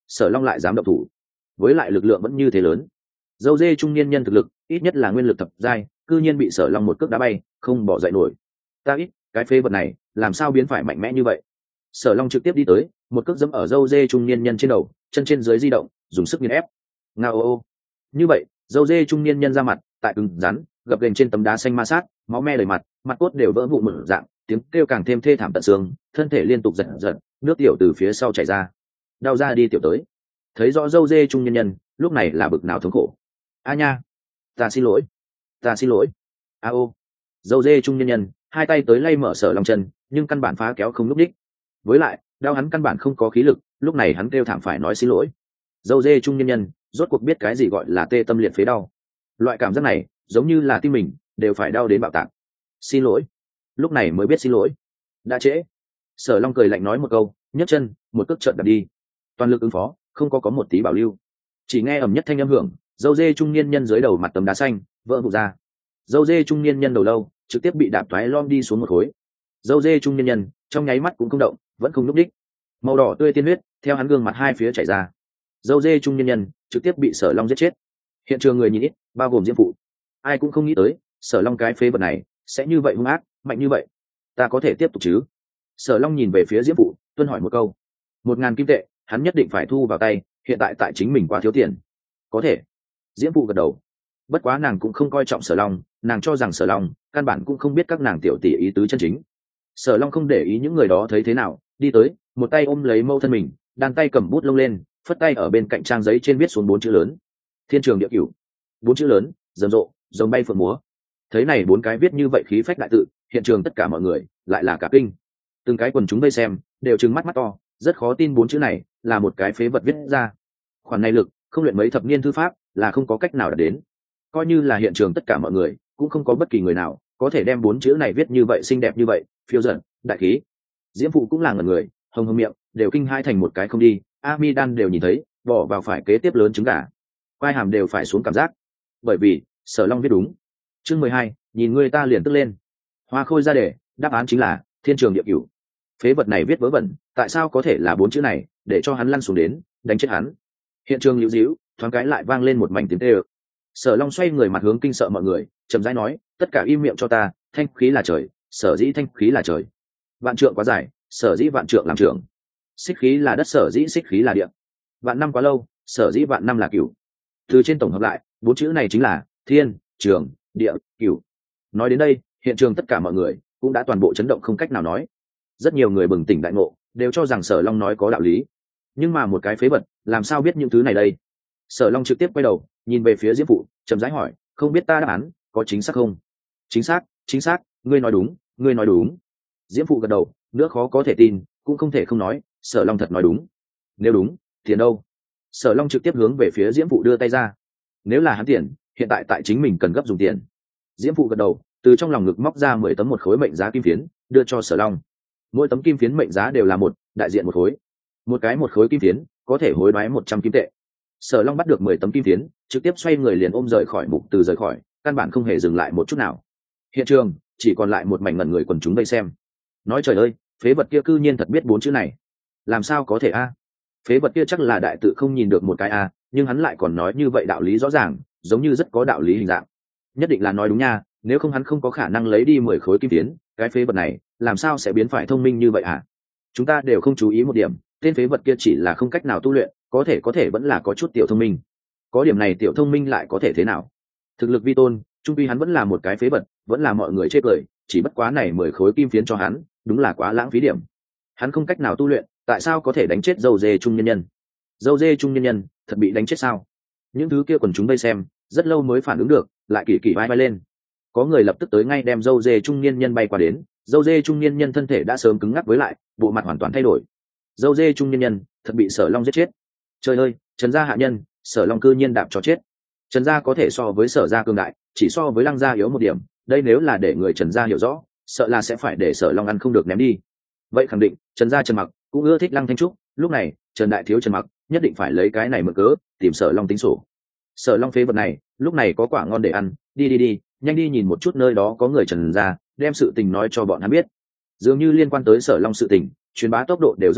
Sở Long lại dám động thủ, với lại lực lượng vẫn như thế lớn. Dâu dê trung niên nhân thực lực ít nhất là nguyên lực thập giai, cư nhiên bị Sở Long một cước đá bay, không bỏ dậy nổi. Ta ít, cái phế vật này làm sao biến phải mạnh mẽ như vậy? Sở Long trực tiếp đi tới, một cước dẫm ở dâu dê trung niên nhân trên đầu, chân trên dưới di động, dùng sức nghiền ép. Ngao ô ô. Như vậy, dâu dê trung niên nhân ra mặt, tại cứng rắn, gập ghềnh trên tấm đá xanh ma sát, máu me đầy mặt, mặt cốt đều vỡ vụn một dạng, tiếng kêu càng thêm thê thảm tận xương, thân thể liên tục giật giật, nước tiểu từ phía sau chảy ra. Đau ra đi tiểu tới. Thấy rõ dâu dê trung niên nhân, lúc này là bực nào thống khổ. A nha, ta xin lỗi, ta xin lỗi. A ô. Dâu dê trung niên nhân, hai tay tới lay mở Sở Long chân, nhưng căn bản phá kéo không lúc đích. Với lại, đau hắn căn bản không có khí lực, lúc này hắn kêu thảm phải nói xin lỗi. Dâu dê trung niên nhân, rốt cuộc biết cái gì gọi là tê tâm liệt phế đau. Loại cảm giác này, giống như là tim mình đều phải đau đến bạo tạc. Xin lỗi. Lúc này mới biết xin lỗi. Đã trễ. Sở Long cười lạnh nói một câu, nhấc chân, một cước trợn đạp đi. Toàn lực ứng phó, không có một tí bảo lưu. Chỉ nghe ầm nhất thanh âm hưởng, dâu dê trung niên nhân dưới đầu mặt tấm đá xanh vỡ vụn ra. Dâu dê trung niên nhân đầu lâu trực tiếp bị đạp toái lom đi xuống một khối. Dâu dê trung niên nhân trong nháy mắt cũng không động, vẫn không nhúc đích. Màu đỏ tươi tiên huyết theo hắn gương mặt hai phía chảy ra. Dâu dê trung niên nhân trực tiếp bị Sở Long giết chết. Hiện trường người nhìn ít, bao gồm Diễm Phụ. Ai cũng không nghĩ tới, Sở Long cái phế vật này sẽ như vậy hung ác, mạnh như vậy. Ta có thể tiếp tục chứ? Sở Long nhìn về phía Diễm Phụ, tuân hỏi một câu. 1.000 kim tệ, hắn nhất định phải thu vào tay, hiện tại tại chính mình quá thiếu tiền. Có thể. Diễm Phụ gật đầu. Bất quá nàng cũng không coi trọng Sở Long, nàng cho rằng Sở Long căn bản cũng không biết các nàng tiểu tỷ ý tứ chân chính. Sở Long không để ý những người đó thấy thế nào, đi tới, một tay ôm lấy mâu thân mình, đan tay cầm bút lông lên, phất tay ở bên cạnh trang giấy trên viết xuống 4 chữ lớn: Thiên Trường Địa Cửu. 4 chữ lớn, rầm rộ, giống bay phượng múa. Thấy này 4 cái viết như vậy khí phách đại tự, hiện trường tất cả mọi người lại là cả kinh. Từng cái quần chúng vây xem đều trừng mắt mắt to, rất khó tin 4 chữ này là một cái phế vật viết ra. Khoản này lực, không luyện mấy thập niên thư pháp là không có cách nào đạt đến. Coi như là hiện trường tất cả mọi người, cũng không có bất kỳ người nào có thể đem 4 chữ này viết như vậy xinh đẹp như vậy, phiêu dật, đại khí. Diễm Phụ cũng là ngẩn người, hồng hồng miệng đều kinh hai thành một cái không đi. Amidan đều nhìn thấy, bỏ vào phải kế tiếp lớn trứng gà, quai hàm đều phải xuống cảm giác. Bởi vì Sở Long viết đúng. Chương 12, nhìn người ta liền tức lên. Hoa Khôi ra đề, đáp án chính là Thiên Trường Địa Cửu. Phế vật này viết vớ vẩn, tại sao có thể là 4 chữ này, để cho hắn lăn xuống đến, đánh chết hắn. Hiện trường liễu díu, thoáng cái lại vang lên một mảnh tiếng tê ơ. Sở Long xoay người mặt hướng kinh sợ mọi người, chậm rãi nói, tất cả im miệng cho ta, thanh khí là trời, sở dĩ thanh khí là trời. Vạn trượng quá dài, sở dĩ vạn trượng làm trưởng. Xích khí là đất, sở dĩ xích khí là địa. Vạn năm quá lâu, sở dĩ vạn năm là cửu. Từ trên tổng hợp lại, 4 chữ này chính là thiên, trường, địa, cửu. Nói đến đây, hiện trường tất cả mọi người cũng đã toàn bộ chấn động không cách nào nói. Rất nhiều người bừng tỉnh đại ngộ, đều cho rằng Sở Long nói có đạo lý. Nhưng mà một cái phế vật, làm sao biết những thứ này đây? Sở Long trực tiếp quay đầu, nhìn về phía Diễm Phụ, chậm rãi hỏi, không biết ta đáp án có chính xác không? Chính xác, chính xác, ngươi nói đúng, ngươi nói đúng. Diễm Phụ gật đầu, nữa khó có thể tin, cũng không thể không nói, Sở Long thật nói đúng. Nếu đúng, tiền đâu? Sở Long trực tiếp hướng về phía Diễm Phụ đưa tay ra. Nếu là hắn tiền, hiện tại tại chính mình cần gấp dùng tiền. Diễm Phụ gật đầu, từ trong lòng ngực móc ra 10 tấm một khối mệnh giá kim phiến, đưa cho Sở Long. Mỗi tấm kim phiến mệnh giá đều là đại diện một khối. Một khối kim phiến có thể hối đoái 100 kim tệ. Sở Long bắt được 10 tấm kim phiến, trực tiếp xoay người liền ôm rời khỏi mục từ rời khỏi, căn bản không hề dừng lại một chút nào. Hiện trường chỉ còn lại một mảnh ngẩn người quần chúng vây xem. Nói trời ơi, phế vật kia cư nhiên thật biết 4 chữ này. Làm sao có thể a? Phế vật kia chắc là đại tự không nhìn được một cái a, nhưng hắn lại còn nói như vậy đạo lý rõ ràng, giống như rất có đạo lý hình dạng. Nhất định là nói đúng nha, nếu không hắn không có khả năng lấy đi 10 khối kim phiến, cái phế vật này làm sao sẽ biến phải thông minh như vậy hả? Chúng ta đều không chú ý một điểm, tên phế vật kia chỉ là không cách nào tu luyện, có thể vẫn là có chút tiểu thông minh. Có điểm này tiểu thông minh lại có thể thế nào? Thực lực vi tôn, trung quy hắn vẫn là một cái phế vật, vẫn là mọi người chê cười, chỉ bất quá này 10 khối kim phiến cho hắn, đúng là quá lãng phí điểm. Hắn không cách nào tu luyện, tại sao có thể đánh chết dâu dê trung nhân nhân? Dâu dê trung nhân nhân thật bị đánh chết sao? Những thứ kia quần chúng vây xem, rất lâu mới phản ứng được, lại kỳ kỳ vai lên. Có người lập tức tới ngay đem dâu dê trung niên nhân bay qua đến. Dâu dê trung niên nhân thân thể đã sớm cứng ngắc với lại, bộ mặt hoàn toàn thay đổi. Dâu dê trung niên nhân thật bị Sở Long giết chết. Trời ơi, Trần gia hạ nhân, Sở Long cư nhiên đạp cho chết. Trần gia có thể so với Sở gia cường đại, chỉ so với Lăng gia yếu một điểm, đây nếu là để người Trần gia hiểu rõ, sợ là sẽ phải để Sở Long ăn không được ném đi. Vậy khẳng định, Trần gia Trần Mặc cũng ưa thích Lăng Thanh Trúc, lúc này, Trần đại thiếu Trần Mặc nhất định phải lấy cái này mượn cớ, tìm Sở Long tính sổ. Sở Long phế vật này, lúc này có quả ngon để ăn, đi, nhanh đi nhìn một chút nơi đó có người Trần gia, đem sự tình nói cho bọn hắn biết. Dường như liên quan tới Sở Long sự tình, truyền bá tốc độ đều rất nhanh,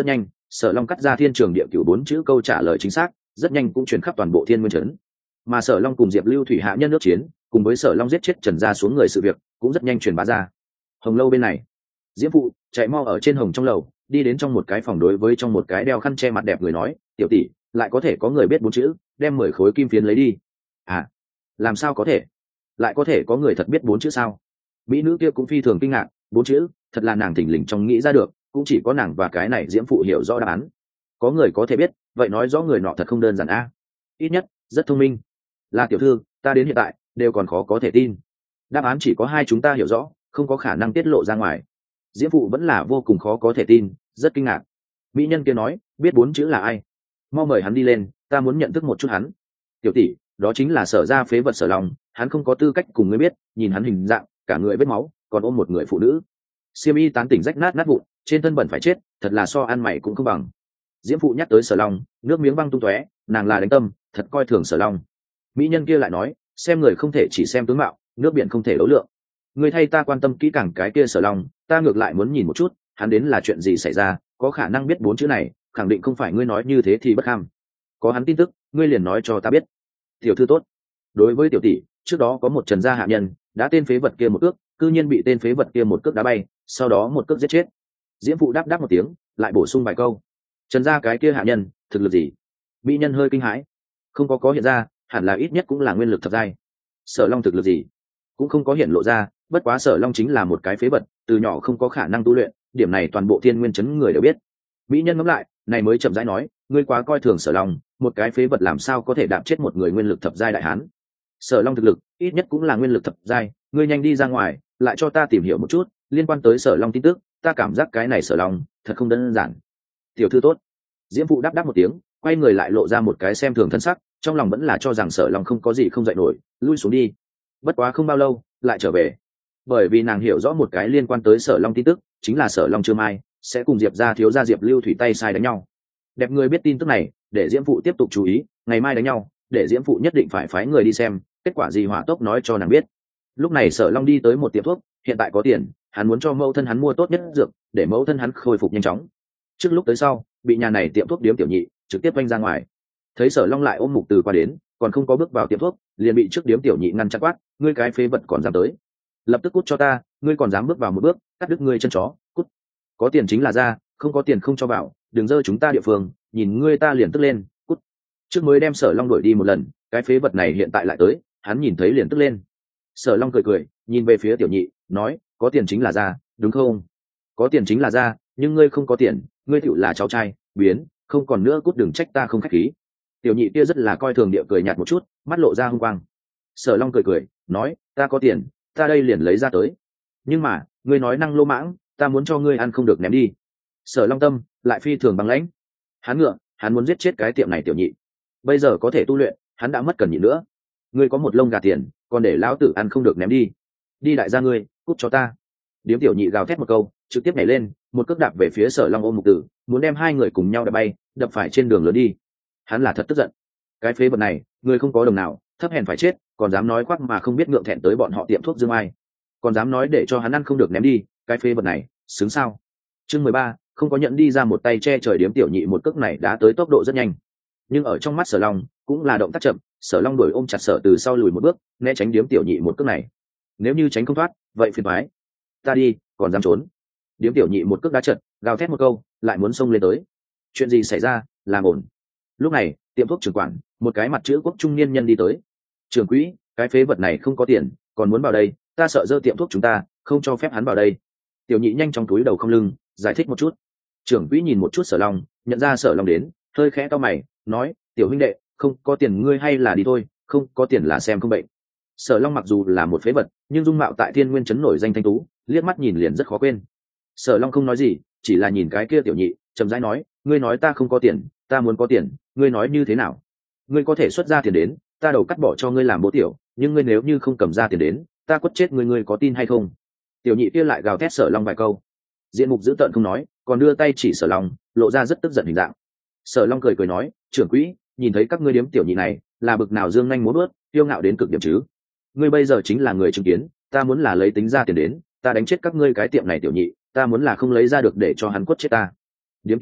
Sở Long cắt ra thiên trường địa cửu 4 chữ câu trả lời chính xác, rất nhanh cũng truyền khắp toàn bộ Thiên Nguyên trấn. Mà Sở Long cùng Diệp Lưu Thủy hạ nhân nước chiến, cùng với Sở Long giết chết Trần Gia xuống người sự việc, cũng rất nhanh truyền bá ra. Hồng lâu bên này, Diễm Phụ chạy mau ở trên hồng trong lầu, đi đến trong một cái phòng đối với trong một cái đeo khăn che mặt đẹp người nói, tiểu tỷ, lại có thể có người biết 4 chữ, đem 10 khối kim phiến lấy đi. À, làm sao có thể? Lại có thể có người thật biết 4 chữ sao? Mỹ nữ kia cũng phi thường kinh ngạc, 4 chữ, thật là nàng thỉnh lình trong nghĩ ra được, cũng chỉ có nàng và cái này Diễm Phụ hiểu rõ đáp án. Có người có thể biết, vậy nói rõ người nọ thật không đơn giản a. Ít nhất rất thông minh. Là tiểu thư, ta đến hiện tại đều còn khó có thể tin. Đáp án chỉ có hai chúng ta hiểu rõ, không có khả năng tiết lộ ra ngoài. Diễm Phụ vẫn là vô cùng khó có thể tin, rất kinh ngạc. Mỹ nhân kia nói, biết 4 chữ là ai? Mau mời hắn đi lên, ta muốn nhận thức một chút hắn. Tiểu tỷ, đó chính là Sở gia phế vật Sở Long, hắn không có tư cách cùng ngươi biết, nhìn hắn hình dạng, cả người vết máu, còn ôm một người phụ nữ. Xiêm y tán tỉnh rách nát nát vụn, trên thân bẩn phải chết, thật là so ăn mày cũng không bằng. Diễm Phụ nhắc tới Sở Long, nước miếng văng tung tóe, nàng là đánh tâm, thật coi thường Sở Long. Mỹ nhân kia lại nói, xem người không thể chỉ xem tướng mạo, nước biển không thể đấu lượng. Ngươi thay ta quan tâm kỹ càng cái kia Sở Long, ta ngược lại muốn nhìn một chút, hắn đến là chuyện gì xảy ra, có khả năng biết 4 chữ này, khẳng định không phải ngươi nói như thế thì bất ham. Có hắn tin tức, ngươi liền nói cho ta biết. Tiểu thư tốt. Đối với tiểu tỷ, trước đó có một Trần gia hạ nhân, đã tên phế vật kia một cước, cư nhiên bị tên phế vật kia một cước đá bay, sau đó một cước giết chết. Diễm Phụ đáp đáp một tiếng, lại bổ sung vài câu. Trần gia cái kia hạ nhân, thực lực gì? Mỹ nhân hơi kinh hãi. Không có hiện ra, hẳn là ít nhất cũng là nguyên lực thập giai. Sở Long thực lực gì? Cũng không có hiện lộ ra, bất quá Sở Long chính là một cái phế vật, từ nhỏ không có khả năng tu luyện, điểm này toàn bộ Thiên Nguyên trấn người đều biết. Mỹ nhân ngẫm lại, này mới chậm rãi nói, ngươi quá coi thường Sở Long, một cái phế vật làm sao có thể đạp chết một người nguyên lực thập giai đại hán? Sở Long thực lực, ít nhất cũng là nguyên lực thập giai, ngươi nhanh đi ra ngoài, lại cho ta tìm hiểu một chút liên quan tới Sở Long tin tức, ta cảm giác cái này Sở Long thật không đơn giản. Tiểu thư tốt. Diễm Phụ đáp đáp một tiếng, quay người lại lộ ra một cái xem thường thân sắc, trong lòng vẫn là cho rằng Sở Long không có gì không dạy nổi, lui xuống đi. Bất quá không bao lâu, lại trở về, bởi vì nàng hiểu rõ một cái liên quan tới Sở Long tin tức, chính là Sở Long chưa mai sẽ cùng Diệp gia thiếu gia Diệp Lưu Thủy tay sai đánh nhau. Đẹp người biết tin tức này, để Diễm Phụ tiếp tục chú ý, ngày mai đánh nhau, để Diễm Phụ nhất định phải phái người đi xem, kết quả gì hỏa tốc nói cho nàng biết. Lúc này Sở Long đi tới một tiệm thuốc, hiện tại có tiền, hắn muốn cho mẫu thân hắn mua tốt nhất dược, để mẫu thân hắn khôi phục nhanh chóng. Trước lúc tới sau, bị nhà này tiệm thuốc điếm tiểu nhị trực tiếp vanh ra ngoài. Thấy Sở Long lại ôm Mục Từ qua đến, còn không có bước vào tiệm thuốc, liền bị trước điếm tiểu nhị ngăn chặn quát, ngươi cái phế vật còn dám tới, lập tức cút cho ta, ngươi còn dám bước vào một bước, cắt đứt ngươi chân chó, cút. Có tiền chính là ra, không có tiền không cho vào, đừng dơ chúng ta địa phương, nhìn ngươi ta liền tức lên, cút. Trước mới đem Sở Long đuổi đi một lần, cái phế vật này hiện tại lại tới, hắn nhìn thấy liền tức lên. Sở Long cười cười, nhìn về phía tiểu nhị, nói, có tiền chính là ra, đúng không? Có tiền chính là ra, nhưng ngươi không có tiền, ngươi tựu là cháu trai, biến, không còn nữa, cút, đừng trách ta không khách khí. Tiểu nhị kia rất là coi thường địa cười nhạt một chút, mắt lộ ra hung quang. Sở Long cười cười, nói, ta có tiền, ta đây liền lấy ra tới. Nhưng mà, ngươi nói năng lô mãng, ta muốn cho ngươi ăn không được ném đi. Sở Long tâm lại phi thường băng lãnh. Hắn ngựa, hắn muốn giết chết cái tiệm này tiểu nhị. Bây giờ có thể tu luyện, hắn đã mất cần nhịn nữa. Ngươi có một lông gà tiền, còn để lão tử ăn không được ném đi. Đi đại gia ngươi, cút cho ta. Điếm tiểu nhị gào thét một câu, trực tiếp nhảy lên, một cước đạp về phía Sở Long ôm Mục Tử, muốn đem hai người cùng nhau đập bay, đập phải trên đường lớn đi. Hắn là thật tức giận. Cái phế vật này, người không có đồng nào, thấp hèn phải chết, còn dám nói khoác mà không biết ngượng thẹn tới bọn họ tiệm thuốc Dương Ai, còn dám nói để cho hắn ăn không được ném đi, cái phế vật này, xứng sao? Chương 13, không có nhận đi ra một tay che trời điếm tiểu nhị một cước này đã tới tốc độ rất nhanh, nhưng ở trong mắt Sở Long cũng là động tác chậm. Sở Long đuổi ôm chặt Sở Từ sau lùi một bước, né tránh điếm tiểu nhị một cước này. Nếu như tránh không thoát, vậy phiền toái. Ta đi, còn dám trốn? Điếm tiểu nhị một cước đá chật, gào thét một câu, lại muốn xông lên tới. Chuyện gì xảy ra? Làm ổn. Lúc này, tiệm thuốc trưởng quản, một cái mặt chữ quốc trung niên nhân đi tới. Trưởng quỹ, cái phế vật này không có tiền, còn muốn vào đây, ta sợ dơ tiệm thuốc chúng ta, không cho phép hắn vào đây. Tiểu nhị nhanh trong túi đầu không lưng, giải thích một chút. Trưởng quỹ nhìn một chút Sở Long, nhận ra Sở Long đến, hơi khẽ cau mày, nói, tiểu huynh đệ, không có tiền ngươi hay là đi thôi, không có tiền là xem không bệnh. Sở Long mặc dù là một phế vật, nhưng dung mạo tại Thiên Nguyên trấn nổi danh thanh tú, liếc mắt nhìn liền rất khó quên. Sở Long không nói gì, chỉ là nhìn cái kia tiểu nhị, chậm rãi nói, ngươi nói ta không có tiền, ta muốn có tiền, ngươi nói như thế nào? Ngươi có thể xuất ra tiền đến, ta đầu cắt bỏ cho ngươi làm bố tiểu, nhưng ngươi nếu như không cầm ra tiền đến, ta quất chết ngươi, ngươi có tin hay không? Tiểu nhị kia lại gào thét Sở Long vài câu. Diện Mục dữ tợn không nói, còn đưa tay chỉ Sở Long, lộ ra rất tức giận hình dạng. Sở Long cười cười nói, trưởng quỹ, nhìn thấy các ngươi điếm tiểu nhị này là bực nào dương nhanh múa bước, kiêu ngạo đến cực điểm chứ? Ngươi bây giờ chính là người chứng kiến, ta muốn là lấy tính ra tiền đến, ta đánh chết các ngươi cái tiệm này tiểu nhị, ta muốn là không lấy ra được để cho hắn quất chết ta. Điếm tiểu nhị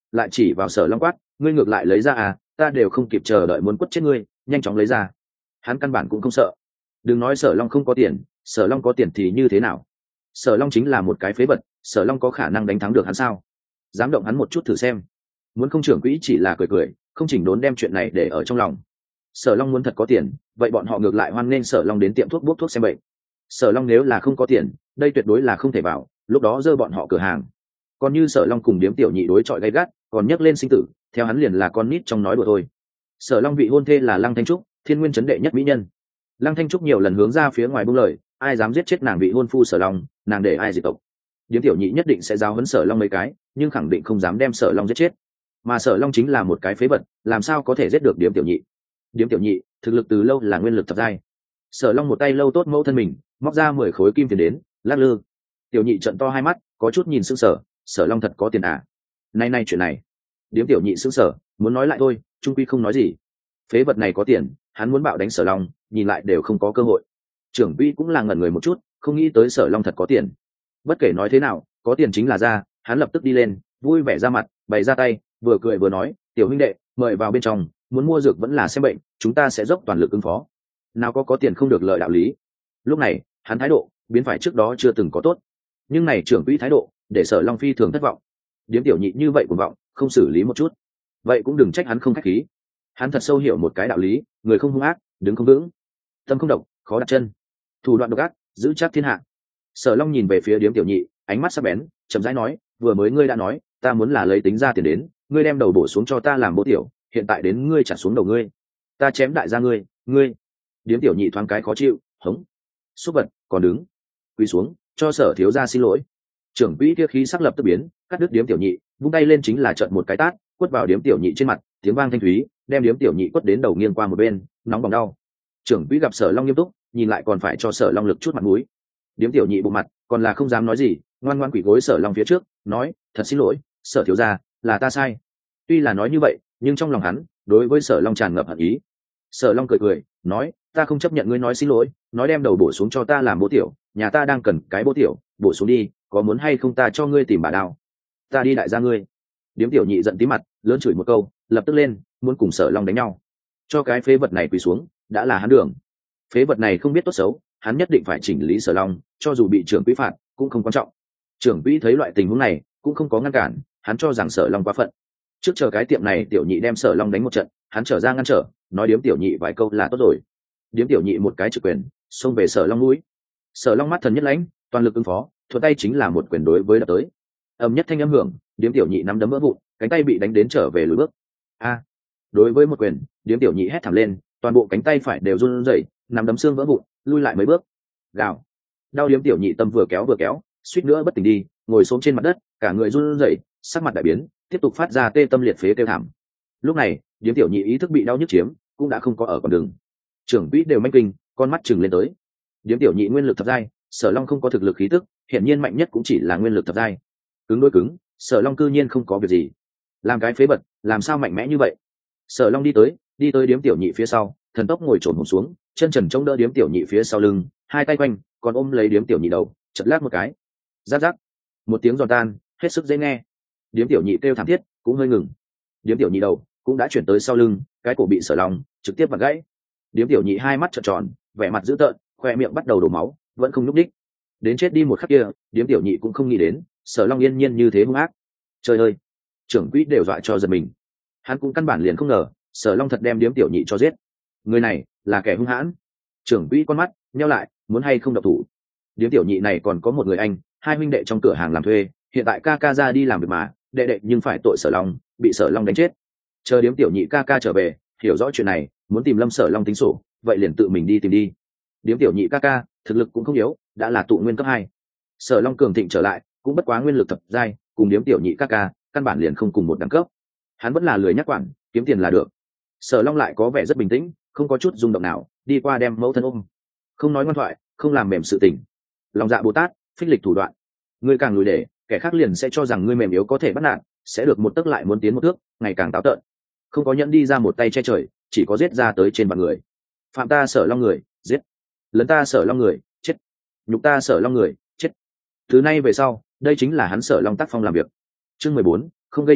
lại chỉ vào Sở Long quát, ngươi ngược lại lấy ra à, ta đều không kịp chờ đợi muốn quất chết ngươi, nhanh chóng lấy ra. Hắn căn bản cũng không sợ. Đừng nói Sở Long không có tiền, Sở Long có tiền thì như thế nào? Sở Long chính là một cái phế vật, Sở Long có khả năng đánh thắng được hắn sao? Dám động hắn một chút thử xem. Muốn không trưởng quỹ chỉ là cười cười, không chỉnh đốn đem chuyện này để ở trong lòng. Sở Long muốn thật có tiền, vậy bọn họ ngược lại hoan nghênh Sở Long đến tiệm thuốc bốc thuốc xem bệnh. Sở Long nếu là không có tiền, đây tuyệt đối là không thể vào, lúc đó dơ bọn họ cửa hàng. Còn như Sở Long cùng điếm tiểu nhị đối chọi gay gắt, còn nhắc lên sinh tử, theo hắn liền là con nít trong nói đùa thôi. Sở Long vị hôn thê là Lăng Thanh Trúc, Thiên Nguyên trấn đệ nhất mỹ nhân. Lăng Thanh Trúc nhiều lần hướng ra phía ngoài buông lời, ai dám giết chết nàng vị hôn phu Sở Long, nàng để ai diệt tộc. Điếm tiểu nhị nhất định sẽ giao huấn Sở Long mấy cái, nhưng khẳng định không dám đem Sở Long giết chết. Mà Sở Long chính là một cái phế vật, làm sao có thể giết được điếm tiểu nhị? Điếm tiểu nhị thực lực từ lâu là nguyên lực thập giai. Sở Long một tay lâu tốt mẫu thân mình, móc ra 10 khối kim tiền đến, lắc lư. Tiểu nhị trợn to hai mắt, có chút nhìn sững sờ, Sở Long thật có tiền à? Nay chuyện này. Điếm tiểu nhị sững sờ, muốn nói lại thôi, trung quy không nói gì. Phế vật này có tiền, hắn muốn bạo đánh Sở Long, nhìn lại đều không có cơ hội. Trưởng quỹ cũng là ngẩn người một chút, không nghĩ tới Sở Long thật có tiền. Bất kể nói thế nào, có tiền chính là ra, hắn lập tức đi lên, vui vẻ ra mặt, bày ra tay, vừa cười vừa nói, tiểu huynh đệ, mời vào bên trong, muốn mua dược vẫn là xem bệnh, chúng ta sẽ dốc toàn lực ứng phó. Nào có tiền không được lợi đạo lý. Lúc này, hắn thái độ biến phải trước đó chưa từng có tốt, nhưng này trưởng quỹ thái độ để Sở Long phi thường thất vọng. Điếm tiểu nhị như vậy cuồng vọng, không xử lý một chút, vậy cũng đừng trách hắn không khách khí. Hắn thật sâu hiểu một cái đạo lý, người không hung ác, đứng không vững, tâm không độc, khó đặt chân, thủ đoạn độc ác, giữ chắc thiên hạ. Sở Long nhìn về phía điếm tiểu nhị, ánh mắt sắc bén, chậm rãi nói, vừa mới ngươi đã nói, ta muốn là lấy tính ra tiền đến, ngươi đem đầu bổ xuống cho ta làm bố tiểu, hiện tại đến ngươi trả xuống đầu ngươi, ta chém đại gia ngươi. Điếm tiểu nhị thoáng cái khó chịu, hống, xúc vật, còn đứng, quỳ xuống, cho Sở thiếu gia xin lỗi. Trưởng quỹ kia khí sắc lập tức biến, cắt đứt điếm tiểu nhị, vung tay lên chính là trợn một cái tát, quất vào điếm tiểu nhị trên mặt, tiếng vang thanh thúy, đem điếm tiểu nhị quất đến đầu nghiêng qua một bên, nóng bỏng đau. Trưởng quỹ gặp Sở Long nghiêm túc, nhìn lại còn phải cho Sở Long lực chút mặt mũi. Điếm tiểu nhị bộ mặt, còn là không dám nói gì, ngoan ngoãn quỳ gối Sở Long phía trước, nói, thật xin lỗi, Sở thiếu gia, là ta sai. Tuy là nói như vậy, nhưng trong lòng hắn, đối với Sở Long tràn ngập hận ý. Sở Long cười, nói, ta không chấp nhận ngươi nói xin lỗi, nói đem đầu bổ xuống cho ta làm bố tiểu, nhà ta đang cần cái bố tiểu, bổ xuống đi, có muốn hay không ta cho ngươi tìm bà đao, ta đi đại gia ngươi. Điếm tiểu nhị giận tí mặt, lớn chửi một câu, lập tức lên, muốn cùng Sở Long đánh nhau. Cho cái phế vật này quỳ xuống, đã là hắn đường. Phế vật này không biết tốt xấu, hắn nhất định phải chỉnh lý Sở Long, cho dù bị trưởng quỹ phạt, cũng không quan trọng. Trưởng quỹ thấy loại tình huống này, cũng không có ngăn cản, hắn cho rằng Sở Long quá phận. Trước chờ cái tiệm này tiểu nhị đem Sở Long đánh một trận, hắn trở ra ngăn trở, nói điếm tiểu nhị vài câu là tốt rồi. Điếm tiểu nhị một cái trực quyền, xông về Sở Long núi. Sở Long mắt thần nhất lãnh, toàn lực ứng phó, thuận tay chính là một quyền đối với đập tới. Ầm nhất thanh âm hưởng, điếm tiểu nhị nắm đấm vỡ vụn, cánh tay bị đánh đến trở về lùi bước. A! Đối với một quyền, điếm tiểu nhị hét thảm lên, toàn bộ cánh tay phải đều run rẩy, nắm đấm xương vỡ vụn, lui lại mấy bước. Gào! Đau điếm tiểu nhị tâm vừa kéo, suýt nữa bất tỉnh đi, ngồi xổm trên mặt đất, cả người run rẩy, sắc mặt đại biến, tiếp tục phát ra tê tâm liệt phế kêu thảm. Lúc này, điếm tiểu nhị ý thức bị đau nhức chiếm, cũng đã không có ở con đường. Trưởng quỹ đều manh kinh, con mắt chừng lên tới. Điếm tiểu nhị nguyên lực thập giai, Sở Long không có thực lực khí tức, hiện nhiên mạnh nhất cũng chỉ là nguyên lực thập giai. Cứng đối cứng, Sở Long cư nhiên không có việc gì. Làm cái phế vật, làm sao mạnh mẽ như vậy? Sở Long đi tới điếm tiểu nhị phía sau, thần tốc ngồi trồn hổm xuống, chân trần chống đỡ điếm tiểu nhị phía sau lưng, hai tay quanh, còn ôm lấy điếm tiểu nhị đầu, chật lát một cái. Rắc rắc, một tiếng giòn tan, hết sức dễ nghe. Điếm tiểu nhị kêu thảm thiết, cũng hơi ngừng. Điếm tiểu nhị đầu cũng đã chuyển tới sau lưng, cái cổ bị Sở Long trực tiếp vặn gãy. Điếm tiểu nhị hai mắt trợn tròn, vẻ mặt dữ tợn, khoe miệng bắt đầu đổ máu, vẫn không nhúc đích. Đến chết đi một khắc kia, điếm tiểu nhị cũng không nghĩ đến Sở Long yên nhiên như thế hung ác. Trời ơi, trưởng quỹ đều dọa cho giật mình. Hắn cũng căn bản liền không ngờ Sở Long thật đem điếm tiểu nhị cho giết. Người này là kẻ hung hãn. Trưởng quỹ con mắt nheo lại, muốn hay không độc thủ. Điếm tiểu nhị này còn có một người anh, hai huynh đệ trong cửa hàng làm thuê, hiện tại ca ca ra đi làm việc mà, đệ đệ nhưng phải tội Sở Long, bị Sở Long đánh chết. Chờ điếm tiểu nhị ca ca trở về, hiểu rõ chuyện này, muốn tìm Lâm Sở Long tính sổ, vậy liền tự mình đi tìm đi. Điếm tiểu nhị ca ca thực lực cũng không yếu, đã là tụ nguyên cấp 2. Sở Long cường thịnh trở lại, cũng bất quá nguyên lực thập giai, cùng điếm tiểu nhị ca ca căn bản liền không cùng một đẳng cấp. Hắn vẫn là lười nhắc quản, kiếm tiền là được. Sở Long lại có vẻ rất bình tĩnh, không có chút rung động nào, đi qua đem mẫu thân ôm, không nói ngoan thoại, không làm mềm sự tình. Lòng dạ Bồ Tát, phích lịch thủ đoạn. Ngươi càng lùi để, kẻ khác liền sẽ cho rằng ngươi mềm yếu có thể bắt nạt, sẽ được một tấc lại muốn tiến một thước, ngày càng táo tợn. Không có nhẫn đi ra một tay che trời, chỉ có giết ra tới trên mặt người. Phạm ta Sở Long người, giết. Lấn ta Sở Long người, chết. Nhục ta Sở Long người, chết. Từ nay về sau, đây chính là hắn Sở Long tác phong làm việc. Chương 14, không gây chuyện,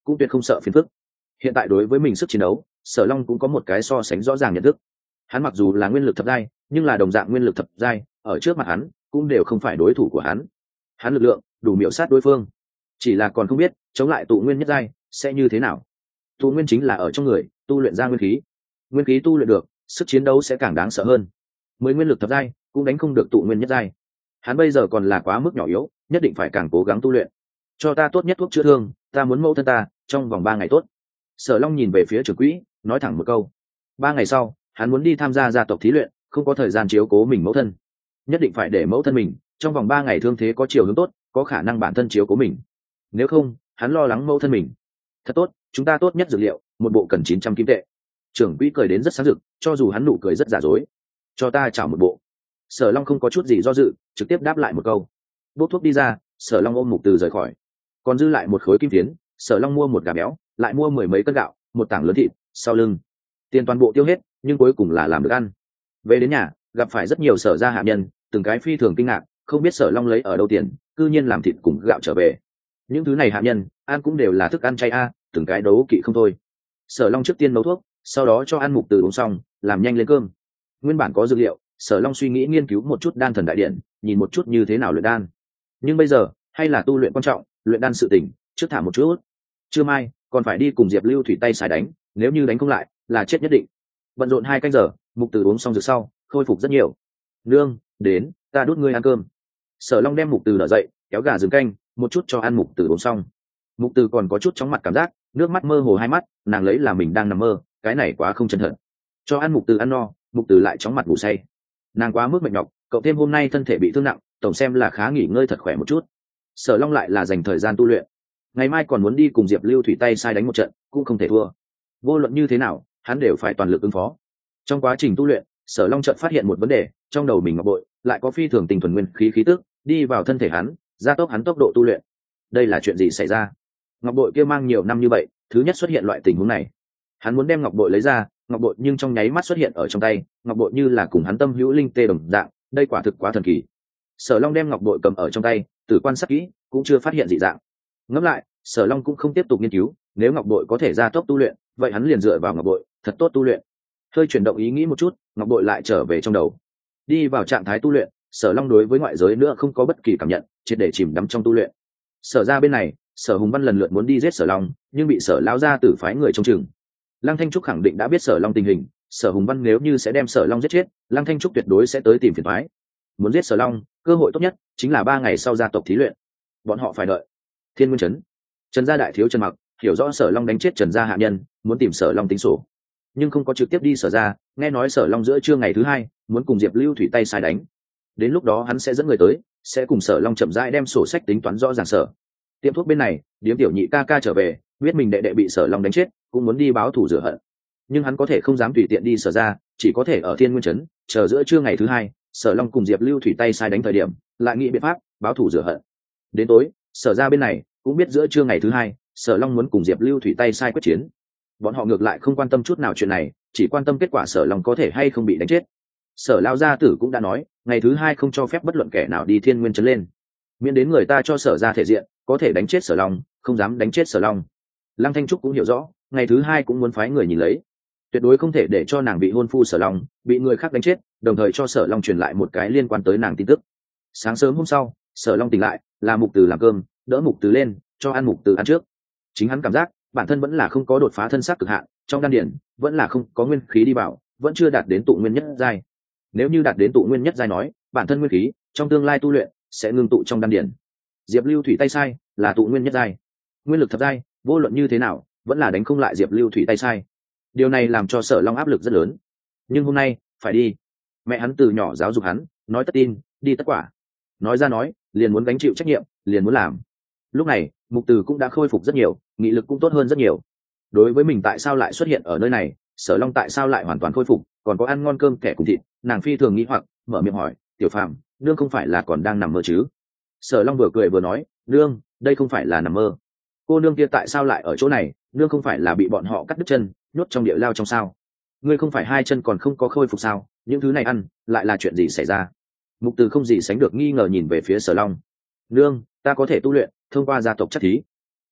cũng tuyệt không sợ phiền phức. Hiện tại đối với mình sức chiến đấu, Sở Long cũng có một cái so sánh rõ ràng nhận thức. Hắn mặc dù là nguyên lực thập giai, nhưng là đồng dạng nguyên lực thập giai, ở trước mặt hắn cũng đều không phải đối thủ của hắn. Hắn lực lượng đủ miểu sát đối phương, chỉ là còn không biết chống lại tụ nguyên nhất giai sẽ như thế nào. Tụ nguyên chính là ở trong người tu luyện ra nguyên khí, nguyên khí tu luyện được, sức chiến đấu sẽ càng đáng sợ hơn. Mới nguyên lực thập giai cũng đánh không được tụ nguyên nhất giai. Hắn bây giờ còn là quá mức nhỏ yếu, nhất định phải càng cố gắng tu luyện. Cho ta tốt nhất thuốc chữa thương, ta muốn mẫu thân ta trong vòng 3 ngày tốt. Sở Long nhìn về phía trưởng quỹ, nói thẳng một câu. 3 ngày sau, hắn muốn đi tham gia gia tộc thí luyện, không có thời gian chiếu cố mình mẫu thân, nhất định phải để mẫu thân mình trong vòng 3 ngày thương thế có chiều hướng tốt, có khả năng bản thân chiếu cố mình. Nếu không, hắn lo lắng mẫu thân mình. Thật tốt, chúng ta tốt nhất dược liệu, một bộ cần 900 kim tệ. Trưởng quỹ cười đến rất sáng rực, cho dù hắn nụ cười rất giả dối. Cho ta chảo một bộ. Sở Long không có chút gì do dự, trực tiếp đáp lại một câu. Bốc thuốc đi ra, Sở Long ôm Mục Từ rời khỏi. Còn dư lại một khối kim phiến, Sở Long mua một gà béo, lại mua 10 mấy cân gạo, một tảng lớn thịt, sau lưng tiền toàn bộ tiêu hết, nhưng cuối cùng là làm được ăn. Về đến nhà, gặp phải rất nhiều Sở gia hạ nhân, từng cái phi thường kinh ngạc, không biết Sở Long lấy ở đâu tiền, cư nhiên làm thịt cùng gạo trở về. Những thứ này hạ nhân ăn cũng đều là thức ăn chay a, từng cái đấu kỵ không thôi. Sở Long trước tiên nấu thuốc, sau đó cho ăn Mục Từ uống xong, làm nhanh lên cơm. Nguyên bản có dược liệu, Sở Long suy nghĩ nghiên cứu một chút đan thần đại điện, nhìn một chút như thế nào luyện đan. Nhưng bây giờ, hay là tu luyện quan trọng, luyện đan sự tỉnh, trước thả một chút. Trưa mai còn phải đi cùng Diệp Lưu Thủy tay xài đánh, nếu như đánh không lại, là chết nhất định. Bận rộn 2 canh giờ, Mục Từ uống xong rượu sau, khôi phục rất nhiều. Nương, đến, ta đút ngươi ăn cơm. Sở Long đem Mục Từ đỡ dậy, kéo gà rừng canh, một chút cho ăn Mục Từ uống xong. Mục Từ còn có chút chóng mặt cảm giác, nước mắt mơ hồ hai mắt, nàng lấy là mình đang nằm mơ, cái này quá không chân thật. Cho ăn Mục Từ ăn no, Mục Từ lại chóng mặt ngủ say. Nàng quá mức mệt nhọc, cậu thêm hôm nay thân thể bị thương nặng, tổng xem là khá nghỉ ngơi thật khỏe một chút. Sở Long lại là dành thời gian tu luyện, ngày mai còn muốn đi cùng Diệp Lưu Thủy tay sai đánh một trận, cũng không thể thua. Vô luận như thế nào, hắn đều phải toàn lực ứng phó. Trong quá trình tu luyện, Sở Long chợt phát hiện một vấn đề, trong đầu mình ngọc bội lại có phi thường tình thuần nguyên khí khí tức đi vào thân thể hắn, gia tốc hắn tốc độ tu luyện. Đây là chuyện gì xảy ra? Ngọc bội kia mang nhiều năm như vậy, thứ nhất xuất hiện loại tình huống này. Hắn muốn đem ngọc bội lấy ra, ngọc bội nhưng trong nháy mắt xuất hiện ở trong tay, ngọc bội như là cùng hắn tâm hữu linh tê đồng dạng, đây quả thực quá thần kỳ. Sở Long đem ngọc bội cầm ở trong tay, từ quan sát kỹ cũng chưa phát hiện dị dạng. Ngẫm lại, Sở Long cũng không tiếp tục nghiên cứu, nếu ngọc bội có thể gia tốc tu luyện, vậy hắn liền dựa vào ngọc bội thật tốt tu luyện. Hơi chuyển động ý nghĩ một chút, ngọc bội lại trở về trong đầu. Đi vào trạng thái tu luyện, Sở Long đối với ngoại giới nữa không có bất kỳ cảm nhận, triệt để chìm đắm trong tu luyện. Sở ra bên này, Sở Hùng Văn lần lượt muốn đi giết Sở Long, nhưng bị Sở lão gia tử phái người trông chừng. Lăng Thanh Trúc khẳng định đã biết Sở Long tình hình, Sở Hùng Văn nếu như sẽ đem Sở Long giết chết, Lăng Thanh Trúc tuyệt đối sẽ tới tìm phiền toái. Muốn giết Sở Long, cơ hội tốt nhất chính là 3 ngày sau gia tộc thí luyện. Bọn họ phải đợi. Thiên Nguyên trấn, Trần gia đại thiếu Trần Mặc hiểu rõ Sở Long đánh chết Trần gia hạ nhân, muốn tìm Sở Long tính sổ, nhưng không có trực tiếp đi Sở gia. Nghe nói Sở Long giữa trưa ngày thứ 2 muốn cùng Diệp Lưu Thủy tay sai đánh, đến lúc đó hắn sẽ dẫn người tới, sẽ cùng Sở Long chậm rãi đem sổ sách tính toán rõ ràng. Sở tiệm thuốc bên này, Điếm Tiểu Nhị ca ca trở về, biết mình đệ đệ bị Sở Long đánh chết, cũng muốn đi báo thù rửa hận, nhưng hắn có thể không dám tùy tiện đi Sở gia, chỉ có thể ở Thiên Nguyên trấn chờ giữa trưa ngày thứ 2 Sở Long cùng Diệp Lưu Thủy tay sai đánh thời điểm, lại nghĩ biện pháp báo thù rửa hận. Đến tối, Sở gia bên này cũng biết giữa trưa ngày thứ 2 Sở Long muốn cùng Diệp Lưu Thủy tay sai quyết chiến. Bọn họ ngược lại không quan tâm chút nào chuyện này, chỉ quan tâm kết quả Sở Long có thể hay không bị đánh chết. Sở lão gia tử cũng đã nói, ngày thứ 2 không cho phép bất luận kẻ nào đi Thiên Nguyên trấn lên, miễn đến người ta cho Sở gia thể diện, có thể đánh chết Sở Long, không dám đánh chết Sở Long. Lăng Thanh Trúc cũng hiểu rõ, ngày thứ 2 cũng muốn phái người nhìn lấy, tuyệt đối không thể để cho nàng bị hôn phu Sở Long bị người khác đánh chết, đồng thời cho Sở Long truyền lại một cái liên quan tới nàng tin tức. Sáng sớm hôm sau, Sở Long tỉnh lại, là Mục Từ làm cơm, đỡ Mục Từ lên, cho ăn Mục Từ ăn trước. Chính hắn cảm giác bản thân vẫn là không có đột phá thân xác cực hạn, trong đan điển vẫn là không có nguyên khí đi vào, vẫn chưa đạt đến tụ nguyên nhất giai. Nếu như đạt đến tụ nguyên nhất giai nói, bản thân nguyên khí trong tương lai tu luyện sẽ ngưng tụ trong đan điển. Diệp Lưu Thủy tay sai là tụ nguyên nhất giai, nguyên lực thập giai, vô luận như thế nào vẫn là đánh không lại Diệp Lưu Thủy tay sai. Điều này làm cho Sở Long áp lực rất lớn, nhưng hôm nay phải đi. Mẹ hắn từ nhỏ giáo dục hắn, nói tất tin, đi tất quả, nói ra nói liền muốn gánh chịu trách nhiệm, liền muốn làm. Lúc này Mục Từ cũng đã khôi phục rất nhiều, nghị lực cũng tốt hơn rất nhiều. Đối với mình tại sao lại xuất hiện ở nơi này, Sở Long tại sao lại hoàn toàn khôi phục, còn có ăn ngon cơm kẻ cùng thịt, nàng phi thường nghĩ hoặc mở miệng hỏi, Tiểu Phàm, nương không phải là còn đang nằm mơ chứ? Sở Long vừa cười vừa nói, nương, đây không phải là nằm mơ. Cô nương kia tại sao lại ở chỗ này, nương không phải là bị bọn họ cắt đứt chân, nhốt trong địa lao trong sao? Ngươi không phải 2 chân còn không có khôi phục sao? Những thứ này ăn lại là chuyện gì xảy ra? Mục Từ không gì sánh được nghi ngờ nhìn về phía Sở Long. Nương, ta có thể tu luyện thông qua gia tộc chất thí.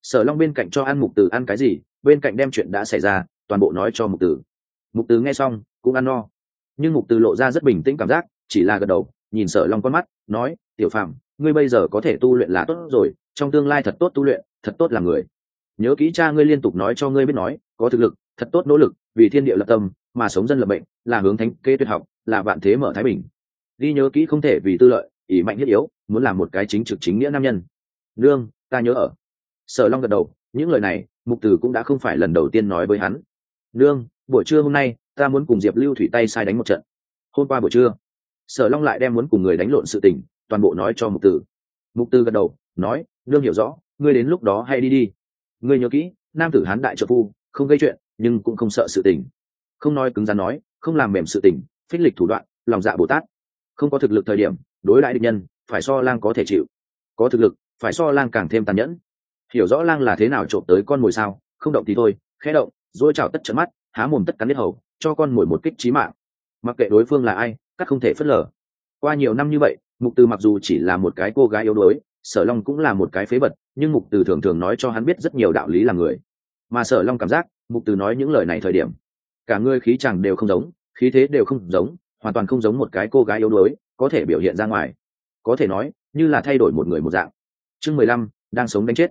Sở Long bên cạnh cho ăn Mục Từ ăn cái gì, bên cạnh đem chuyện đã xảy ra toàn bộ nói cho Mục Từ. Mục Từ nghe xong cũng ăn no, nhưng Mục Từ lộ ra rất bình tĩnh cảm giác, chỉ là gật đầu nhìn Sở Long con mắt nói, tiểu Phạm, ngươi bây giờ có thể tu luyện là tốt rồi, trong tương lai thật tốt tu luyện, thật tốt làm người. Nhớ kỹ cha ngươi liên tục nói cho ngươi biết nói, có thực lực thật tốt nỗ lực vì thiên địa lập tâm mà sống dân lập mệnh, là hướng thánh kế tuyệt học, là vạn thế mở thái bình. Ghi nhớ kỹ, không thể vì tư lợi ỷ mạnh thiết yếu, muốn làm một cái chính trực chính nghĩa nam nhân. Nương, ta nhớ ở. Sở Long gật đầu, những lời này Mục Từ cũng đã không phải lần đầu tiên nói với hắn. Nương, buổi trưa hôm nay ta muốn cùng Diệp Lưu Thủy tay sai đánh một trận. Hôm qua buổi trưa Sở Long lại đem muốn cùng người đánh lộn sự tình toàn bộ nói cho Mục Từ. Mục Từ gật đầu nói, nương hiểu rõ, ngươi đến lúc đó hay đi đi. Ngươi nhớ kỹ, nam tử hán đại trợ phu, không gây chuyện nhưng cũng không sợ sự tình, không nói cứng rắn nói, không làm mềm sự tình, phích lịch thủ đoạn, lòng dạ Bồ Tát. Không có thực lực thời điểm đối đãi địch nhân phải so lang có thể chịu, có thực lực phải so lang càng thêm tàn nhẫn. Hiểu rõ lang là thế nào trộm tới con mồi sao, không động thì thôi, khẽ động rồi chảo tất trận mắt, há mồm tất cắn hết hầu, cho con mồi một kích chí mạng. Mặc kệ đối phương là ai, các không thể phớt lờ. Qua nhiều năm như vậy, Mục Từ mặc dù chỉ là một cái cô gái yếu đuối, Sở Long cũng là một cái phế vật, nhưng Mục Từ thường thường nói cho hắn biết rất nhiều đạo lý làm người. Mà Sở Long cảm giác Mục Từ nói những lời này thời điểm, cả người khí chàng đều không giống, khí thế đều không giống, hoàn toàn không giống một cái cô gái yếu đuối có thể biểu hiện ra ngoài, có thể nói như là thay đổi một người một dạng. Chương 15, đang sống đánh chết.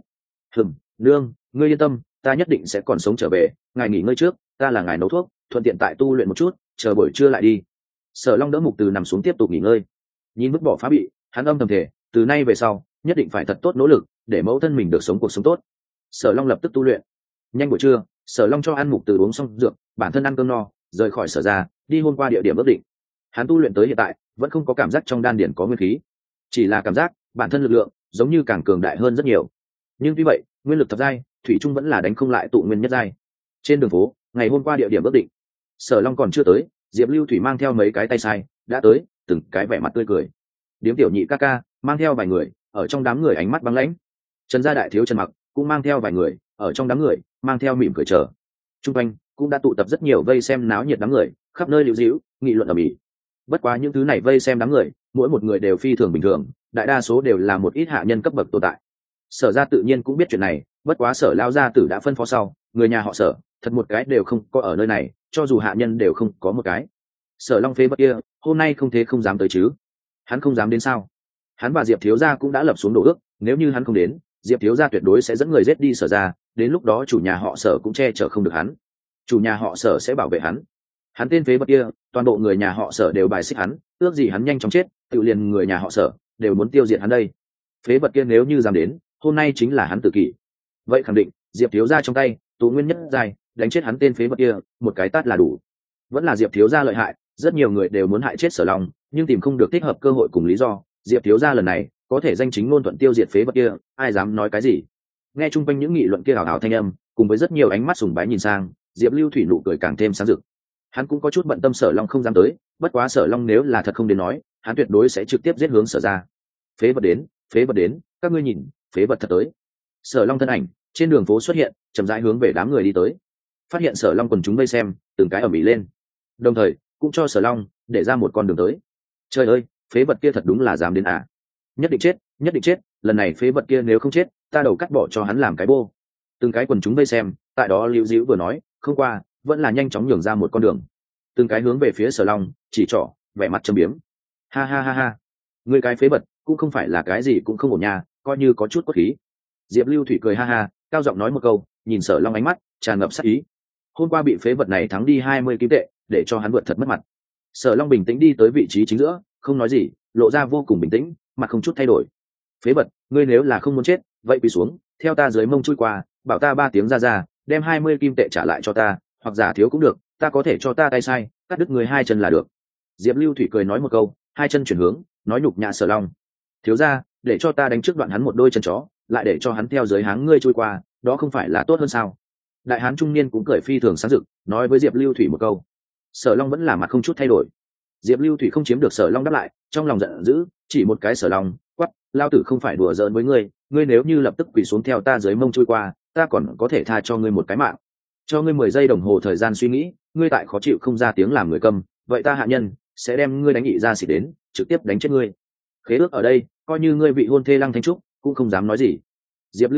Nương, ngươi yên tâm, ta nhất định sẽ còn sống trở về, ngài nghỉ ngơi trước, ta là ngài nấu thuốc, thuận tiện tại tu luyện một chút, chờ buổi trưa lại đi. Sở Long đỡ Mục Từ nằm xuống tiếp tục nghỉ ngơi. Nhìn vứt bỏ phá bị, hắn âm thầm thể, từ nay về sau nhất định phải thật tốt nỗ lực để mẫu thân mình được sống cuộc sống tốt. Sở Long lập tức tu luyện. Nhanh buổi trưa, Sở Long cho ăn Mục Từ uống xong dược, bản thân ăn cơm no, rời khỏi Sở ra, đi hôm qua địa điểm ước định. Hắn tu luyện tới hiện tại vẫn không có cảm giác trong đan điển có nguyên khí, chỉ là cảm giác bản thân lực lượng giống như càng cường đại hơn rất nhiều. Nhưng tuy vậy, nguyên lực thập giai thủy trung vẫn là đánh không lại tụ nguyên nhất giai. Trên đường phố, ngày hôm qua địa điểm ước định, Sở Long còn chưa tới, Diệp Lưu Thủy mang theo mấy cái tay sai đã tới, từng cái vẻ mặt tươi cười. Điếm tiểu nhị ca ca mang theo vài người, ở trong đám người ánh mắt băng lãnh. Trần gia đại thiếu Trần Mặc cũng mang theo vài người, ở trong đám người mang theo mỉm cười chờ. Trung quanh cũng đã tụ tập rất nhiều vây xem náo nhiệt đám người, khắp nơi lưu díu nghị luận ầm ĩ. Bất quá những thứ này vây xem đám người, mỗi một người đều phi thường bình thường, đại đa số đều là một ít hạ nhân cấp bậc tồn tại. Sở gia tự nhiên cũng biết chuyện này, bất quá Sở lao gia tử đã phân phó sau, người nhà họ Sở thật một cái đều không có ở nơi này, cho dù hạ nhân đều không có một cái. Sở Long phế bất kia hôm nay không thế không dám tới chứ? Hắn không dám đến sao? Hắn và Diệp thiếu gia cũng đã lập xuống đồ ước, nếu như hắn không đến, Diệp thiếu gia tuyệt đối sẽ dẫn người giết đi Sở gia, đến lúc đó chủ nhà họ Sở cũng che chở không được hắn. Chủ nhà họ Sở sẽ bảo vệ hắn. Hắn tên phế bất kia, toàn bộ người nhà họ Sở đều bài xích hắn, ước gì hắn nhanh chóng chết, tự liền người nhà họ Sở đều muốn tiêu diệt hắn đây. Phế vật kia nếu như dám đến, hôm nay chính là hắn tự kỷ. Vậy khẳng định, Diệp thiếu gia trong tay, tụ nguyên nhất giai, đánh chết hắn tên phế vật kia, một cái tát là đủ. Vẫn là Diệp thiếu gia lợi hại, rất nhiều người đều muốn hại chết Sở Long, nhưng tìm không được thích hợp cơ hội cùng lý do. Diệp thiếu gia lần này có thể danh chính ngôn thuận tiêu diệt phế vật kia, ai dám nói cái gì? Nghe chung quanh những nghị luận kia hào hào thanh âm, cùng với rất nhiều ánh mắt sùng bái nhìn sang, Diệp Lưu Thủy nụ cười càng thêm sáng rực. Hắn cũng có chút bận tâm Sở Long không dám tới, bất quá Sở Long nếu là thật không đến nói, hắn tuyệt đối sẽ trực tiếp giết hướng Sở ra. Phế vật đến, các ngươi nhìn, phế vật thật tới. Sở Long thân ảnh trên đường phố xuất hiện, chậm rãi hướng về đám người đi tới. Phát hiện Sở Long quần chúng vây xem, từng cái ầm ĩ lên, đồng thời cũng cho Sở Long để ra một con đường tới. Trời ơi, phế vật kia thật đúng là dám đến à? Nhất định chết, nhất định chết, lần này phế vật kia nếu không chết, ta đầu cắt bỏ cho hắn làm cái bô. Từng cái quần chúng vây xem, tại đó Lưu Dĩu vừa nói, không qua, vẫn là nhanh chóng nhường ra một con đường. Từng cái hướng về phía Sở Long, chỉ trỏ, vẻ mặt châm biếm. Ha ha ha ha, người cái phế vật, cũng không phải là cái gì cũng không ổn nha, coi như có chút cốt khí. Diệp Lưu Thủy cười ha ha, cao giọng nói một câu, nhìn Sở Long ánh mắt tràn ngập sát ý. Hôm qua bị phế vật này thắng đi 20 kim tệ, để cho hắn vượt thật mất mặt. Sở Long bình tĩnh đi tới vị trí chính giữa, không nói gì, lộ ra vô cùng bình tĩnh, mặt không chút thay đổi. Phế vật, ngươi nếu là không muốn chết, vậy quỳ xuống, theo ta dưới mông chui qua, bảo ta 3 tiếng ra, đem 20 kim tệ trả lại cho ta, hoặc giả thiếu cũng được, ta có thể cho ta tay sai, cắt đứt người 2 chân là được. Diệp Lưu Thủy cười nói một câu, 2 chân chuyển hướng, nói nhục nhã Sở Long. Thiếu gia, để cho ta đánh trước đoạn hắn một đôi chân chó, lại để cho hắn theo dưới háng ngươi chui qua, đó không phải là tốt hơn sao? Đại hán trung niên cũng cười phi thường sáng rực, nói với Diệp Lưu Thủy một câu. Sở Long vẫn là mặt không chút thay đổi. Diệp Lưu Thủy không chiếm được Sở Long đáp lại, trong lòng giận dữ, chỉ một cái Sở Long, quát, lao tử không phải đùa giỡn với ngươi, ngươi nếu như lập tức quỳ xuống theo ta dưới mông chui qua, ta còn có thể tha cho ngươi một cái mạng. Cho ngươi 10 giây đồng hồ thời gian suy nghĩ, ngươi tại khó chịu không ra tiếng làm người câm, vậy ta hạ nhân sẽ đem ngươi đánh nhị ra xỉ đến, trực tiếp đánh chết ngươi. Khế ước ở đây, coi như ngươi bị hôn thê Lăng Thanh Trúc, cũng không dám nói gì. Diệp Lưu Thủy,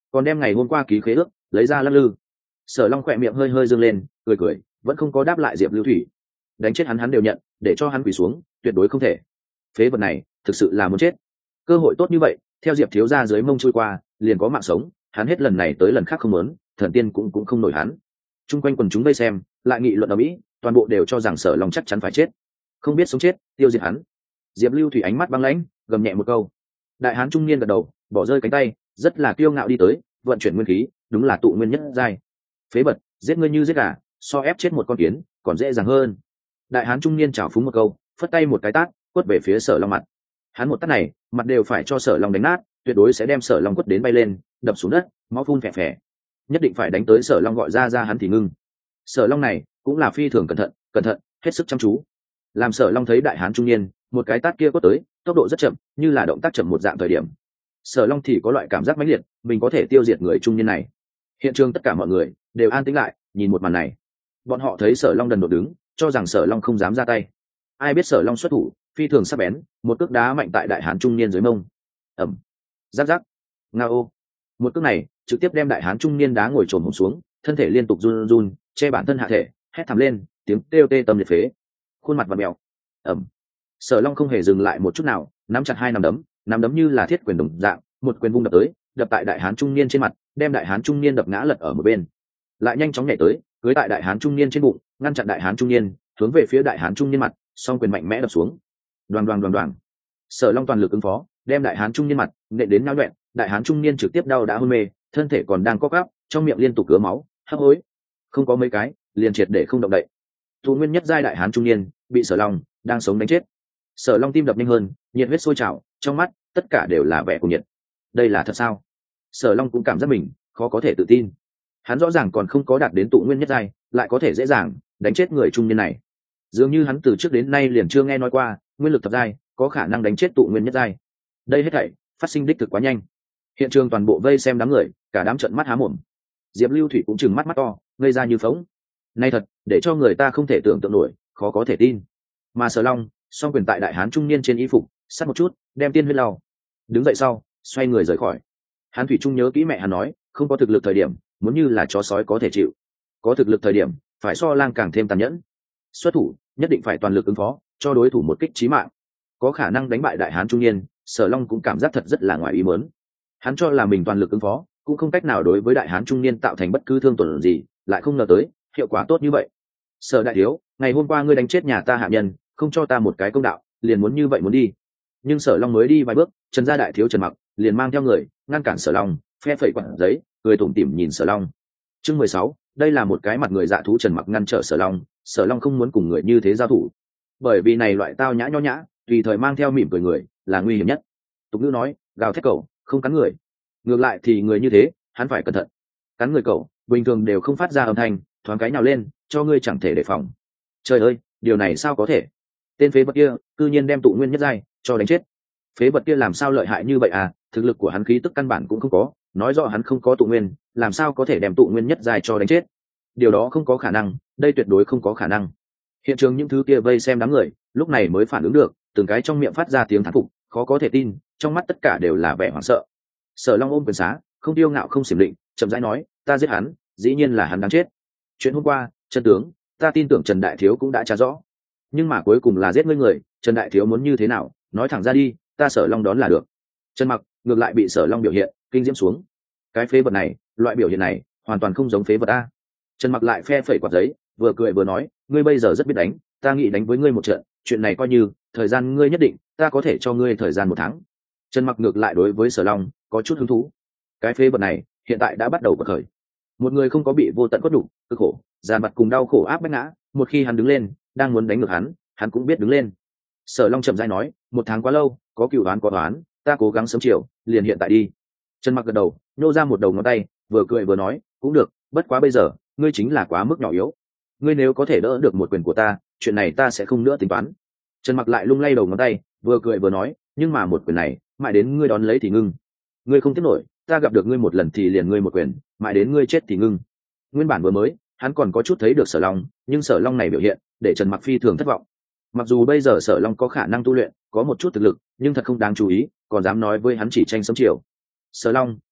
còn đem ngày hôm qua ký khế ước lấy ra lắc lư. Sở Long khỏe miệng hơi hơi dương lên, cười vẫn không có đáp lại Diệp Lưu Thủy. Đánh chết hắn đều nhận, để cho hắn quỳ xuống tuyệt đối không thể. Phế vật này thực sự là muốn chết. Cơ hội tốt như vậy theo Diệp thiếu gia dưới mông trôi qua, liền có mạng sống, hắn hết lần này tới lần khác không muốn, thần tiên cũng không nổi hắn. Trung quanh quần chúng vây xem lại nghị luận ở mỹ, toàn bộ đều cho rằng Sở Long chắc chắn phải chết, không biết sống chết tiêu diệt hắn. Diệp Lưu Thủy ánh mắt băng lãnh, gầm nhẹ một câu. Đại hán trung niên gật đầu, bỏ rơi cánh tay, rất là kiêu ngạo đi tới, vận chuyển nguyên khí, đúng là tụ nguyên nhất giai. Phế vật, giết ngươi như giết gà, so ép chết một con kiến còn dễ dàng hơn. Đại hán trung niên chảo phúng một câu, phất tay một cái tát, quất về phía Sở Long mặt. Hắn một tát này, mặt đều phải cho Sở Long đánh nát, tuyệt đối sẽ đem Sở Long quất đến bay lên, đập xuống đất, máu phun phè phè. Nhất định phải đánh tới Sở Long gọi ra hắn thì ngưng. Sở Long này cũng là phi thường cẩn thận, hết sức chăm chú. Làm Sở Long thấy đại hán trung niên, một cái tát kia quất tới, tốc độ rất chậm, như là động tác chậm một dạng thời điểm. Sở Long thì có loại cảm giác mãnh liệt, mình có thể tiêu diệt người trung niên này. Hiện trường tất cả mọi người đều an tĩnh lại, nhìn một màn này. Bọn họ thấy Sở Long đần độn đứng, cho rằng Sở Long không dám ra tay. Ai biết Sở Long xuất thủ, phi thường sắc bén, một cước đá mạnh tại đại hán trung niên dưới mông. Ầm. Rắc rắc. Ngao. Một cước này trực tiếp đem đại hán trung niên đá ngồi trồm hổm xuống, thân thể liên tục run run, che bản thân hạ thể, hét thảm lên, tiếng kêu tê tâm liệt phế. Khuôn mặt vặn mèo. Ầm. Sở Long không hề dừng lại một chút nào, nắm chặt hai nắm đấm như là thiết quyền đồng dạng, một quyền vung đập tới, đập tại đại hán trung niên trên mặt, đem đại hán trung niên đập ngã lật ở một bên. Lại nhanh chóng nhảy tới, cưỡi tại đại hán trung niên trên bụng, ngăn chặn đại hán trung niên, hướng về phía đại hán trung niên mặt, song quyền mạnh mẽ đập xuống. Đoàng. Sở Long toàn lực ứng phó, đem đại hán trung niên mặt nện đến náo loạn, đại hán trung niên trực tiếp đau đã hôn mê, thân thể còn đang co quắp, trong miệng liên tục cứa máu, hấp hối. Không có mấy cái, liền triệt để không động đậy. Tụ nguyên nhất giai đại hán trung niên, bị Sở Long đang sống đánh chết. Sở Long tim đập nhanh hơn, nhiệt huyết sôi trào, trong mắt tất cả đều là vẻ cuồng nhiệt. Đây là thật sao? Sở Long cũng cảm giác mình khó có thể tự tin. Hắn rõ ràng còn không có đạt đến tụ nguyên nhất giai, lại có thể dễ dàng đánh chết người trung niên này. Dường như hắn từ trước đến nay liền chưa nghe nói qua nguyên lực thập giai có khả năng đánh chết tụ nguyên nhất giai. Đây hết thảy phát sinh đích thực quá nhanh. Hiện trường toàn bộ vây xem đám người, cả đám trợn mắt há mồm. Diệp Lưu Thủy cũng trừng mắt to, ngây ra như phỗng. Nay thật, để cho người ta không thể tưởng tượng nổi, khó có thể tin. Mà Sở Long song quyền tại đại hán trung niên trên y phục sát một chút, đem tiên huyết lau. Đứng dậy sau, xoay người rời khỏi. Hắn thủy trung nhớ kỹ mẹ hắn nói, không có thực lực thời điểm, muốn như là chó sói có thể chịu. Có thực lực thời điểm, phải so lang càng thêm tàn nhẫn. Xuất thủ, nhất định phải toàn lực ứng phó, cho đối thủ một kích chí mạng. Có khả năng đánh bại đại hán trung niên, Sở Long cũng cảm giác thật rất là ngoài ý muốn. Hắn cho là mình toàn lực ứng phó, cũng không cách nào đối với đại hán trung niên tạo thành bất cứ thương tổn gì, lại không ngờ tới hiệu quả tốt như vậy. Sở đại thiếu, ngày hôm qua ngươi đánh chết nhà ta hạ nhân, không cho ta một cái công đạo, liền muốn như vậy muốn đi. Nhưng Sở Long mới đi vài bước, Trần gia đại thiếu Trần Mặc liền mang theo người ngăn cản Sở Long, phe phẩy quạt giấy, cười tủm tỉm nhìn Sở Long. Chương 16, đây là một cái mặt người dạ thú. Trần Mặc ngăn trở Sở Long, Sở Long không muốn cùng người như thế giao thủ, bởi vì này loại tao nhã nho nhã, tùy thời mang theo mỉm cười người là nguy hiểm nhất. Tục ngữ nói, gào thét cẩu không cắn người, ngược lại thì người như thế hắn phải cẩn thận. Cắn người cẩu bình thường đều không phát ra âm thanh, thoáng cái nào lên cho ngươi chẳng thể đề phòng. Trời ơi, điều này sao có thể? Tên phế vật kia cư nhiên đem tụ nguyên nhất giai cho đánh chết. Phế vật kia làm sao lợi hại như vậy à? Thực lực của hắn khí tức căn bản cũng không có, nói rõ hắn không có tụ nguyên, làm sao có thể đem tụ nguyên nhất giai cho đánh chết? Điều đó không có khả năng, đây tuyệt đối không có khả năng. Hiện trường những thứ kia vây xem đám người lúc này mới phản ứng được, từng cái trong miệng phát ra tiếng thán phục, khó có thể tin, trong mắt tất cả đều là vẻ hoảng sợ. Sở Long ôm quyền xá, không tiêu ngạo không xiểm định, chậm rãi nói, ta giết hắn, dĩ nhiên là hắn đáng chết. Chuyện hôm qua, chân tướng, ta tin tưởng Trần đại thiếu cũng đã tra rõ, nhưng mà cuối cùng là giết ngươi người, Trần đại thiếu muốn như thế nào, nói thẳng ra đi, ta Sở Long đón là được. Trần Mặc ngược lại bị Sở Long biểu hiện kinh diễm xuống. Cái phế vật này, loại biểu hiện này hoàn toàn không giống phế vật a. Trần Mặc lại phe phẩy quạt giấy, vừa cười vừa nói, ngươi bây giờ rất biết đánh, ta nghĩ đánh với ngươi một trận, chuyện này coi như thời gian ngươi nhất định, ta có thể cho ngươi thời gian 1 tháng. Trần Mặc ngược lại đối với Sở Long có chút hứng thú. Cái phế vật này hiện tại đã bắt đầu bật khởi. Một người không có bị vô tận cốt đủ, cực khổ, giàn mặt cùng đau khổ áp bách ngã, một khi hắn đứng lên, đang muốn đánh ngược hắn cũng biết đứng lên. Sở Long chậm rãi nói, 1 tháng quá lâu, có cửu đoán có đoán, ta cố gắng sớm chiều, liền hiện tại đi. Trần Mặc gật đầu, nhô ra một đầu ngón tay, vừa cười vừa nói, cũng được, bất quá bây giờ ngươi chính là quá mức nhỏ yếu. Ngươi nếu có thể đỡ được một quyền của ta, chuyện này ta sẽ không nữa tính toán. Trần Mặc lại lung lay đầu ngón tay, vừa cười vừa nói, nhưng mà một quyền này, mãi đến ngươi đón lấy thì ngưng. Ngươi không tiếp nổi, ta gặp được ngươi một lần thì liền ngươi một quyền, mãi đến ngươi chết thì ngưng. Nguyên bản vừa mới, hắn còn có chút thấy được Sở Long, nhưng Sở Long này biểu hiện, để Trần Mặc phi thường thất vọng. Mặc dù bây giờ Sở Long có khả năng tu luyện, có một chút thực lực, nhưng thật không đáng chú ý, còn dám nói với hắn chỉ tranh sống chiều. Sở Long,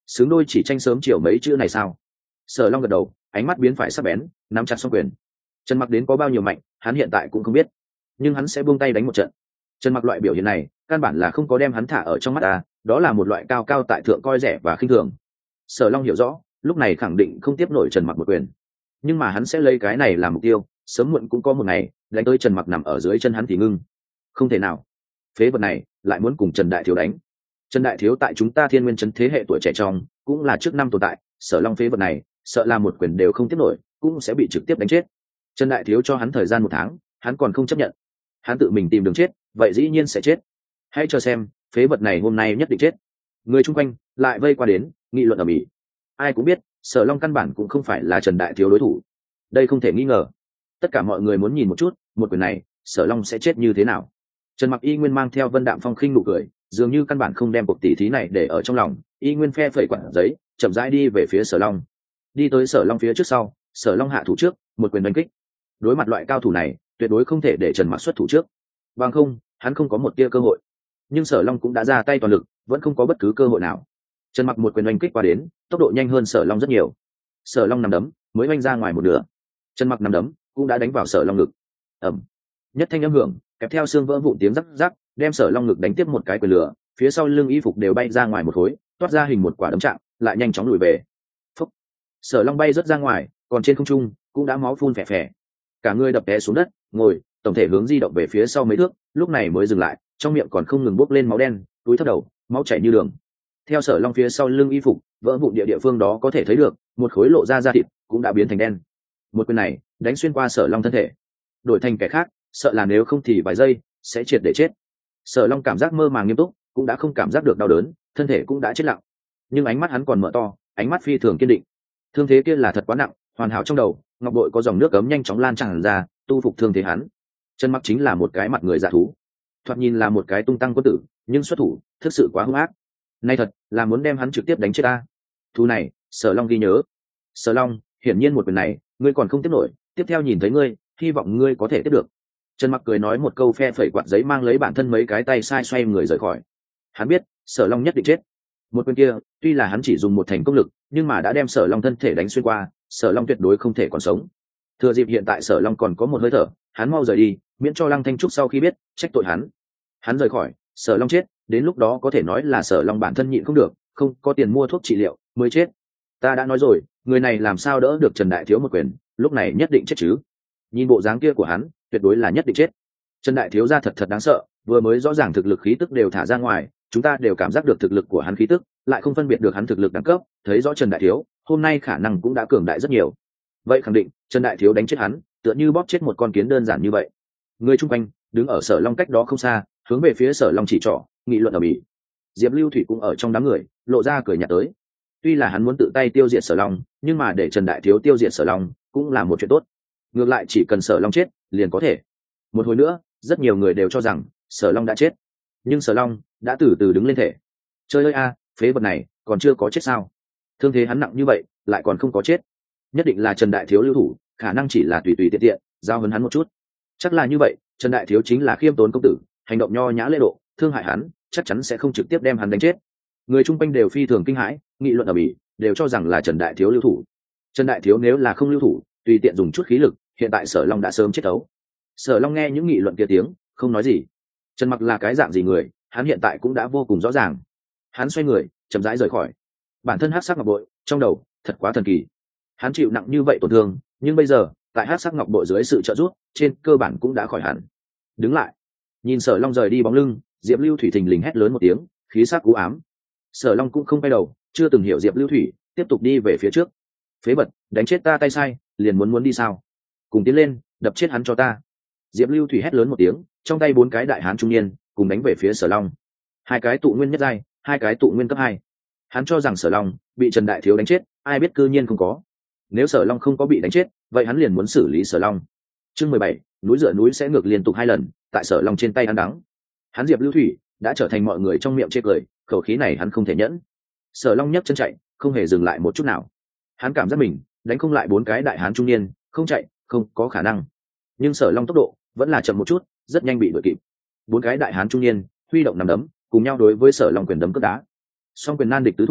xứng đôi chỉ tranh sớm chiều mấy chữ này sao? Sở Long gật đầu, ánh mắt biến phải sắc bén, nắm chặt song quyền. Trần Mặc đến có bao nhiêu mạnh, hắn hiện tại cũng không biết, nhưng hắn sẽ buông tay đánh một trận. Trần Mặc loại biểu hiện này, căn bản là không có đem hắn thả ở trong mắt ta, đó là một loại cao cao tại thượng coi rẻ và khinh thường. Sở Long hiểu rõ, lúc này khẳng định không tiếp nổi Trần Mặc một quyền, nhưng mà hắn sẽ lấy cái này làm mục tiêu, sớm muộn cũng có một ngày đánh tới Trần Mặc nằm ở dưới chân hắn thì ngưng. Không thể nào, phế vật này lại muốn cùng Trần Đại Thiếu đánh. Trần Đại Thiếu tại chúng ta Thiên Nguyên Trấn thế hệ tuổi trẻ trong cũng là trước năm tồn tại, Sở Long phế vật này sợ là một quyền đều không tiếp nổi, cũng sẽ bị trực tiếp đánh chết. Trần Đại Thiếu cho hắn thời gian 1 tháng, hắn còn không chấp nhận, hắn tự mình tìm đường chết, vậy dĩ nhiên sẽ chết. Hãy cho xem, phế vật này hôm nay nhất định chết. Người chung quanh lại vây qua đến, nghị luận ầm ĩ. Ai cũng biết, Sở Long căn bản cũng không phải là Trần Đại Thiếu đối thủ, đây không thể nghi ngờ. Tất cả mọi người muốn nhìn một chút, một quyền này, Sở Long sẽ chết như thế nào. Trần Mặc y nguyên mang theo Vân Đạm Phong khinh nụ cười, dường như căn bản không đem cuộc tỷ thí này để ở trong lòng, y nguyên phe phẩy quạt giấy, chậm rãi đi về phía Sở Long. Đi tới Sở Long phía trước sau, Sở Long hạ thủ trước, một quyền đánh kích. Đối mặt loại cao thủ này, tuyệt đối không thể để Trần Mặc xuất thủ trước, bằng không, hắn không có một tia cơ hội. Nhưng Sở Long cũng đã ra tay toàn lực, vẫn không có bất cứ cơ hội nào. Trần Mặc một quyền đánh kích qua đến, tốc độ nhanh hơn Sở Long rất nhiều. Sở Long nằm đấm mới oanh ra ngoài một nửa, Trần Mặc nằm đấm cũng đã đánh vào Sở Long ngực. Ầm, nhất thanh âm hưởng, kèm theo xương vỡ vụn tiếng rắc rắc, đem Sở Long ngực đánh tiếp một cái quyền lửa, phía sau lưng y phục đều bay ra ngoài một khối, toát ra hình một quả đấm trạng, lại nhanh chóng lùi về. Phúc. Sở Long bay rất ra ngoài, còn trên không trung cũng đã máu phun phè phè, cả người đập té xuống đất, ngồi tổng thể hướng di động về phía sau mấy thước, lúc này mới dừng lại, trong miệng còn không ngừng bốc lên máu đen, túi thấp đầu, máu chảy như đường. Theo Sở Long phía sau lưng y phục vỡ vụn địa phương đó có thể thấy được, một khối lộ ra da thịt cũng đã biến thành đen. Một quyền này đánh xuyên qua Sở Long thân thể, đổi thành kẻ khác, sợ là nếu không thì vài giây sẽ triệt để chết. Sở Long cảm giác mơ màng nghiêm túc, cũng đã không cảm giác được đau đớn, thân thể cũng đã chết lặng, nhưng ánh mắt hắn còn mở to, ánh mắt phi thường kiên định. Thương thế kia là thật quá nặng, hoàn hảo trong đầu, ngọc bội có dòng nước ấm nhanh chóng lan tràn ra, tu phục thương thế hắn. Trần Mặc chính là một cái mặt người dạ thú, thoạt nhìn là một cái tung tăng quân tử, nhưng xuất thủ thực sự quá hung ác. Nay thật là muốn đem hắn trực tiếp đánh chết ta. Thu này, Sở Long ghi nhớ. Sở Long, hiển nhiên một quyền này ngươi còn không tiếp nổi, tiếp theo nhìn thấy ngươi, hy vọng ngươi có thể tiếp được. Trần Mặc cười nói một câu, phe phẩy quạt giấy mang lấy bản thân mấy cái tay sai xoay người rời khỏi. Hắn biết Sở Long nhất định chết. Một quyền kia tuy là hắn chỉ dùng một thành công lực, nhưng mà đã đem Sở Long thân thể đánh xuyên qua, Sở Long tuyệt đối không thể còn sống. Thừa dịp hiện tại Sở Long còn có một hơi thở, hắn mau rời đi, miễn cho Lăng Thanh Trúc sau khi biết trách tội hắn. Hắn rời khỏi, Sở Long chết, đến lúc đó có thể nói là Sở Long bản thân nhịn không được, không có tiền mua thuốc trị liệu mới chết. Ta đã nói rồi, người này làm sao đỡ được Trần Đại Thiếu một quyền, lúc này nhất định chết chứ. Nhìn bộ dáng kia của hắn, tuyệt đối là nhất định chết. Trần Đại Thiếu ra thật thật đáng sợ, vừa mới rõ ràng thực lực khí tức đều thả ra ngoài, chúng ta đều cảm giác được thực lực của hắn khí tức, lại không phân biệt được hắn thực lực đẳng cấp, thấy rõ Trần Đại Thiếu hôm nay khả năng cũng đã cường đại rất nhiều. Vậy khẳng định Trần Đại Thiếu đánh chết hắn tựa như bóp chết một con kiến đơn giản như vậy. Người chung quanh đứng ở Sở Long cách đó không xa, hướng về phía Sở Long chỉ trỏ, nghị luận ở mỹ. Diệp Lưu Thủy cũng ở trong đám người, lộ ra cười nhạt tới. Tuy là hắn muốn tự tay tiêu diệt Sở Long, nhưng mà để Trần Đại Thiếu tiêu diệt Sở Long cũng là một chuyện tốt. Ngược lại chỉ cần Sở Long chết liền có thể. Một hồi nữa, rất nhiều người đều cho rằng Sở Long đã chết, nhưng Sở Long đã từ từ đứng lên thể. Trời ơi a, phế vật này còn chưa có chết sao? Thương thế hắn nặng như vậy lại còn không có chết, nhất định là Trần Đại Thiếu lưu thủ, khả năng chỉ là tùy tùy tiện tiện giao hấn hắn một chút. Chắc là như vậy, Trần Đại Thiếu chính là khiêm tốn công tử, hành động nho nhã lễ độ, thương hại hắn chắc chắn sẽ không trực tiếp đem hắn đánh chết. Người chung quanh đều phi thường kinh hãi, nghị luận ở mỹ, đều cho rằng là Trần Đại Thiếu lưu thủ. Trần Đại Thiếu nếu là không lưu thủ, tùy tiện dùng chút khí lực, hiện tại Sở Long đã sớm chết ấu. Sở Long nghe những nghị luận kia tiếng, không nói gì. Trần Mặc là cái dạng gì người, hắn hiện tại cũng đã vô cùng rõ ràng. Hắn xoay người, chậm rãi rời khỏi. Bản thân hắc sắc ngọc bội, trong đầu thật quá thần kỳ. Hắn chịu nặng như vậy tổn thương, nhưng bây giờ, tại hắc sắc ngọc bội dưới sự trợ giúp, trên cơ bản cũng đã khỏi hẳn. Đứng lại, nhìn Sở Long rời đi bóng lưng, Diệp Lưu Thủy thình lình hét lớn một tiếng, khí sắc u ám. Sở Long cũng không quay đầu, chưa từng hiểu Diệp Lưu Thủy, tiếp tục đi về phía trước. Phế bật, đánh chết ta tay sai, liền muốn đi sao? Cùng tiến lên, đập chết hắn cho ta. Diệp Lưu Thủy hét lớn một tiếng, trong tay 4 cái đại hán trung niên cùng đánh về phía Sở Long. 2 cái tụ nguyên nhất giai, 2 cái tụ nguyên cấp 2. Hắn cho rằng Sở Long bị Trần Đại Thiếu đánh chết, ai biết cư nhiên không có. Nếu Sở Long không có bị đánh chết, vậy hắn liền muốn xử lý Sở Long. Chương 17, núi dựa núi sẽ ngược liên tục 2 lần, tại Sở Long trên tay ăn đắng. Hắn Diệp Lưu Thủy đã trở thành mọi người trong miệng chê cười, khẩu khí này hắn không thể nhẫn. Sở Long nhấc chân chạy, không hề dừng lại một chút nào. Hắn cảm giác mình đánh không lại 4 cái đại hán trung niên, không chạy, không có khả năng. Nhưng Sở Long tốc độ vẫn là chậm một chút, rất nhanh bị đuổi kịp. 4 cái đại hán trung niên huy động nắm đấm, cùng nhau đối với Sở Long quyền đấm cướp đá. Song quyền nan địch tứ thủ,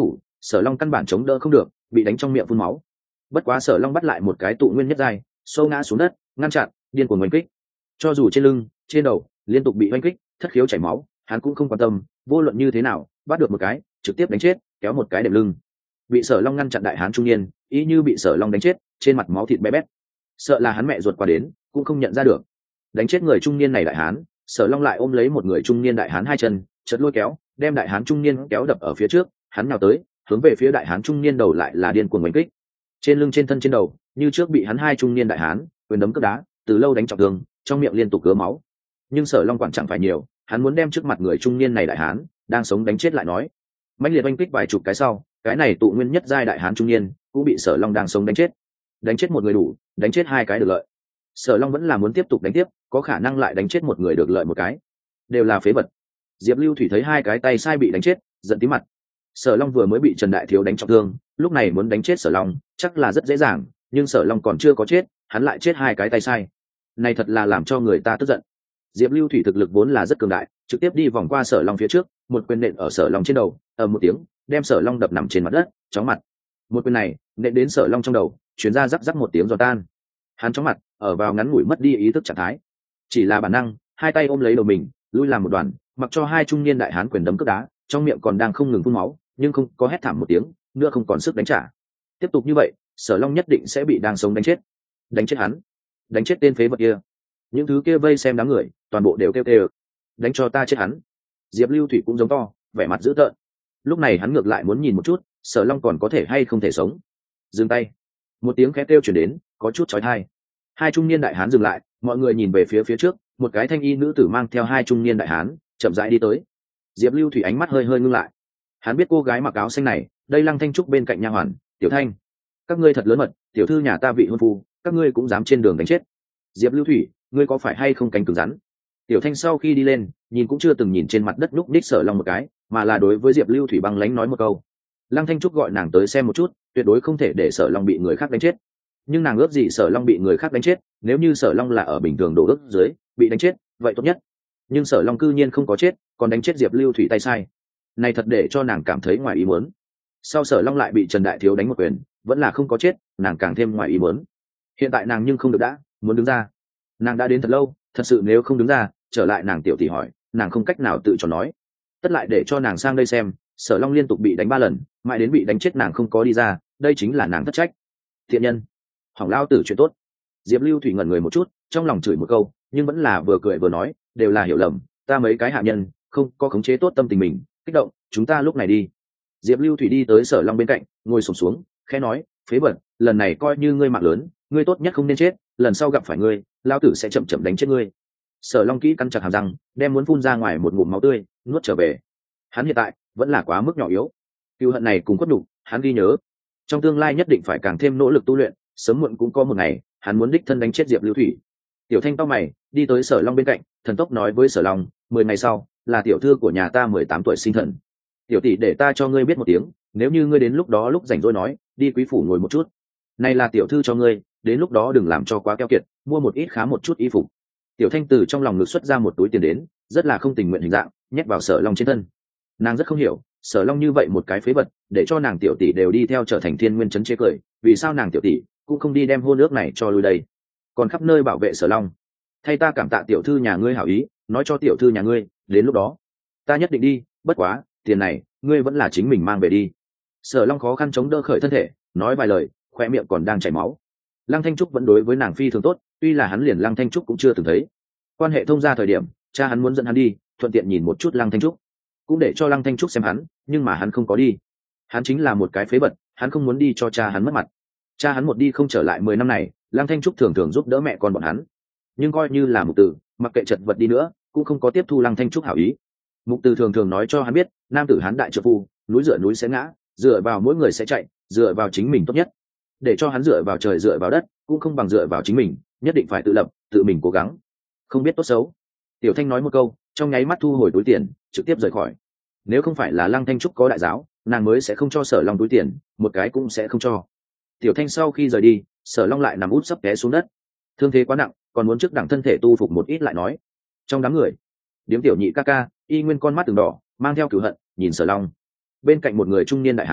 Sở Long căn bản chống đỡ không được, bị đánh trong miệng phun máu. Bất quá Sở Long bắt lại một cái tụ nguyên nhất giai, sâu ngã xuống đất, ngăn chặn, điên cuồng oanh kích. Cho dù trên lưng, trên đầu liên tục bị oanh kích, thất khiếu chảy máu, hắn cũng không quan tâm, vô luận như thế nào, bắt được một cái, trực tiếp đánh chết, kéo một cái đệm lưng. Bị Sở Long ngăn chặn đại hán trung niên, ý như bị Sở Long đánh chết, trên mặt máu thịt bé bét. Sợ là hắn mẹ ruột qua đến, cũng không nhận ra được. Đánh chết người trung niên này đại hán, Sở Long lại ôm lấy một người trung niên đại hán hai chân, chợt lôi kéo, đem đại hán trung niên kéo đập ở phía trước, hắn nào tới, hướng về phía đại hán trung niên đầu lại là điên cuồng đánh kích. Trên lưng trên thân trên đầu, như trước bị hắn hai trung niên đại hán quyền đấm cướp đá, từ lâu đánh trọng thương, trong miệng liên tục cứa máu. Nhưng Sở Long quản chẳng phải nhiều, hắn muốn đem trước mặt người trung niên này đại hán đang sống đánh chết lại nói. Mãnh liệt oanh kích vài chục cái sau, cái này tụ nguyên nhất giai đại hán trung niên cũng bị Sở Long đang sống đánh chết. Đánh chết một người đủ, đánh chết hai cái được lợi. Sở Long vẫn là muốn tiếp tục đánh tiếp, có khả năng lại đánh chết một người được lợi một cái. Đều là phế vật. Diệp Lưu Thủy thấy hai cái tay sai bị đánh chết, giận tí mặt. Sở Long vừa mới bị Trần Đại Thiếu đánh trọng thương, lúc này muốn đánh chết Sở Long chắc là rất dễ dàng, nhưng Sở Long còn chưa có chết, hắn lại chết hai cái tay sai. Này thật là làm cho người ta tức giận. Diệp Lưu Thủy thực lực vốn là rất cường đại, trực tiếp đi vòng qua Sở Long phía trước, một quyền nện ở Sở Long trên đầu, ầm một tiếng, đem Sở Long đập nằm trên mặt đất, chóng mặt. Một quyền này nện đến Sở Long trong đầu, truyền ra rắc rắc một tiếng giòn tan. Hắn chóng mặt, ở vào ngắn ngủi mất đi ý thức trạng thái. Chỉ là bản năng, hai tay ôm lấy đầu mình, lui làm một đoàn, mặc cho hai trung niên đại hán quyền đấm cướp đá, trong miệng còn đang không ngừng phun máu, nhưng không có hét thảm một tiếng, nữa không còn sức đánh trả. Tiếp tục như vậy, Sở Long nhất định sẽ bị đang sống đánh chết. Đánh chết hắn, đánh chết tên phế vật kia. Những thứ kia vây xem đám người, toàn bộ đều kêu kêu, đánh cho ta chết hắn. Diệp Lưu Thủy cũng giống to, vẻ mặt dữ tợn. Lúc này hắn ngược lại muốn nhìn một chút, Sở Long còn có thể hay không thể sống. Dừng tay. Một tiếng khét kêu truyền đến, có chút chói tai. Hai trung niên đại hán dừng lại, mọi người nhìn về phía trước, một cái thanh y nữ tử mang theo hai trung niên đại hán, chậm rãi đi tới. Diệp Lưu Thủy ánh mắt hơi hơi ngưng lại. Hắn biết cô gái mặc áo xanh này, đây Lăng Thanh Trúc bên cạnh nha hoàn, Tiểu Thanh. Các ngươi thật lớn mật, tiểu thư nhà ta vị hôn phu, các ngươi cũng dám trên đường đánh chết. Diệp Lưu Thủy, ngươi có phải hay không cánh cứng rắn? Tiểu Thanh sau khi đi lên, nhìn cũng chưa từng nhìn trên mặt đất lúc ních Sở Long một cái, mà là đối với Diệp Lưu Thủy băng lãnh nói một câu. Lăng Thanh Trúc gọi nàng tới xem một chút, tuyệt đối không thể để Sở Long bị người khác đánh chết. Nhưng nàng ước gì Sở Long bị người khác đánh chết, nếu như Sở Long là ở bình thường đổ ước dưới bị đánh chết, vậy tốt nhất. Nhưng Sở Long cư nhiên không có chết, còn đánh chết Diệp Lưu Thủy tay sai, này thật để cho nàng cảm thấy ngoài ý muốn. Sau Sở Long lại bị Trần Đại Thiếu đánh một quyền, vẫn là không có chết, nàng càng thêm ngoài ý muốn. Hiện tại nàng nhưng không được đã, muốn đứng ra. Nàng đã đến thật lâu, thật sự nếu không đứng ra, trở lại nàng tiểu tỷ hỏi, nàng không cách nào tự cho nói. Tất lại để cho nàng sang đây xem, Sở Long liên tục bị đánh 3 lần, mãi đến bị đánh chết nàng không có đi ra, đây chính là nàng thất trách. Thiện nhân, hỏng lao tử chuyện tốt. Diệp Lưu Thủy ngẩn người một chút, trong lòng chửi một câu, nhưng vẫn là vừa cười vừa nói, đều là hiểu lầm, ta mấy cái hạ nhân không có khống chế tốt tâm tình mình, kích động, chúng ta lúc này đi. Diệp Lưu Thủy đi tới Sở Long bên cạnh, ngồi xổm xuống, khẽ nói, phế vật, lần này coi như ngươi mạng lớn, ngươi tốt nhất không nên chết, lần sau gặp phải ngươi, lao tử sẽ chậm chậm đánh chết ngươi. Sở Long kỹ cắn chặt hàm răng, đem muốn phun ra ngoài một ngụm máu tươi nuốt trở về. Hắn hiện tại vẫn là quá mức nhỏ yếu, cừu hận này cùng cốt đủ, hắn ghi nhớ, trong tương lai nhất định phải càng thêm nỗ lực tu luyện, sớm muộn cũng có một ngày hắn muốn đích thân đánh chết Diệp Lưu Thủy. Tiểu Thanh to mày, đi tới Sở Long bên cạnh, thần tốc nói với Sở Long, 10 ngày sau là tiểu thư của nhà ta 18 tuổi sinh thần. Tiểu tỷ để ta cho ngươi biết một tiếng, nếu như ngươi đến lúc đó lúc rảnh rỗi nói, đi quý phủ ngồi một chút. Này là tiểu thư cho ngươi, đến lúc đó đừng làm cho quá keo kiệt, mua một ít khá một chút y phục. Tiểu Thanh từ trong lòng ngực xuất ra một túi tiền đến, rất là không tình nguyện hình dạng, nhét vào Sở Long trên thân. Nàng rất không hiểu, Sở Long như vậy một cái phế vật, để cho nàng tiểu tỷ đều đi theo trở thành Thiên Nguyên trấn chế cười, vì sao nàng tiểu tỷ cũng không đi đem hôn ước này cho lui đây, còn khắp nơi bảo vệ Sở Long. Thay ta cảm tạ tiểu thư nhà ngươi hảo ý, nói cho tiểu thư nhà ngươi, đến lúc đó ta nhất định đi, bất quá tiền này ngươi vẫn là chính mình mang về đi. Sở Long khó khăn chống đỡ khởi thân thể, nói vài lời, khoe miệng còn đang chảy máu. Lăng Thanh Trúc vẫn đối với nàng phi thường tốt, tuy là hắn liền Lăng Thanh Trúc cũng chưa từng thấy. Quan hệ thông gia thời điểm, cha hắn muốn dẫn hắn đi, thuận tiện nhìn một chút Lăng Thanh Trúc, cũng để cho Lăng Thanh Trúc xem hắn, nhưng mà hắn không có đi. Hắn chính là một cái phế vật, hắn không muốn đi cho cha hắn mất mặt. Cha hắn một đi không trở lại 10 năm này, Lăng Thanh Trúc thường thường giúp đỡ mẹ con bọn hắn, nhưng coi như là Mục Tử, mặc kệ chật vật đi nữa, cũng không có tiếp thu Lăng Thanh Trúc hảo ý. Mục Tử thường thường nói cho hắn biết, nam tử hắn đại trợ phu, núi dựa núi sẽ ngã, dựa vào mỗi người sẽ chạy, dựa vào chính mình tốt nhất. Để cho hắn dựa vào trời dựa vào đất, cũng không bằng dựa vào chính mình, nhất định phải tự lập, tự mình cố gắng. Không biết tốt xấu. Tiểu Thanh nói một câu, trong nháy mắt thu hồi túi tiền, trực tiếp rời khỏi. Nếu không phải là Lăng Thanh Trúc có đại giáo, nàng mới sẽ không cho Sở Long túi tiền, một cái cũng sẽ không cho. Tiểu Thanh sau khi rời đi, Sở Long lại nằm út sấp té xuống đất. Thương thế quá nặng, còn muốn trước đẳng thân thể tu phục một ít lại nói. Trong đám người, Điếm Tiểu Nhị ca ca, y nguyên con mắt từng đỏ, mang theo cửu hận, nhìn Sở Long. Bên cạnh một người trung niên đại hán,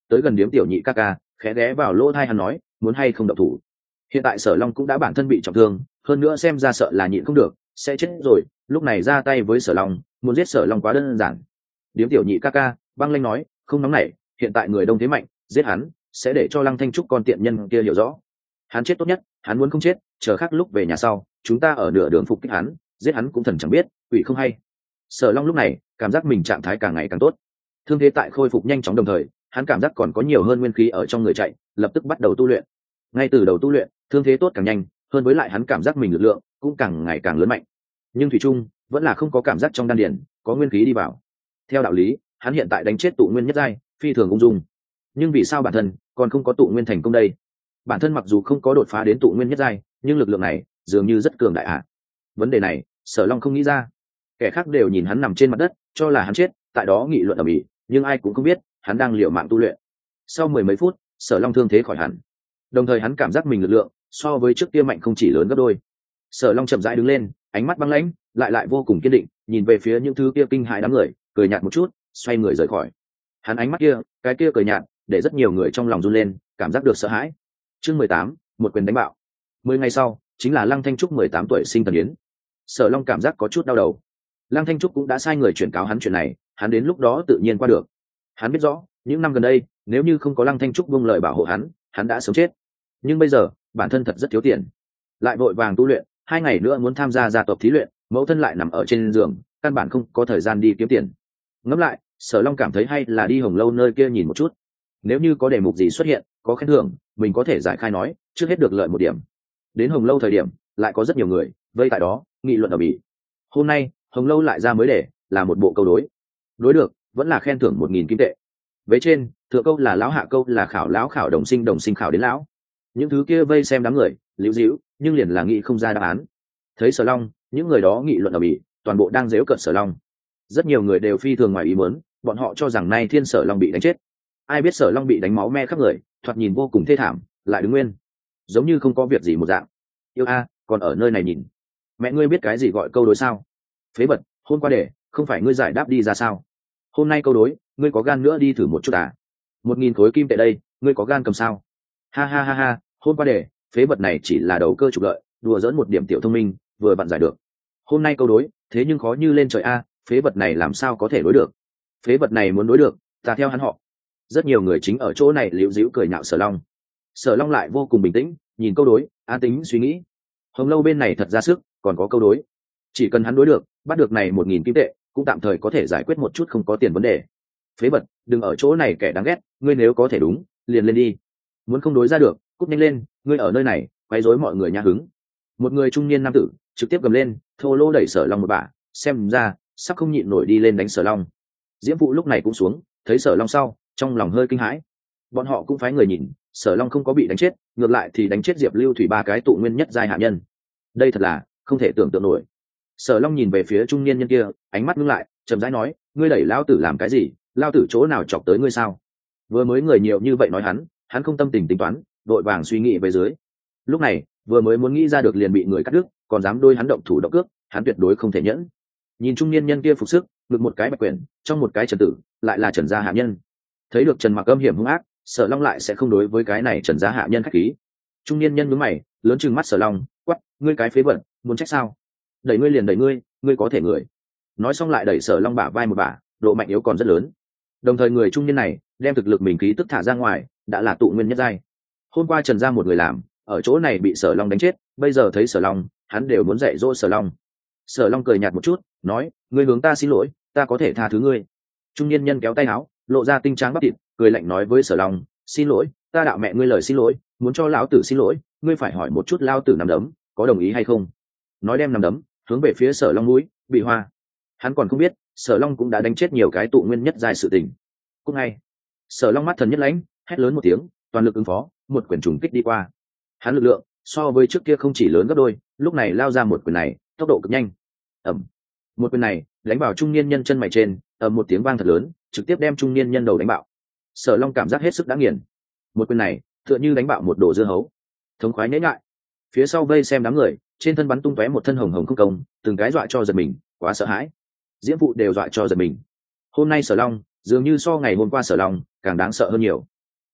tới gần điếm tiểu nhị ca ca, khẽ ghé vào lỗ tai hắn nói, muốn hay không động thủ. Hiện tại Sở Long cũng đã bản thân bị trọng thương, hơn nữa xem ra sợ là nhịn không được, sẽ chết rồi, lúc này ra tay với Sở Long, muốn giết Sở Long quá đơn giản. Điếm tiểu nhị ca ca, băng lanh nói, không nóng nảy, hiện tại người đông thế mạnh, giết hắn sẽ để cho Lăng Thanh Trúc con tiện nhân kia hiểu rõ, hắn chết tốt nhất, hắn muốn không chết, chờ khác lúc về nhà sau, chúng ta ở nửa đường phục kích hắn, giết hắn cũng thần chẳng biết, quỷ không hay. Sở Long lúc này cảm giác mình trạng thái càng ngày càng tốt, thương thế tại khôi phục nhanh chóng, đồng thời hắn cảm giác còn có nhiều hơn nguyên khí ở trong người chạy, lập tức bắt đầu tu luyện. Ngay từ đầu tu luyện, thương thế tốt càng nhanh, hơn với lại hắn cảm giác mình lực lượng cũng càng ngày càng lớn mạnh, nhưng thủy trung vẫn là không có cảm giác trong đan điền có nguyên khí đi vào. Theo đạo lý, hắn hiện tại đánh chết tụ nguyên nhất giai, phi thường ung dung, nhưng vì sao bản thân còn không có tụ nguyên thành công đây? Bản thân mặc dù không có đột phá đến tụ nguyên nhất giai, nhưng lực lượng này dường như rất cường đại ạ. Vấn đề này Sở Long không nghĩ ra, kẻ khác đều nhìn hắn nằm trên mặt đất cho là hắn chết, tại đó nghị luận ở mỹ, nhưng ai cũng không biết hắn đang liều mạng tu luyện. Sau mười mấy phút, Sở Long thương thế khỏi hẳn, đồng thời hắn cảm giác mình lực lượng so với trước kia mạnh không chỉ lớn gấp đôi. Sở Long chậm rãi đứng lên, ánh mắt băng lãnh lại vô cùng kiên định, nhìn về phía những thứ kia kinh hãi đám người, cười nhạt một chút, xoay người rời khỏi. Hắn ánh mắt kia, cái kia cười nhạt, để rất nhiều người trong lòng run lên, cảm giác được sợ hãi. Chương 18, một quyền đánh bạo. 10 ngày sau, chính là Lăng Thanh Trúc 18 tuổi sinh thần yến. Sở Long cảm giác có chút đau đầu. Lăng Thanh Trúc cũng đã sai người chuyển cáo hắn chuyện này, hắn đến lúc đó tự nhiên qua được. Hắn biết rõ, những năm gần đây, nếu như không có Lăng Thanh Trúc buông lời bảo hộ hắn đã sớm chết. Nhưng bây giờ, bản thân thật rất thiếu tiền, lại vội vàng tu luyện, 2 ngày nữa muốn tham gia gia tộc thí luyện, mẫu thân lại nằm ở trên giường, căn bản không có thời gian đi kiếm tiền. Ngẫm lại, Sở Long cảm thấy hay là đi Hồng Lâu nơi kia nhìn một chút. Nếu như có đề mục gì xuất hiện, có khen thưởng, mình có thể giải khai nói, trước hết được lợi một điểm. Đến Hồng Lâu thời điểm, lại có rất nhiều người vây tại đó nghị luận ở bỉ. Hôm nay Hồng Lâu lại ra mới để là một bộ câu đối được vẫn là khen thưởng 1000 kim tệ. Vế trên thượng câu là lão, hạ câu là khảo lão, khảo đồng sinh khảo đến lão. Những thứ kia vây xem đám người liễu dĩu, nhưng liền là nghĩ không ra đáp án. Thấy Sở Long, những người đó nghị luận ở bỉ, toàn bộ đang giễu cợt Sở Long. Rất nhiều người đều phi thường ngoài ý muốn, bọn họ cho rằng nay thiên Sở Long bị đánh chết. Ai biết Sở Long bị đánh máu me khắp người, thoạt nhìn vô cùng thê thảm, lại đứng nguyên, giống như không có việc gì một dạng. Yêu a, còn ở nơi này nhìn. Mẹ ngươi biết cái gì gọi câu đối sao? Phế vật, hôm qua để không phải ngươi giải đáp đi ra sao? Hôm nay câu đối, ngươi có gan nữa đi thử một chút à? 1000 khối kim tệ đây, ngươi có gan cầm sao? Ha ha ha ha, hôm qua để phế vật này chỉ là đầu cơ trục lợi, đùa dỡn một điểm tiểu thông minh, vừa vặn giải được. Hôm nay câu đối, thế nhưng khó như lên trời a, phế vật này làm sao có thể đối được? Phế vật này muốn đối được, ta theo hắn họ. Rất nhiều người chính ở chỗ này liễu dĩu cười nhạo Sở Long. Sở Long lại vô cùng bình tĩnh, nhìn câu đối, an tính suy nghĩ. Hồng Lâu bên này thật ra sức, còn có câu đối, chỉ cần hắn đối được, bắt được này 1000 kim tệ, cũng tạm thời có thể giải quyết một chút không có tiền vấn đề. Phế vật, đừng ở chỗ này kẻ đáng ghét, ngươi nếu có thể đúng, liền lên đi. Muốn không đối ra được, cút nhanh lên, ngươi ở nơi này quấy rối mọi người nhã hứng. Một người trung niên nam tử trực tiếp gầm lên, thô lô đẩy Sở Long một bả, xem ra sắp không nhịn nổi đi lên đánh Sở Long. Diễm Phụ lúc này cũng xuống, thấy Sở Long sau, trong lòng hơi kinh hãi. Bọn họ cũng phái người nhìn, Sở Long không có bị đánh chết, ngược lại thì đánh chết Diệp Lưu Thủy 3 cái tụ nguyên nhất giai hạ nhân. Đây thật là không thể tưởng tượng nổi. Sở Long nhìn về phía trung niên nhân kia, ánh mắt ngưng lại, chậm rãi nói, ngươi đẩy lão tử làm cái gì? Lão tử chỗ nào chọc tới ngươi sao? Vừa mới người nhiều như vậy nói hắn không tâm tình tính toán, vội vàng suy nghĩ về dưới. Lúc này, vừa mới muốn nghĩ ra được liền bị người cắt đứt, còn dám đôi hắn động thủ động cước, hắn tuyệt đối không thể nhẫn. Nhìn trung niên nhân kia phục sức, ngực một cái bạch quyển, trong một cái Trần tử, lại là Trần gia hạ nhân. Thấy được Trần Mặc âm hiểm hung ác, Sở Long lại sẽ không đối với cái này Trần gia hạ nhân khách khí. Trung niên nhân nhướng mày, lớn trừng mắt Sở Long, quắc, ngươi cái phế vật, muốn trách sao? Đẩy ngươi liền đẩy ngươi có thể người. Nói xong lại đẩy Sở Long bả vai một bả, độ mạnh yếu còn rất lớn. Đồng thời người trung niên này đem thực lực mình khí tức thả ra ngoài, đã là tụ nguyên nhất giai. Hôm qua Trần gia một người làm, ở chỗ này bị Sở Long đánh chết, bây giờ thấy Sở Long, hắn đều muốn dạy dỗ Sở Long. Sở Long cười nhạt một chút, nói, ngươi hướng ta xin lỗi, ta có thể tha thứ ngươi. Trung niên nhân kéo tay áo, lộ ra tinh tráng bắp thịt, cười lạnh nói với Sở Long, xin lỗi, ta đạo mẹ ngươi lời xin lỗi, muốn cho lão tử xin lỗi, ngươi phải hỏi một chút lão tử nắm đấm có đồng ý hay không. Nói đem nắm đấm hướng về phía Sở Long mũi bị hoa. Hắn còn không biết Sở Long cũng đã đánh chết nhiều cái tụ nguyên nhất giai sự tình. Cũng ngay Sở Long mắt thần nhất lãnh, hét lớn một tiếng, toàn lực ứng phó, một quyền trùng kích đi qua. Hắn lực lượng so với trước kia không chỉ lớn gấp đôi, lúc này lao ra một quyền này tốc độ cực nhanh. Ầm, một quyền này đánh vào trung niên nhân chân mày trên, ầm một tiếng vang thật lớn, trực tiếp đem trung niên nhân đầu đánh bạo. Sở Long cảm giác hết sức đã nghiền, một quyền này tựa như đánh bạo một đồ dưa hấu, thống khoái nhễ ngại. Phía sau vây xem đám người trên thân bắn tung tóe một thân hồng hồng không công, từng cái dọa cho giật mình, quá sợ hãi. Diễm Phụ đều dọa cho giật mình. Hôm nay Sở Long dường như so ngày hôm qua Sở Long càng đáng sợ hơn nhiều.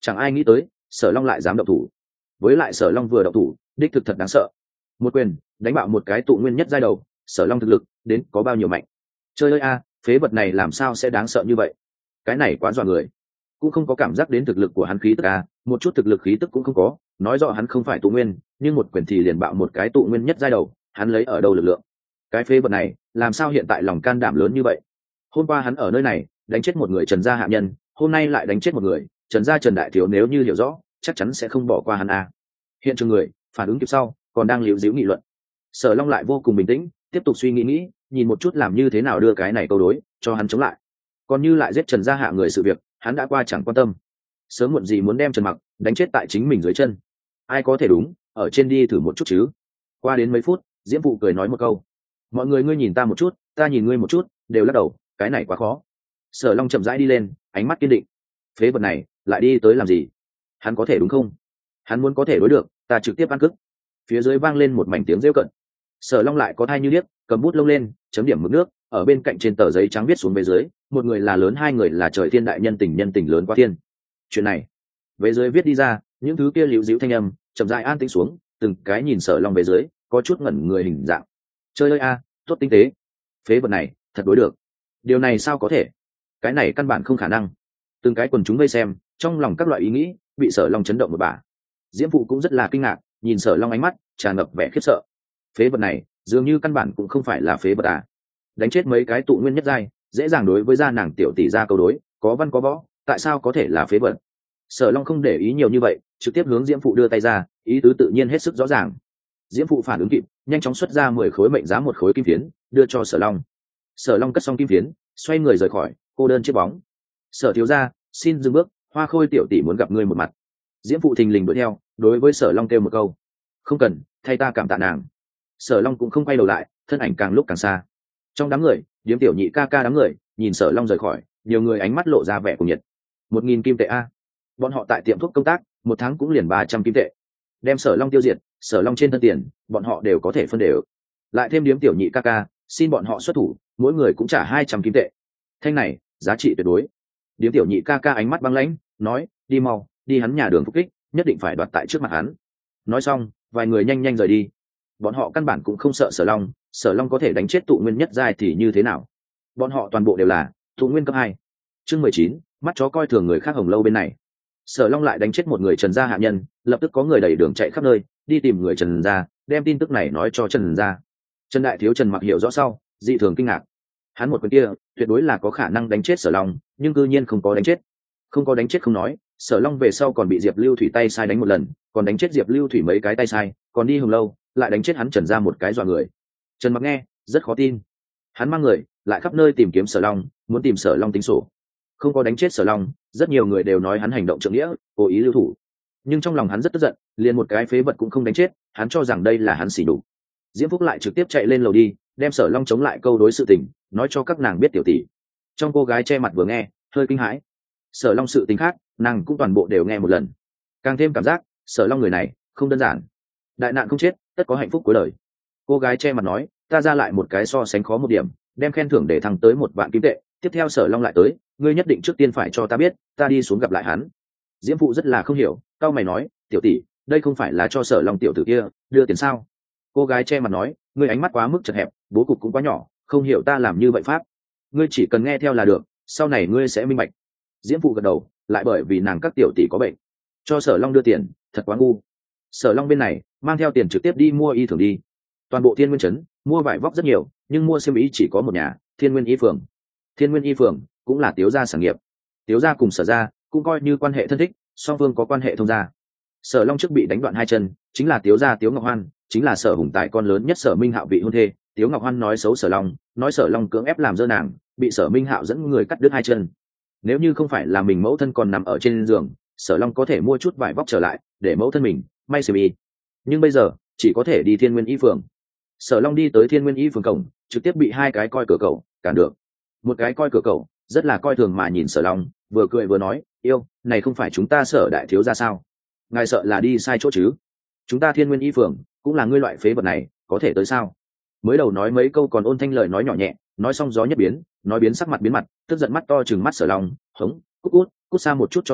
Chẳng ai nghĩ tới Sở Long lại dám động thủ, với lại Sở Long vừa động thủ đích thực thật đáng sợ. Một quyền đánh bạo một cái tụ nguyên nhất giai đầu, Sở Long thực lực đến có bao nhiêu mạnh. Chơi ơi a, phế vật này làm sao sẽ đáng sợ như vậy? Cái này quá dọa người. Cũng không có cảm giác đến thực lực của hắn khí tức a, một chút thực lực khí tức cũng không có, nói rõ hắn không phải tụ nguyên, nhưng một quyền thì liền bạo một cái tụ nguyên nhất giai đầu, hắn lấy ở đâu lực lượng? Cái phế vật này làm sao hiện tại lòng can đảm lớn như vậy? Hôm qua hắn ở nơi này đánh chết một người Trần gia hạ nhân, hôm nay lại đánh chết một người Trần gia Trần đại thiếu, nếu như hiểu rõ chắc chắn sẽ không bỏ qua hắn a. Hiện trường người phản ứng kịp sau còn đang liễu díu nghị luận. Sở Long lại vô cùng bình tĩnh, tiếp tục suy nghĩ nhìn một chút làm như thế nào đưa cái này câu đối cho hắn chống lại. Còn như lại giết Trần gia hạ người sự việc hắn đã qua chẳng quan tâm, sớm muộn gì muốn đem Trần Mặc đánh chết tại chính mình dưới chân. Ai có thể đúng ở trên đi thử một chút chứ. Qua đến mấy phút Diễm Phụ cười nói một câu, mọi người ngươi nhìn ta một chút ta nhìn ngươi một chút, đều lắc đầu, cái này quá khó. Sở Long chậm rãi đi lên, ánh mắt kiên định. Phế vật này lại đi tới làm gì? Hắn có thể đúng không? Hắn muốn có thể đối được ta trực tiếp ăn cức. Phía dưới vang lên một mảnh tiếng rêu cận. Sở Long lại có thai như điếc, cầm bút lông lên chấm điểm mực nước ở bên cạnh trên tờ giấy trắng viết xuống. Về dưới một người là lớn, hai người là trời thiên đại nhân tình lớn quá thiên. Chuyện này về dưới viết đi ra, những thứ kia liễu díu thanh âm chậm rãi an tĩnh xuống, từng cái nhìn Sở Long về dưới có chút ngẩn người hình dạng. Chơi ơi a, tốt tinh tế. Phế vật này thật đối được. Điều này sao có thể? Cái này căn bản không khả năng. Từng cái quần chúng vây xem, trong lòng các loại ý nghĩ bị Sở Long chấn động một bả. Diễm Phụ cũng rất là kinh ngạc, nhìn Sở Long ánh mắt tràn ngập vẻ khiếp sợ. Phế vật này dường như căn bản cũng không phải là phế vật à. Đánh chết mấy cái tụ nguyên nhất giai dễ dàng đối với gia nàng tiểu tỷ ra câu đối, có văn có võ, tại sao có thể là phế vật? Sở Long không để ý nhiều như vậy, trực tiếp hướng Diễm Phụ đưa tay ra, ý tứ tự nhiên hết sức rõ ràng. Diễm Phụ phản ứng kịp, nhanh chóng xuất ra 10 khối mệnh giá một khối kim phiến đưa cho Sở Long. Sở Long cất xong kim phiến xoay người rời khỏi, cô đơn chiếc bóng. Sở thiếu gia xin dừng bước, Hoa Khôi tiểu tỷ muốn gặp ngươi một mặt. Diễm Phụ thình lình đuổi theo, đối với Sở Long kêu một câu, không cần, thay ta cảm tạ nàng. Sở Long cũng không quay đầu lại, thân ảnh càng lúc càng xa. Trong đám người Điếm tiểu nhị ca ca đám người nhìn Sở Long rời khỏi, nhiều người ánh mắt lộ ra vẻ cuồng nhiệt. 1000 kim tệ a. Bọn họ tại tiệm thuốc công tác, một tháng cũng liền 300 kim tệ. Đem Sở Long tiêu diệt, Sở Long trên thân tiền bọn họ đều có thể phân đều. Lại thêm Điếm tiểu nhị ca ca xin bọn họ xuất thủ, mỗi người cũng trả 200 kim tệ. Thanh này giá trị tuyệt đối. Điếm tiểu nhị ca ca ánh mắt băng lãnh nói, đi mau, đi hắn nhà đường phục kích, nhất định phải đoạt tại trước mặt hắn. Nói xong vài người nhanh nhanh rời đi. Bọn họ căn bản cũng không sợ Sở Long có thể đánh chết tụ nguyên nhất giai thì như thế nào. Bọn họ toàn bộ đều là tụ nguyên cấp 2. Chương 19, mắt chó coi thường người khác Hồng Lâu bên này. Sở Long lại đánh chết một người Trần gia hạ nhân, lập tức có người đầy đường chạy khắp nơi đi tìm người Trần gia, đem tin tức này nói cho Trần gia. Trần đại thiếu Trần Mặc hiểu rõ sau dị thường kinh ngạc. Hắn một quyền kia tuyệt đối là có khả năng đánh chết Sở Long, nhưng cư nhiên không có đánh chết. Không có đánh chết không nói, Sở Long về sau còn bị Diệp Lưu Thủy tay sai đánh một lần, còn đánh chết Diệp Lưu Thủy mấy cái tay sai, còn đi Hồng Lâu lại đánh chết hắn Trần gia một cái dọa người. Trần Mặc nghe rất khó tin, hắn mang người lại khắp nơi tìm kiếm Sở Long, muốn tìm Sở Long tính sổ. Không có đánh chết Sở Long, rất nhiều người đều nói hắn hành động trượng nghĩa, cố ý lưu thủ. Nhưng trong lòng hắn rất tức giận, liền một cái phế vật cũng không đánh chết, hắn cho rằng đây là hắn xỉ nhục. Diễm Phúc lại trực tiếp chạy lên lầu đi, đem Sở Long chống lại câu đối sự tình nói cho các nàng biết. Tiểu tỷ trong cô gái che mặt vừa nghe hơi kinh hãi. Sở Long sự tình khác nàng cũng toàn bộ đều nghe một lần, càng thêm cảm giác Sở Long người này không đơn giản. Đại nạn không chết, tất có hạnh phúc cuối đời. Cô gái che mặt nói, ta ra lại một cái so sánh khó một điểm, đem khen thưởng để thăng tới 1 vạn kim tệ. Tiếp theo Sở Long lại tới, ngươi nhất định trước tiên phải cho ta biết, ta đi xuống gặp lại hắn. Diễm Phụ rất là không hiểu, cao mày nói, tiểu tỷ đây không phải là cho Sở Long tiểu tử kia đưa tiền sao? Cô gái che mặt nói, ngươi ánh mắt quá mức chật hẹp, bố cục cũng quá nhỏ, không hiểu ta làm như vậy pháp. Ngươi chỉ cần nghe theo là được, sau này ngươi sẽ minh bạch. Diễm Phụ gật đầu, lại bởi vì nàng các tiểu tỷ có bệnh cho Sở Long đưa tiền, thật quá ngu. Sở Long bên này mang theo tiền trực tiếp đi mua y thường đi. Toàn bộ Thiên Nguyên trấn mua vải vóc rất nhiều, nhưng mua xiêm y chỉ có một nhà, Thiên Nguyên y phường. Thiên Nguyên y phường cũng là Tiếu gia sản nghiệp. Tiếu gia cùng Sở gia cũng coi như quan hệ thân thích, song phương có quan hệ thông gia. Sở Long trước bị đánh đoạn 2 chân, chính là Tiếu gia Tiếu Ngọc Hoan, chính là Sở Hùng Tài con lớn nhất Sở Minh Hạo vị hôn thê. Tiếu Ngọc Hoan nói xấu Sở Long, nói Sở Long cưỡng ép làm dơ nàng, bị Sở Minh Hạo dẫn người cắt đứt 2 chân. Nếu như không phải là mình mẫu thân còn nằm ở trên giường, Sở Long có thể mua chút vải vóc trở lại để mẫu thân mình may xiêm y, nhưng bây giờ chỉ có thể đi Thiên Nguyên y phường. Sở Long đi tới Thiên Nguyên y phường cổng, trực tiếp bị 2 cái coi cửa cậu cản được. Một cái coi cửa cậu rất là coi thường mà nhìn Sở Long, vừa cười vừa nói, yêu, này không phải chúng ta Sở đại thiếu gia sao? Ngài sợ là đi sai chỗ chứ? Chúng ta Thiên Nguyên y phường cũng là ngươi loại phế vật này có thể tới sao? Mới đầu nói mấy câu còn ôn thanh lời nói nhỏ nhẹ, nói xong gió nhất biến, nói biến sắc mặt biến mặt, tức giận mắt to chừng mắt Sở Long, hống, cút xa một chút cho ta,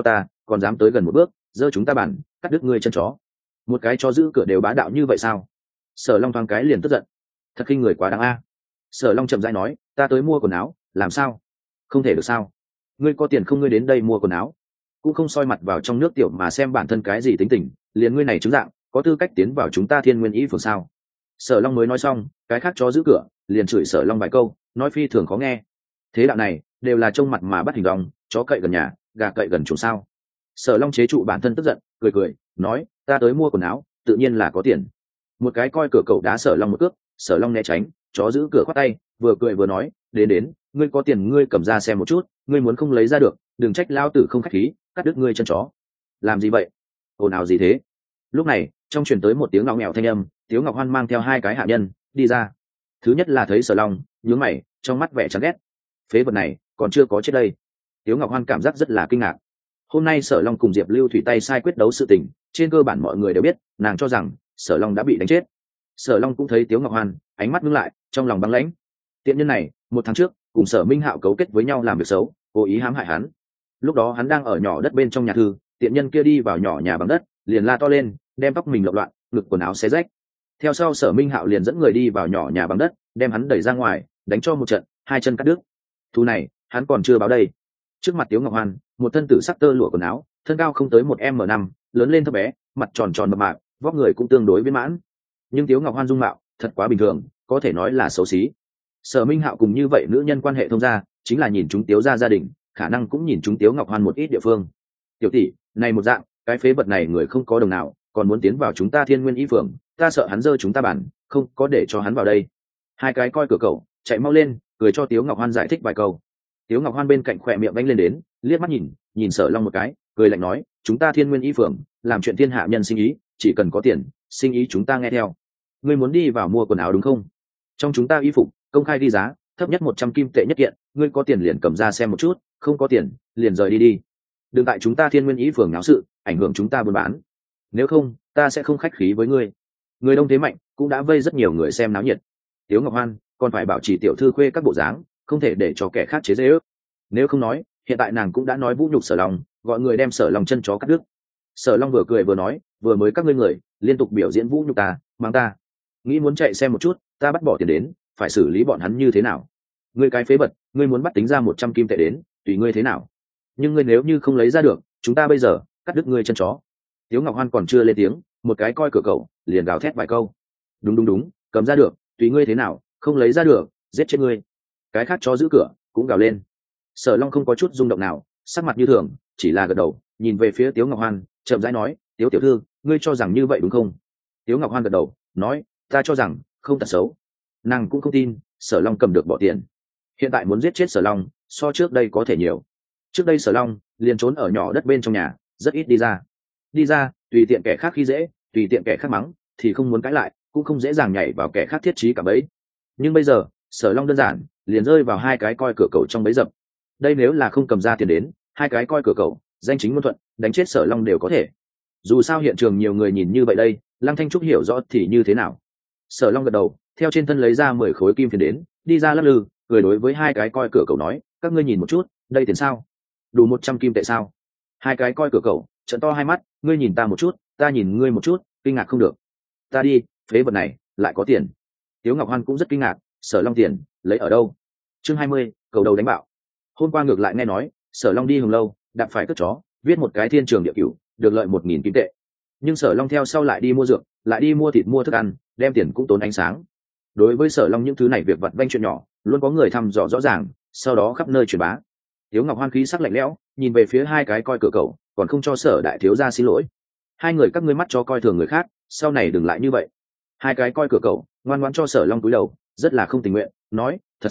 còn dám tới gần một bước giơ chúng ta bản cắt đứt ngươi chân chó. Một cái chó giữ cửa đều bá đạo như vậy sao? Sở Long thoáng cái liền tức giận, thật khinh người quá đáng a. Sở Long chậm rãi nói, ta tới mua quần áo, làm sao? Không thể được sao? Ngươi có tiền không ngươi đến đây mua quần áo, cũng không soi mặt vào trong nước tiểu mà xem bản thân cái gì tính tình, liền ngươi này chứng dạng có tư cách tiến vào chúng ta Thiên Nguyên Y phường sao? Sở Long mới nói xong, cái khác chó giữ cửa liền chửi Sở Long vài câu, nói phi thường khó nghe. Thế đạo này đều là trông mặt mà bắt hình dong, chó cậy gần nhà gà cậy gần chuồng sao? Sở Long chế trụ bản thân tức giận, cười cười nói, ta tới mua quần áo tự nhiên là có tiền. Một cái coi cửa cậu đá Sở Long một cước, Sở Long né tránh, chó giữ cửa khoát tay vừa cười vừa nói, đến ngươi có tiền ngươi cầm ra xem một chút, ngươi muốn không lấy ra được đừng trách lao tử không khách khí cắt đứt ngươi chân chó. Làm gì vậy? Ồn ào gì thế? Lúc này trong truyền tới một tiếng ngọc nghèo thanh âm, Tiếu Ngọc Hoan mang theo hai cái hạ nhân đi ra. Thứ nhất là thấy Sở Long nhướng mày, trong mắt vẻ chán ghét, phế vật này còn chưa có chết đây. Tiếu Ngọc Hoan cảm giác rất là kinh ngạc. Hôm nay Sở Long cùng Diệp Lưu Thủy tay sai quyết đấu sự tình trên cơ bản mọi người đều biết, nàng cho rằng Sở Long đã bị đánh chết. Sở Long cũng thấy Tiếu Ngọc Hoan, ánh mắt ngưng lại, trong lòng băng lãnh. Tiện nhân này một tháng trước cùng Sở Minh Hạo cấu kết với nhau làm việc xấu, cố ý hãm hại hắn. Lúc đó hắn đang ở nhỏ đất bên trong nhà thư, tiện nhân kia đi vào nhỏ nhà bằng đất liền la to lên, đem tóc mình lộn loạn, ngực quần áo xé rách. Theo sau Sở Minh Hạo liền dẫn người đi vào nhỏ nhà bằng đất, đem hắn đẩy ra ngoài, đánh cho một trận, hai chân cắt đứt. Thù này hắn còn chưa báo đây. Trước mặt Tiếu Ngọc Hoan, một thân tử sắc tơ lụa quần áo, thân cao không tới 1m5, lớn lên thấp bé, mặt tròn tròn mập mạp, vóc người cũng tương đối viên mãn. Nhưng Tiếu Ngọc Hoan dung mạo thật quá bình thường, có thể nói là xấu xí. Sở Minh Hạo cùng như vậy nữ nhân quan hệ thông gia, chính là nhìn chúng Tiếu gia đình, khả năng cũng nhìn chúng Tiếu Ngọc Hoan một ít địa phương. Tiểu tỷ, này một dạng, cái phế vật này người không có đồng nào, còn muốn tiến vào chúng ta Thiên Nguyên Y phường, ta sợ hắn dơ chúng ta bản, không có để cho hắn vào đây. Hai cái coi cửa cậu chạy mau lên, cười cho Tiếu Ngọc Hoan giải thích vài câu. Tiếu Ngọc Hoan bên cạnh khỏe miệng vánh lên đến, liếc mắt nhìn Sở Long một cái, cười lạnh nói, chúng ta Thiên Nguyên Y phường làm chuyện thiên hạ nhân sinh ý, chỉ cần có tiền, sinh ý chúng ta nghe theo. Ngươi muốn đi vào mua quần áo đúng không? Trong chúng ta y phục công khai đi giá, thấp nhất 100 kim tệ nhất kiện, ngươi có tiền liền cầm ra xem một chút, không có tiền liền rời đi. Đừng tại chúng ta Thiên Nguyên Y phường náo sự, ảnh hưởng chúng ta buôn bán. Nếu không, ta sẽ không khách khí với ngươi. Người đông thế mạnh, cũng đã vây rất nhiều người xem náo nhiệt. Tiếu Ngọc Hoan còn phải bảo trì tiểu thư khuê các bộ dáng, không thể để cho kẻ khác chế giễu. Nếu không nói, hiện tại nàng cũng đã nói vũ nhục Sở Long, gọi người đem Sở Long chân chó cắt đứt. Sở Long vừa cười vừa nói, vừa mới các ngươi người liên tục biểu diễn vũ nhục ta, mang ta, nghĩ muốn chạy xem một chút, ta bắt bỏ tiền đến, phải xử lý bọn hắn như thế nào? Ngươi cái phế vật, ngươi muốn bắt tính ra 100 kim tệ đến, tùy ngươi thế nào. Nhưng ngươi nếu như không lấy ra được, chúng ta bây giờ cắt đứt ngươi chân chó. Tiếu Ngọc Hoan còn chưa lên tiếng, một cái coi cửa cậu liền gào thét vài câu. Đúng, cầm ra được, tùy ngươi thế nào, không lấy ra được, giết chết ngươi. Cái khác chó giữ cửa cũng gào lên. Sở Long không có chút rung động nào, sắc mặt như thường, chỉ là gật đầu, nhìn về phía Tiếu Ngọc Hoan, chậm rãi nói, Tiếu tiểu thư, ngươi cho rằng như vậy đúng không? Tiếu Ngọc Hoan gật đầu, nói, ta cho rằng không tật xấu. Nàng cũng không tin Sở Long cầm được bỏ tiền, hiện tại muốn giết chết Sở Long so trước đây có thể nhiều. Trước đây Sở Long liền trốn ở nhỏ đất bên trong nhà, rất ít đi ra tùy tiện kẻ khác khi dễ, tùy tiện kẻ khác mắng thì không muốn cãi lại, cũng không dễ dàng nhảy vào kẻ khác thiết trí cả bẫy. Nhưng bây giờ Sở Long đơn giản liền rơi vào hai cái coi cửa cậu trong bẫy dập. Đây nếu là không cầm ra tiền đến, hai cái coi cửa cậu danh chính ngôn thuận đánh chết Sở Long đều có thể. Dù sao hiện trường nhiều người nhìn như vậy đây, Lăng Thanh Trúc hiểu rõ thì như thế nào. Sở Long gật đầu, theo trên thân lấy ra 10 khối kim phiến đến, đi ra lắc lư, cười đối với hai cái coi cửa cậu nói, các ngươi nhìn một chút, đây tiền sao? Đủ 100 kim tệ sao? Hai cái coi cửa cậu trợn to hai mắt, ngươi nhìn ta một chút, ta nhìn ngươi một chút, kinh ngạc không được. Ta đi, phế vật này lại có tiền. Tiếu Ngọc Hoan cũng rất kinh ngạc, Sở Long tiền lấy ở đâu? Chương 20, cầu đầu đánh bạo. Hôm qua ngược lại nghe nói Sở Long đi Hồng Lâu, đạp phải cất chó, viết một cái thiên trường địa cửu, được lợi 1000 kim tệ. Nhưng Sở Long theo sau lại đi mua dược, lại đi mua thịt mua thức ăn, đem tiền cũng tốn ánh sáng. Đối với Sở Long những thứ này việc vặt vanh chuyện nhỏ, luôn có người thăm dò rõ ràng, sau đó khắp nơi truyền bá. Tiếu Ngọc Hoan khí sắc lạnh lẽo, nhìn về phía hai cái coi cửa cậu, còn không cho Sở đại thiếu gia xin lỗi. Hai người các ngươi mắt cho coi thường người khác, sau này đừng lại như vậy. Hai cái coi cửa cậu ngoan ngoãn cho Sở Long cúi đầu, rất là không tình nguyện, nói, thật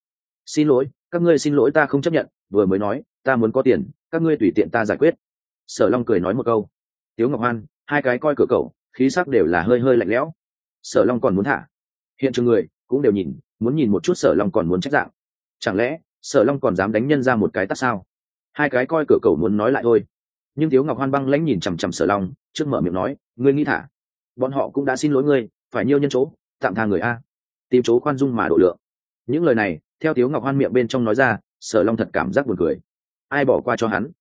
xin lỗi, các ngươi xin lỗi ta không chấp nhận, vừa mới nói ta muốn có tiền, các ngươi tùy tiện ta giải quyết. Sở Long cười nói một câu. Tiếu Ngọc Hoan, hai cái coi cửa cậu khí sắc đều là hơi hơi lạnh lẽo. Sở Long còn muốn thả, hiện trường người cũng đều nhìn, muốn nhìn một chút Sở Long còn muốn trách dạng. Chẳng lẽ Sở Long còn dám đánh nhân ra một cái tát sao? Hai cái coi cửa cậu muốn nói lại thôi, nhưng Tiếu Ngọc Hoan băng lãnh nhìn chằm chằm Sở Long, trước mở miệng nói, ngươi nghĩ thả, bọn họ cũng đã xin lỗi ngươi, phải nhiêu nhân chỗ, tạm tha người a, tìm chỗ khoan dung mà độ lượng. Những lời này theo Tiếu Ngọc Hoan miệng bên trong nói ra, Sở Long thật cảm giác buồn cười. Ai bỏ qua cho hắn,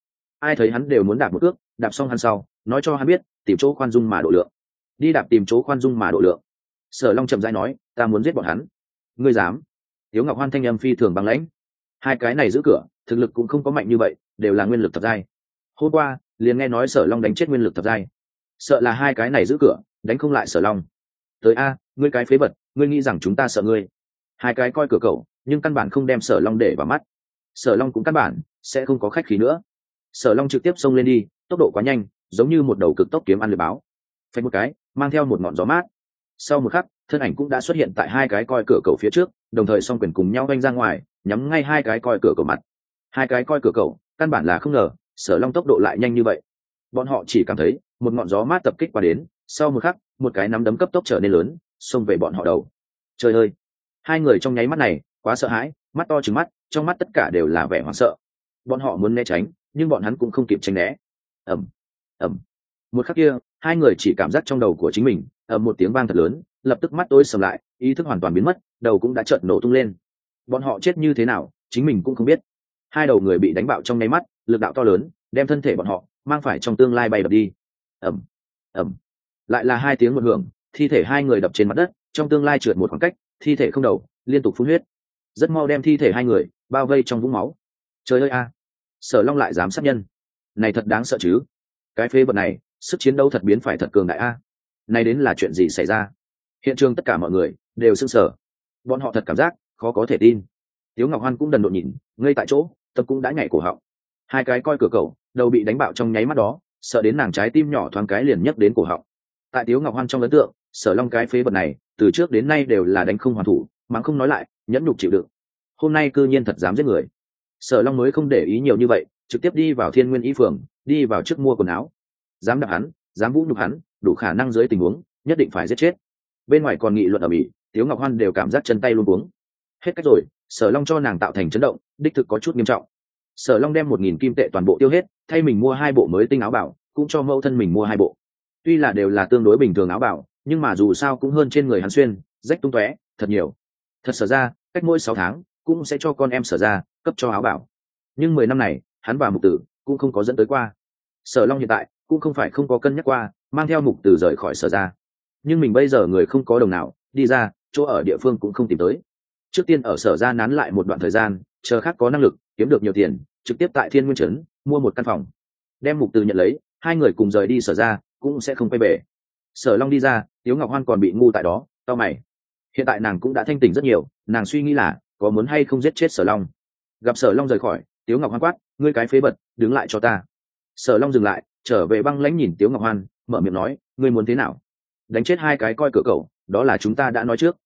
ai thấy hắn đều muốn đạp một ước, đạp xong hắn sau nói cho hắn biết tìm chỗ khoan dung mà độ lượng, đi đạp tìm chỗ khoan dung mà độ lượng. Sở Long chậm rãi nói, ta muốn giết bọn hắn. Ngươi dám? Tiếu Ngọc Hoan thanh âm phi thường băng lãnh. Hai cái này giữ cửa thực lực cũng không có mạnh như vậy, đều là nguyên lực thập giai. Hôm qua liền nghe nói Sở Long đánh chết nguyên lực thập giai, sợ là hai cái này giữ cửa đánh không lại Sở Long. Tới a, ngươi cái phế vật, ngươi nghĩ rằng chúng ta sợ ngươi? Hai cái coi cửa cậu nhưng căn bản không đem Sở Long để vào mắt. Sở Long cũng căn bản sẽ không có khách khí nữa. Sở Long trực tiếp xông lên đi, tốc độ quá nhanh, giống như một đầu cực tốc kiếm ăn lưỡi báo. Phanh một cái, mang theo một ngọn gió mát. Sau một khắc, thân ảnh cũng đã xuất hiện tại hai cái coi cửa cầu phía trước, đồng thời song quyền cùng nhau vanh ra ngoài, nhắm ngay hai cái coi cửa cầu mặt. Hai cái coi cửa cầu căn bản là không ngờ Sở Long tốc độ lại nhanh như vậy. Bọn họ chỉ cảm thấy một ngọn gió mát tập kích qua đến, sau một khắc một cái nắm đấm cấp tốc trở nên lớn, xông về bọn họ đầu. Trời ơi, hai người trong nháy mắt này quá sợ hãi, mắt to trừng mắt, trong mắt tất cả đều là vẻ hoảng sợ. Bọn họ muốn né tránh nhưng bọn hắn cũng không kịp tránh né. Ầm ầm, một khắc kia hai người chỉ cảm giác trong đầu của chính mình một tiếng vang thật lớn, lập tức mắt tối sầm lại, ý thức hoàn toàn biến mất, đầu cũng đã chợt nổ tung lên. Bọn họ chết như thế nào chính mình cũng không biết. Hai đầu người bị đánh bạo trong nháy mắt, lực đạo to lớn đem thân thể bọn họ mang phải trong tương lai bay đập đi. Ầm ầm, lại là hai tiếng một hưởng, thi thể hai người đập trên mặt đất, trong tương lai trượt một khoảng cách, thi thể không đầu liên tục phun huyết, rất mau đem thi thể hai người bao vây trong vũng máu. Trời ơi a, Sở Long lại dám sát nhân, này thật đáng sợ chứ. Cái phế vật này sức chiến đấu thật biến phải thật cường đại a. Này đến là chuyện gì xảy ra? Hiện trường tất cả mọi người đều sững sờ, bọn họ thật cảm giác khó có thể tin. Tiếu Ngọc Hoan cũng đần độn nhìn, ngay tại chỗ tâm cũng đã nhảy cổ họng. Hai cái coi cửa cầu đầu bị đánh bạo trong nháy mắt đó, sợ đến nàng trái tim nhỏ thoáng cái liền nhấc đến cổ họng. Tại Tiếu Ngọc Hoan trong ấn tượng, Sở Long cái phế vật này từ trước đến nay đều là đánh không hoàn thủ, mắng không nói lại, nhẫn nhục chịu đựng. Hôm nay cư nhiên thật dám giết người. Sở Long mới không để ý nhiều như vậy, trực tiếp đi vào Thiên Nguyên Y phường, đi vào trước mua quần áo. Dám đập hắn, dám vũ nhục hắn, đủ khả năng dưới tình huống nhất định phải giết chết. Bên ngoài còn nghị luận ở mỹ, Tiếu Ngọc Hoan đều cảm giác chân tay luống cuống. Hết cách rồi, Sở Long cho nàng tạo thành chấn động, đích thực có chút nghiêm trọng. Sở Long đem 1.000 kim tệ toàn bộ tiêu hết, thay mình mua 2 bộ mới tinh áo bảo, cũng cho mẫu thân mình mua 2 bộ. Tuy là đều là tương đối bình thường áo bảo, nhưng mà dù sao cũng hơn trên người hắn xuyên, rách tung tóe thật nhiều. Thật Sở ra, cách mỗi 6 tháng cũng sẽ cho con em Sở ra cấp cho áo bảo. Nhưng 10 năm này, hắn và Mục Tử cũng không có dẫn tới qua. Sở Long hiện tại cũng không phải không có cân nhắc qua mang theo Mục Tử rời khỏi Sở ra, nhưng mình bây giờ người không có đồng nào đi ra, chỗ ở địa phương cũng không tìm tới. Trước tiên ở Sở ra nán lại một đoạn thời gian, chờ khác có năng lực kiếm được nhiều tiền, trực tiếp tại Thiên Nguyên Trấn mua một căn phòng, đem Mục Tử nhận lấy, hai người cùng rời đi Sở ra, cũng sẽ không quay về. Sở Long đi ra, Tiếu Ngọc Hoan còn bị ngu tại đó, cau mày. Hiện tại nàng cũng đã thanh tỉnh rất nhiều, nàng suy nghĩ là có muốn hay không giết chết Sở Long. Gặp Sở Long rời khỏi, Tiếu Ngọc Hoan quát, ngươi cái phế vật, đứng lại cho ta. Sở Long dừng lại, trở về băng lãnh nhìn Tiếu Ngọc Hoan, mở miệng nói, ngươi muốn thế nào? Đánh chết hai cái coi cửa cậu, đó là chúng ta đã nói trước.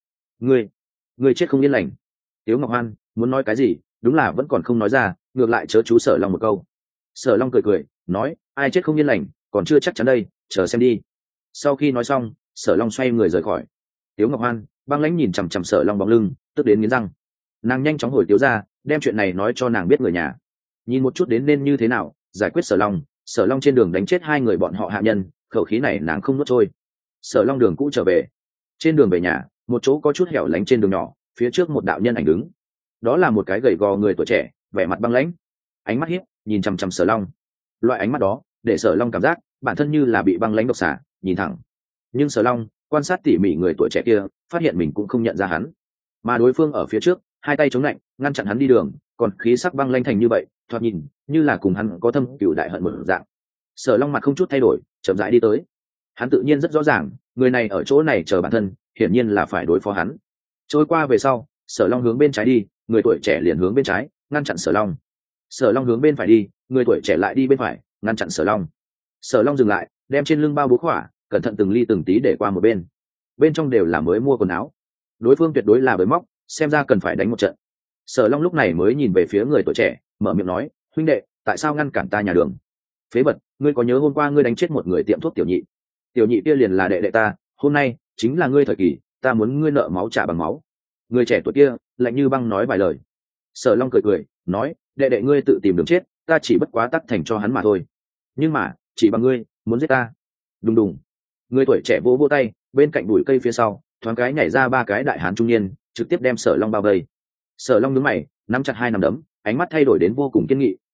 Ngươi chết không yên lành. Tiếu Ngọc Hoan muốn nói cái gì, đúng là vẫn còn không nói ra, ngược lại chớ chú Sở Long một câu. Sở Long cười cười, nói, ai chết không yên lành, còn chưa chắc chắn đây, chờ xem đi. Sau khi nói xong, Sở Long xoay người rời khỏi. Tiếu Ngọc Hoan băng lãnh nhìn chằm chằm Sở Long bóng lưng, tức đến nghiến răng. Nàng nhanh chóng hồi Tiếu ra, đem chuyện này nói cho nàng biết người nhà. Nhìn một chút đến nên như thế nào giải quyết Sở Long. Sở Long trên đường đánh chết hai người bọn họ hạ nhân, khẩu khí này nàng không nuốt trôi. Sở Long đường cũ trở về. Trên đường về nhà, một chỗ có chút hẻo lánh trên đường nhỏ, phía trước một đạo nhân ảnh đứng. Đó là một cái gầy gò người tuổi trẻ, vẻ mặt băng lãnh, ánh mắt hiếp nhìn chằm chằm Sở Long. Loại ánh mắt đó để Sở Long cảm giác bản thân như là bị băng lãnh độc xả nhìn thẳng. Nhưng Sở Long quan sát tỉ mỉ người tuổi trẻ kia, phát hiện mình cũng không nhận ra hắn, mà đối phương ở phía trước hai tay chống lạnh ngăn chặn hắn đi đường, còn khí sắc băng lãnh thành như vậy, thoạt nhìn như là cùng hắn có thâm cửu đại hận một dạng. Sở Long mặt không chút thay đổi, chậm rãi đi tới. Hắn tự nhiên rất rõ ràng, người này ở chỗ này chờ bản thân, hiển nhiên là phải đối phó hắn. Trôi qua về sau, Sở Long hướng bên trái đi, người tuổi trẻ liền hướng bên trái ngăn chặn Sở Long. Sở Long hướng bên phải đi, người tuổi trẻ lại đi bên phải ngăn chặn Sở Long. Sở Long dừng lại, đem trên lưng bao bố khỏa cẩn thận từng ly từng tí để qua một bên. Bên trong đều là mới mua quần áo, đối phương tuyệt đối là bới móc, xem ra cần phải đánh một trận. Sở Long lúc này mới nhìn về phía người tuổi trẻ, mở miệng nói, huynh đệ, tại sao ngăn cản ta nhà đường? Phế vật, ngươi có nhớ hôm qua ngươi đánh chết một người tiệm thuốc tiểu nhị? Tiểu nhị kia liền là đệ đệ ta, hôm nay chính là ngươi thời kỳ, ta muốn ngươi nợ máu trả bằng máu. Người trẻ tuổi kia lạnh như băng nói vài lời. Sở Long cười cười, nói, đệ đệ ngươi tự tìm đường chết, ta chỉ bất quá tắc thành cho hắn mà thôi. Nhưng mà chỉ bằng ngươi muốn giết ta? Đùng đùng. Người tuổi trẻ vỗ vỗ tay, bên cạnh bụi cây phía sau thoáng cái nhảy ra ba cái đại hán trung niên, trực tiếp đem Sở Long bao vây. Sở Long nhướng mày, nắm chặt hai nắm đấm, ánh mắt thay đổi đến vô cùng kiên nghị,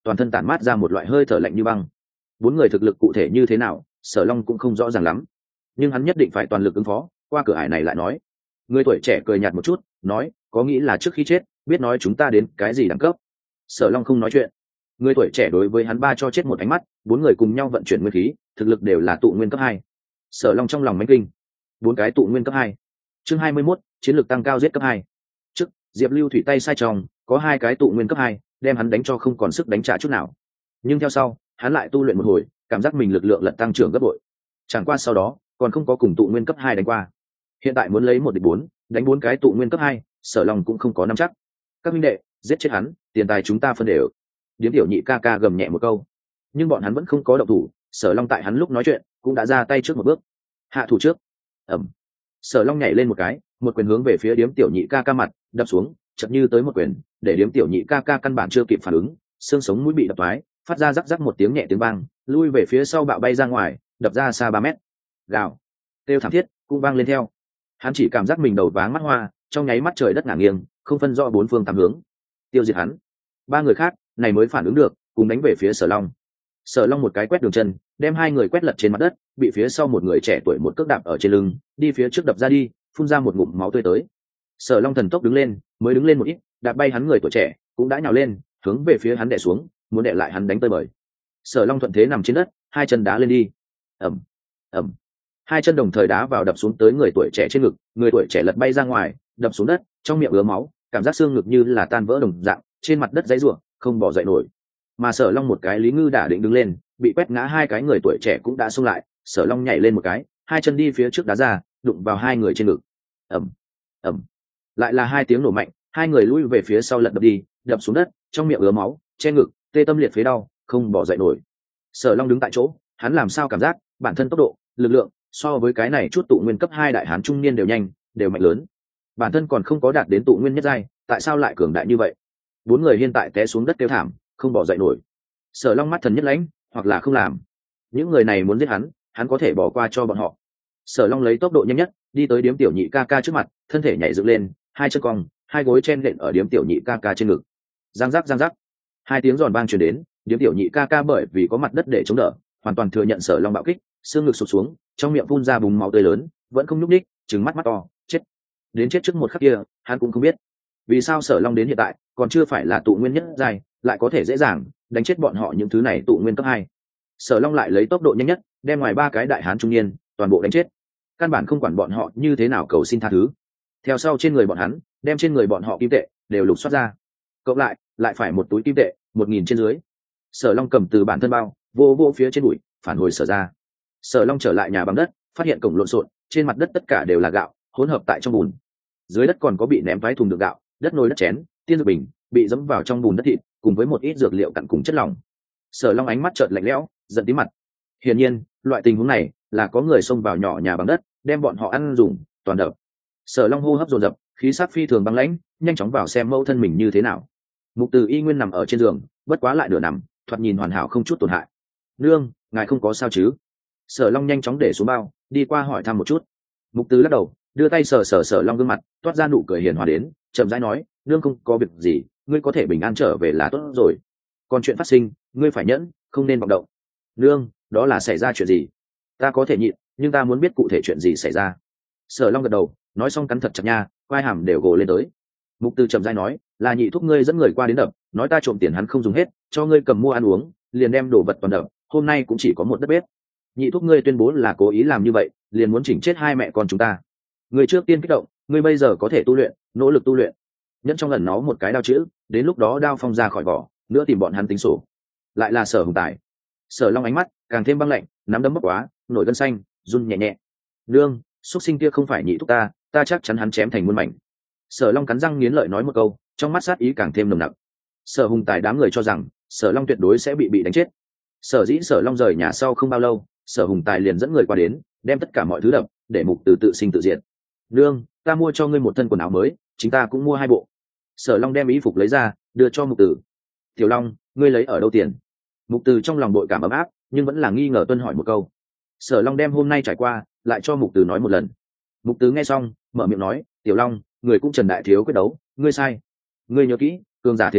toàn thân tản mát ra một loại hơi thở lạnh như băng. Bốn người thực lực cụ thể như thế nào, Sở Long cũng không rõ ràng lắm, nhưng hắn nhất định phải toàn lực ứng phó. Qua cửa ải này lại nói, người tuổi trẻ cười nhạt một chút, nói, có nghĩ là trước khi chết biết nói chúng ta đến cái gì đẳng cấp. Sở Long không nói chuyện. Người tuổi trẻ đối với hắn ba cho chết một ánh mắt. Bốn người cùng nhau vận chuyển nguyên khí, thực lực đều là tụ nguyên cấp 2. Sở Long trong lòng mánh kinh, bốn cái tụ nguyên cấp 2. Chương 21, chiến lược tăng cao giết cấp 2. Trước, Diệp Lưu Thủy tay sai tròng, có 2 cái tụ nguyên cấp 2, đem hắn đánh cho không còn sức đánh trả chút nào. Nhưng theo sau, hắn lại tu luyện một hồi, cảm giác mình lực lượng lật tăng trưởng gấp bội. Chẳng qua sau đó, còn không có cùng tụ nguyên cấp 2 đánh qua. Hiện tại muốn lấy 1 địch 4, đánh 4 cái tụ nguyên cấp 2, Sở Long cũng không có nắm chắc. Các huynh đệ, giết chết hắn, tiền tài chúng ta phân đều. Điếm tiểu nhị ca ca gầm nhẹ một câu. Nhưng bọn hắn vẫn không có động thủ, Sở Long tại hắn lúc nói chuyện, cũng đã ra tay trước một bước. Hạ thủ trước. Ầm. Sở Long nhảy lên một cái, một quyền hướng về phía điếm tiểu nhị ca ca mặt đập xuống, chậm như tới một quyền, để điếm tiểu nhị ca ca căn bản chưa kịp phản ứng, xương sống mũi bị đập toái, phát ra rắc rắc một tiếng nhẹ tiếng vang, lui về phía sau bạo bay ra ngoài, đập ra xa 3 mét. Gào, kêu thảm thiết cũng vang lên theo. Hắn chỉ cảm giác mình đầu váng mắt hoa, trong nháy mắt trời đất ngả nghiêng, không phân rõ bốn phương tám hướng. Tiêu diệt hắn. 3 người khác này mới phản ứng được, cùng đánh về phía Sở Long. Sở Long một cái quét đường chân, đem 2 người quét lật trên mặt đất, bị phía sau một người trẻ tuổi một cước đạp ở trên lưng, đi phía trước đập ra đi, phun ra một ngụm máu tươi tới. Sở Long thần tốc đứng lên, mới đứng lên một ít, đạp bay hắn người tuổi trẻ, cũng đã nhào lên, hướng về phía hắn đè xuống, muốn đè lại hắn đánh tơi bời. Sở Long thuận thế nằm trên đất, 2 chân đá lên đi. Ầm, ầm. 2 chân đồng thời đá vào đập xuống tới người tuổi trẻ trên ngực, người tuổi trẻ lật bay ra ngoài, đập xuống đất, trong miệng ứa máu, cảm giác xương ngực như là tan vỡ đồng dạng, trên mặt đất giãy giụa, không bò dậy nổi. Mà Sở Long một cái Lý Ngư đã định đứng lên, bị quét ngã 2 cái người tuổi trẻ cũng đã xông lại, Sở Long nhảy lên một cái, 2 chân đi phía trước đá ra, đụng vào 2 người trên ngực. Ầm, ầm. Lại là 2 tiếng nổ mạnh, 2 người lui về phía sau lật đập đi, đập xuống đất, trong miệng ứa máu, che ngực, tê tâm liệt phế đau, không bò dậy nổi. Sở Long đứng tại chỗ, hắn làm sao cảm giác bản thân tốc độ, lực lượng so với cái này chút tụ nguyên cấp 2 đại hán trung niên đều nhanh, đều mạnh lớn. Bản thân còn không có đạt đến tụ nguyên nhất giai, tại sao lại cường đại như vậy? 4 người hiện tại té xuống đất kêu thảm, không bò dậy nổi. Sở Long mắt thần nhất lãnh, hoặc là không làm. Những người này muốn giết hắn, hắn có thể bỏ qua cho bọn họ. Sở Long lấy tốc độ nhanh nhất, đi tới điếm tiểu nhị ca ca trước mặt, thân thể nhảy dựng lên, 2 chân cong, 2 gối chen lện ở điếm tiểu nhị ca ca trên ngực. Giang giác giang giác. 2 tiếng giòn vang truyền đến, điếm tiểu nhị ca ca bởi vì có mặt đất để chống đỡ, hoàn toàn thừa nhận Sở Long bạo kích, xương ngực sụp xuống, trong miệng phun ra bùng máu tươi lớn, vẫn không nhúc nhích, trừng mắt mắt to, chết. Đến chết trước một khắc kia, hắn cũng không biết vì sao Sở Long đến hiện tại còn chưa phải là tụ nguyên nhất giai, lại có thể dễ dàng đánh chết bọn họ những thứ này tụ nguyên cấp 2. Sở Long lại lấy tốc độ nhanh nhất, đem ngoài 3 cái đại hán trung niên toàn bộ đánh chết, căn bản không quản bọn họ như thế nào cầu xin tha thứ. Theo sau trên người bọn hắn, đem trên người bọn họ kim tệ đều lục soát ra, cộng lại phải một túi kim tệ 1000 trên dưới. Sở Long cầm từ bản thân bao, vô phía trên bụi, phản hồi Sở ra. Sở Long trở lại nhà bằng đất, phát hiện cổng lộn xộn, trên mặt đất tất cả đều là gạo hỗn hợp tại trong bùn, dưới đất còn có bị ném vái thùng đựng gạo, đất nồi đất chén, tiên dược bình bị dẫm vào trong bùn đất thịt, cùng với một ít dược liệu cặn cùng chất lỏng. Sở Long ánh mắt chợt lạnh lẽo, giận tím mặt. Hiển nhiên, loại tình huống này là có người xông vào nhỏ nhà bằng đất, đem bọn họ ăn dùng, toàn đập. Sở Long hô hấp dồn dập, khí sắc phi thường băng lãnh, nhanh chóng vào xem mẫu thân mình như thế nào. Mục Từ y nguyên nằm ở trên giường, bất quá lại nửa nằm, thoạt nhìn hoàn hảo không chút tổn hại. Nương, ngài không có sao chứ? Sở Long nhanh chóng để xuống bao, đi qua hỏi thăm một chút. Mục Từ lắc đầu, đưa tay sờ Sở Long gương mặt, toát ra nụ cười hiền hòa đến, chậm rãi nói, nương không có việc gì, ngươi có thể bình an trở về là tốt rồi. Còn chuyện phát sinh, ngươi phải nhẫn, không nên vọng động. Nương, đó là xảy ra chuyện gì? Ta có thể nhịn, nhưng ta muốn biết cụ thể chuyện gì xảy ra. Sở Long gật đầu, nói xong cắn thật chặt nha, quai hàm đều gồ lên tới. Mục Từ chậm rãi nói, là nhị thúc ngươi dẫn người qua đến đập, nói ta trộm tiền hắn không dùng hết, cho ngươi cầm mua ăn uống, liền đem đồ vật toàn đập, hôm nay cũng chỉ có một đất bếp. Nhị thúc ngươi tuyên bố là cố ý làm như vậy, liền muốn chỉnh chết 2 mẹ con chúng ta. Ngươi trước tiên kích động, ngươi bây giờ có thể tu luyện, nỗ lực tu luyện. Nhẫn trong lần nó một cái đao chữ, đến lúc đó đao phong ra khỏi vỏ, nữa tìm bọn hắn tính sổ. Lại là Sở Hùng Tài. Sở Long ánh mắt càng thêm băng lạnh, nắm đấm bốc quá, nổi gân xanh, run nhẹ nhẹ. Nương, xuất sinh kia không phải nhị thúc ta chắc chắn hắn chém thành muôn mảnh. Sở Long cắn răng nghiến lợi nói một câu, trong mắt sát ý càng thêm nồng nặc. Sở Hùng Tài đám người cho rằng Sở Long tuyệt đối sẽ bị đánh chết. Sở dĩ Sở Long rời nhà sau không bao lâu, Sở Hùng Tài liền dẫn người qua đến, đem tất cả mọi thứ đập, để Mục Từ tự sinh tự diệt. Nương, ta mua cho ngươi một thân quần áo mới, chính ta cũng mua 2 bộ. Sở Long đem y phục lấy ra, đưa cho Mục Từ. Tiểu Long, ngươi lấy ở đâu tiền? Mục Từ trong lòng đội cảm ấm áp, nhưng vẫn là nghi ngờ tuân hỏi một câu. Sở Long đem hôm nay trải qua lại cho Mục Từ nói một lần. Mục Từ nghe xong, mở miệng nói, Tiểu Long, người cũng Trần đại thiếu quyết đấu, ngươi sai. Ngươi nhớ kỹ, cường giả thế giới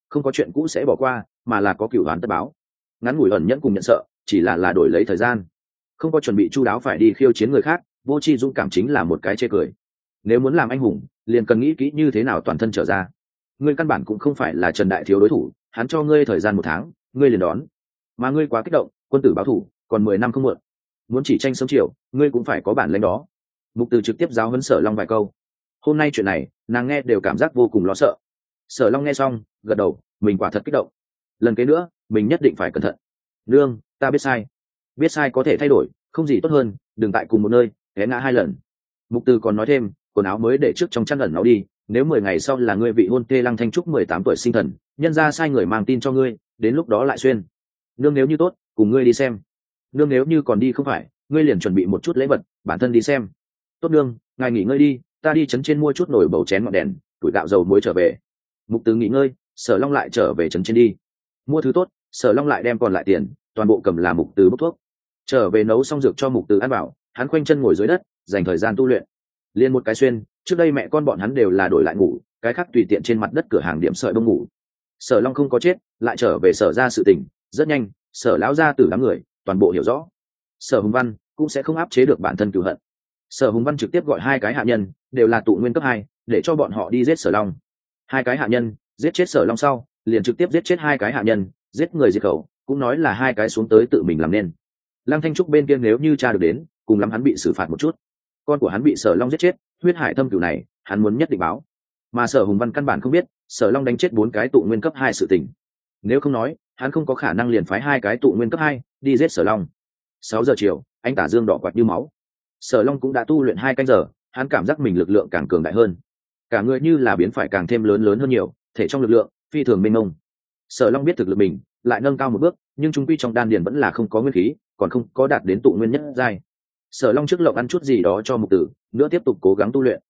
không có chuyện cũ sẽ bỏ qua, mà là có cửu đoán tất báo. Ngắn ngủi ẩn nhẫn cùng nhận sợ chỉ là đổi lấy thời gian, không có chuẩn bị chu đáo phải đi khiêu chiến người khác, vô tri dũng cảm chính là một cái chê cười. Nếu muốn làm anh hùng liền cần nghĩ kỹ như thế nào toàn thân trở ra. Ngươi căn bản cũng không phải là Trần Đại Thiếu đối thủ, hắn cho ngươi thời gian 1 tháng ngươi liền đón, mà ngươi quá kích động, quân tử báo thủ còn 10 năm không muộn. Muốn chỉ tranh sớm chiều ngươi cũng phải có bản lĩnh đó. Mục Từ trực tiếp giáo huấn Sở Long vài câu. Hôm nay chuyện này nàng nghe đều cảm giác vô cùng lo sợ. Sở Long nghe xong gật đầu, mình quả thật kích động, lần kế nữa mình nhất định phải cẩn thận. Nương, ta biết sai có thể thay đổi, không gì tốt hơn đừng tại cùng một nơi té ngã 2 lần. Mục Từ còn nói thêm, quần áo mới để trước trong chăn ẩn nó đi, nếu 10 ngày sau là ngươi vị hôn thê Lăng Thanh Trúc 18 tuổi sinh thần, nhân ra sai người mang tin cho ngươi, đến lúc đó lại xuyên. Nương nếu như tốt cùng ngươi đi xem, nương nếu như còn đi không phải, ngươi liền chuẩn bị một chút lễ vật bản thân đi xem. Tốt nương, ngài nghỉ ngơi đi, ta đi trấn trên mua chút nồi bầu chén ngọn đèn tuổi gạo dầu muối trở về. Mục Từ nghỉ ngơi, Sở Long lại trở về trấn trên đi mua thứ tốt. Sở Long lại đem còn lại tiền toàn bộ cầm là Mục Từ bốc thuốc, trở về nấu xong dược cho Mục Từ ăn bảo. Hắn khoanh chân ngồi dưới đất dành thời gian tu luyện. Liên một cái xuyên, trước đây mẹ con bọn hắn đều là đổi lại ngủ, cái khác tùy tiện trên mặt đất cửa hàng điểm sợi bông ngủ. Sở Long không có chết, lại trở về Sở ra sự tình rất nhanh. Sở lão gia tử đám người toàn bộ hiểu rõ, Sở Hùng Văn cũng sẽ không áp chế được bản thân cửu hận. Sở Hùng Văn trực tiếp gọi 2 cái hạ nhân đều là tụ nguyên cấp 2 để cho bọn họ đi giết Sở Long. 2 cái hạ nhân giết chết Sở Long sau liền trực tiếp giết chết 2 cái hạ nhân, giết người diệt khẩu, cũng nói là 2 cái xuống tới tự mình làm nên. Lăng Thanh Trúc bên kia nếu như tra được đến, cùng lắm hắn bị xử phạt một chút. Con của hắn bị Sở Long giết chết, huyết hải thâm cửu này hắn muốn nhất định báo. Mà Sở Hùng Văn căn bản không biết Sở Long đánh chết 4 cái tụ nguyên cấp 2 sự tình. Nếu không nói, hắn không có khả năng liền phái 2 cái tụ nguyên cấp 2 đi giết Sở Long. 6 giờ chiều, anh tả dương đỏ quạt như máu. Sở Long cũng đã tu luyện 2 canh giờ, hắn cảm giác mình lực lượng càng cường đại hơn, cả người như là biến phải càng thêm lớn hơn nhiều, thể trong lực lượng phi thường mênh mông. Sở Long biết thực lực mình lại nâng cao một bước, nhưng trung quy trong đan điền vẫn là không có nguyên khí, còn không có đạt đến tụ nguyên nhất giai. Sở Long trước lộng ăn chút gì đó cho Mục Tử, nữa tiếp tục cố gắng tu luyện.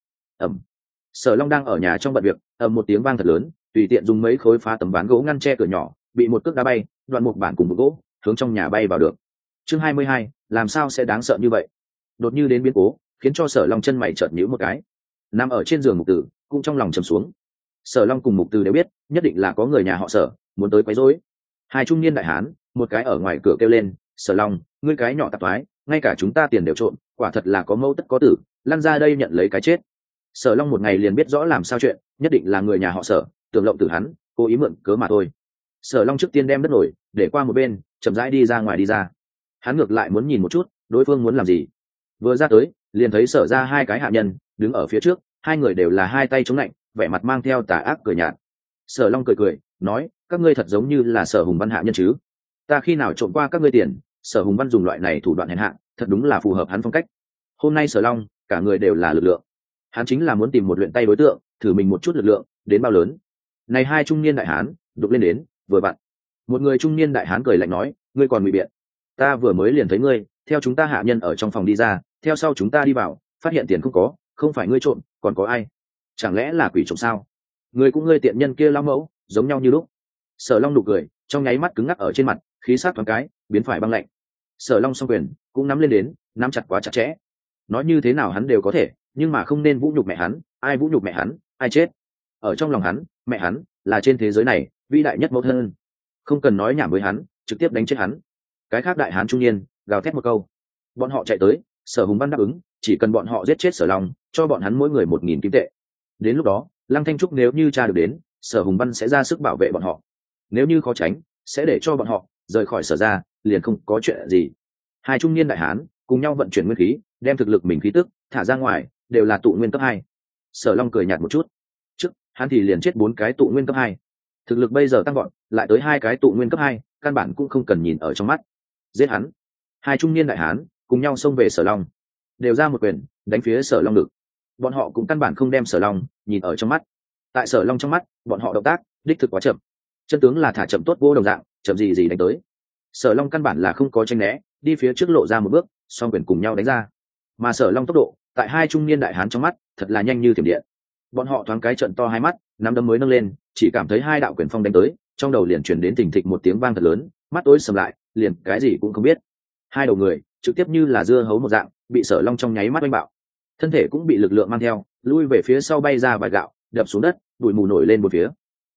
Sở Long đang ở nhà trong bận việc, một tiếng vang thật lớn, tùy tiện dùng mấy khối phá tấm ván gỗ ngăn che cửa nhỏ, bị một cước đá bay, đoạn một bản cùng một gỗ hướng trong nhà bay vào được. Chương 22, làm sao sẽ đáng sợ như vậy? Đột như đến biến cố, khiến cho Sở Long chân mày chợt nhíu một cái. Nằm ở trên giường Mục Tử cũng trong lòng trầm xuống. Sở Long cùng Mục Tử đều biết, nhất định là có người nhà họ Sở muốn tới quấy rối. 2 trung niên đại hán, một cái ở ngoài cửa kêu lên, Sở Long, ngươi cái nhỏ tạp thoái, ngay cả chúng ta tiền đều trộm, quả thật là có mâu tất có tử, lăn ra đây nhận lấy cái chết. Sở Long một ngày liền biết rõ làm sao chuyện, nhất định là người nhà họ Sở tưởng lộng tử hắn, cố ý mượn cớ mà thôi. Sở Long trước tiên đem đất nổi để qua một bên, chậm rãi đi ra ngoài đi ra. Hắn ngược lại muốn nhìn một chút đối phương muốn làm gì. Vừa ra tới liền thấy Sở ra 2 cái hạ nhân đứng ở phía trước, 2 người đều là 2 tay chống lạnh, vẻ mặt mang theo tà ác cười nhạt. Sở Long cười nói, các ngươi thật giống như là Sở Hùng Văn hạ nhân chứ? Ta khi nào trộm qua các ngươi tiền? Sở Hùng Văn dùng loại này thủ đoạn hèn hạ, thật đúng là phù hợp hắn phong cách. Hôm nay Sở Long cả người đều là lực lượng, hắn chính là muốn tìm một luyện tay đối tượng, thử mình một chút lực lượng đến bao lớn. Này 2 trung niên đại hán đục lên đến vừa vặn. Một người trung niên đại hán cười lạnh nói, ngươi còn ngụy biện? Ta vừa mới liền thấy ngươi theo chúng ta hạ nhân ở trong phòng đi ra, theo sau chúng ta đi vào, phát hiện tiền không có, không phải ngươi trộm còn có ai? Chẳng lẽ là quỷ trộm sao? Ngươi cũng ngươi tiện nhân kia lão mẫu giống nhau như lúc. Sở Long nụ cười trong nháy mắt cứng ngắc ở trên mặt, khí sắc thoáng cái biến phải băng lạnh. Sở Long song quyền cũng nắm lên đến, nắm chặt quá chặt chẽ. Nói như thế nào hắn đều có thể, nhưng mà không nên vũ nhục mẹ hắn, ai vũ nhục mẹ hắn ai chết. Ở trong lòng hắn, mẹ hắn là trên thế giới này vĩ đại nhất mẫu thân, không cần nói nhảm với hắn, trực tiếp đánh chết hắn. Cái khác đại hán trung niên gào thét một câu, bọn họ chạy tới. Sở Hùng Văn đáp ứng, chỉ cần bọn họ giết chết Sở Long, cho bọn hắn mỗi người 1000 kim tệ. Đến lúc đó Lăng Thanh Trúc nếu như tra được đến, Sở Hùng Văn sẽ ra sức bảo vệ bọn họ, nếu như khó tránh sẽ để cho bọn họ rời khỏi Sở ra, liền không có chuyện gì. 2 trung niên đại hán cùng nhau vận chuyển nguyên khí, đem thực lực mình khí tức thả ra ngoài, đều là tụ nguyên cấp 2. Sở Long cười nhạt một chút, trước hắn thì liền chết 4 cái tụ nguyên cấp 2, thực lực bây giờ tăng gọn lại tới 2 cái tụ nguyên cấp 2, căn bản cũng không cần nhìn ở trong mắt. Giết hắn. 2 trung niên đại hán cùng nhau xông về Sở Long, đều ra một quyền đánh phía Sở Long ngực. Bọn họ cũng căn bản không đem Sở Long nhìn ở trong mắt. Tại Sở Long trong mắt, bọn họ động tác đích thực quá chậm, chân tướng là thả chậm tốt vô đồng dạng, chậm gì đánh tới. Sở Long căn bản là không có tranh né, đi phía trước lộ ra một bước, song quyền cùng nhau đánh ra. Mà Sở Long tốc độ tại 2 trung niên đại hán trong mắt thật là nhanh như thiểm điện. Bọn họ thoáng cái trợn to hai mắt, nắm đấm mới nâng lên, chỉ cảm thấy 2 đạo quyền phong đánh tới, trong đầu liền truyền đến thình thịch một tiếng vang thật lớn, mắt tối sầm lại, liền cái gì cũng không biết. 2 đầu người trực tiếp như là dưa hấu một dạng, bị Sở Long trong nháy mắt đánh bạo, thân thể cũng bị lực lượng mang theo lui về phía sau bay ra vài gạo, đập xuống đất, bụi mù nổi lên một phía.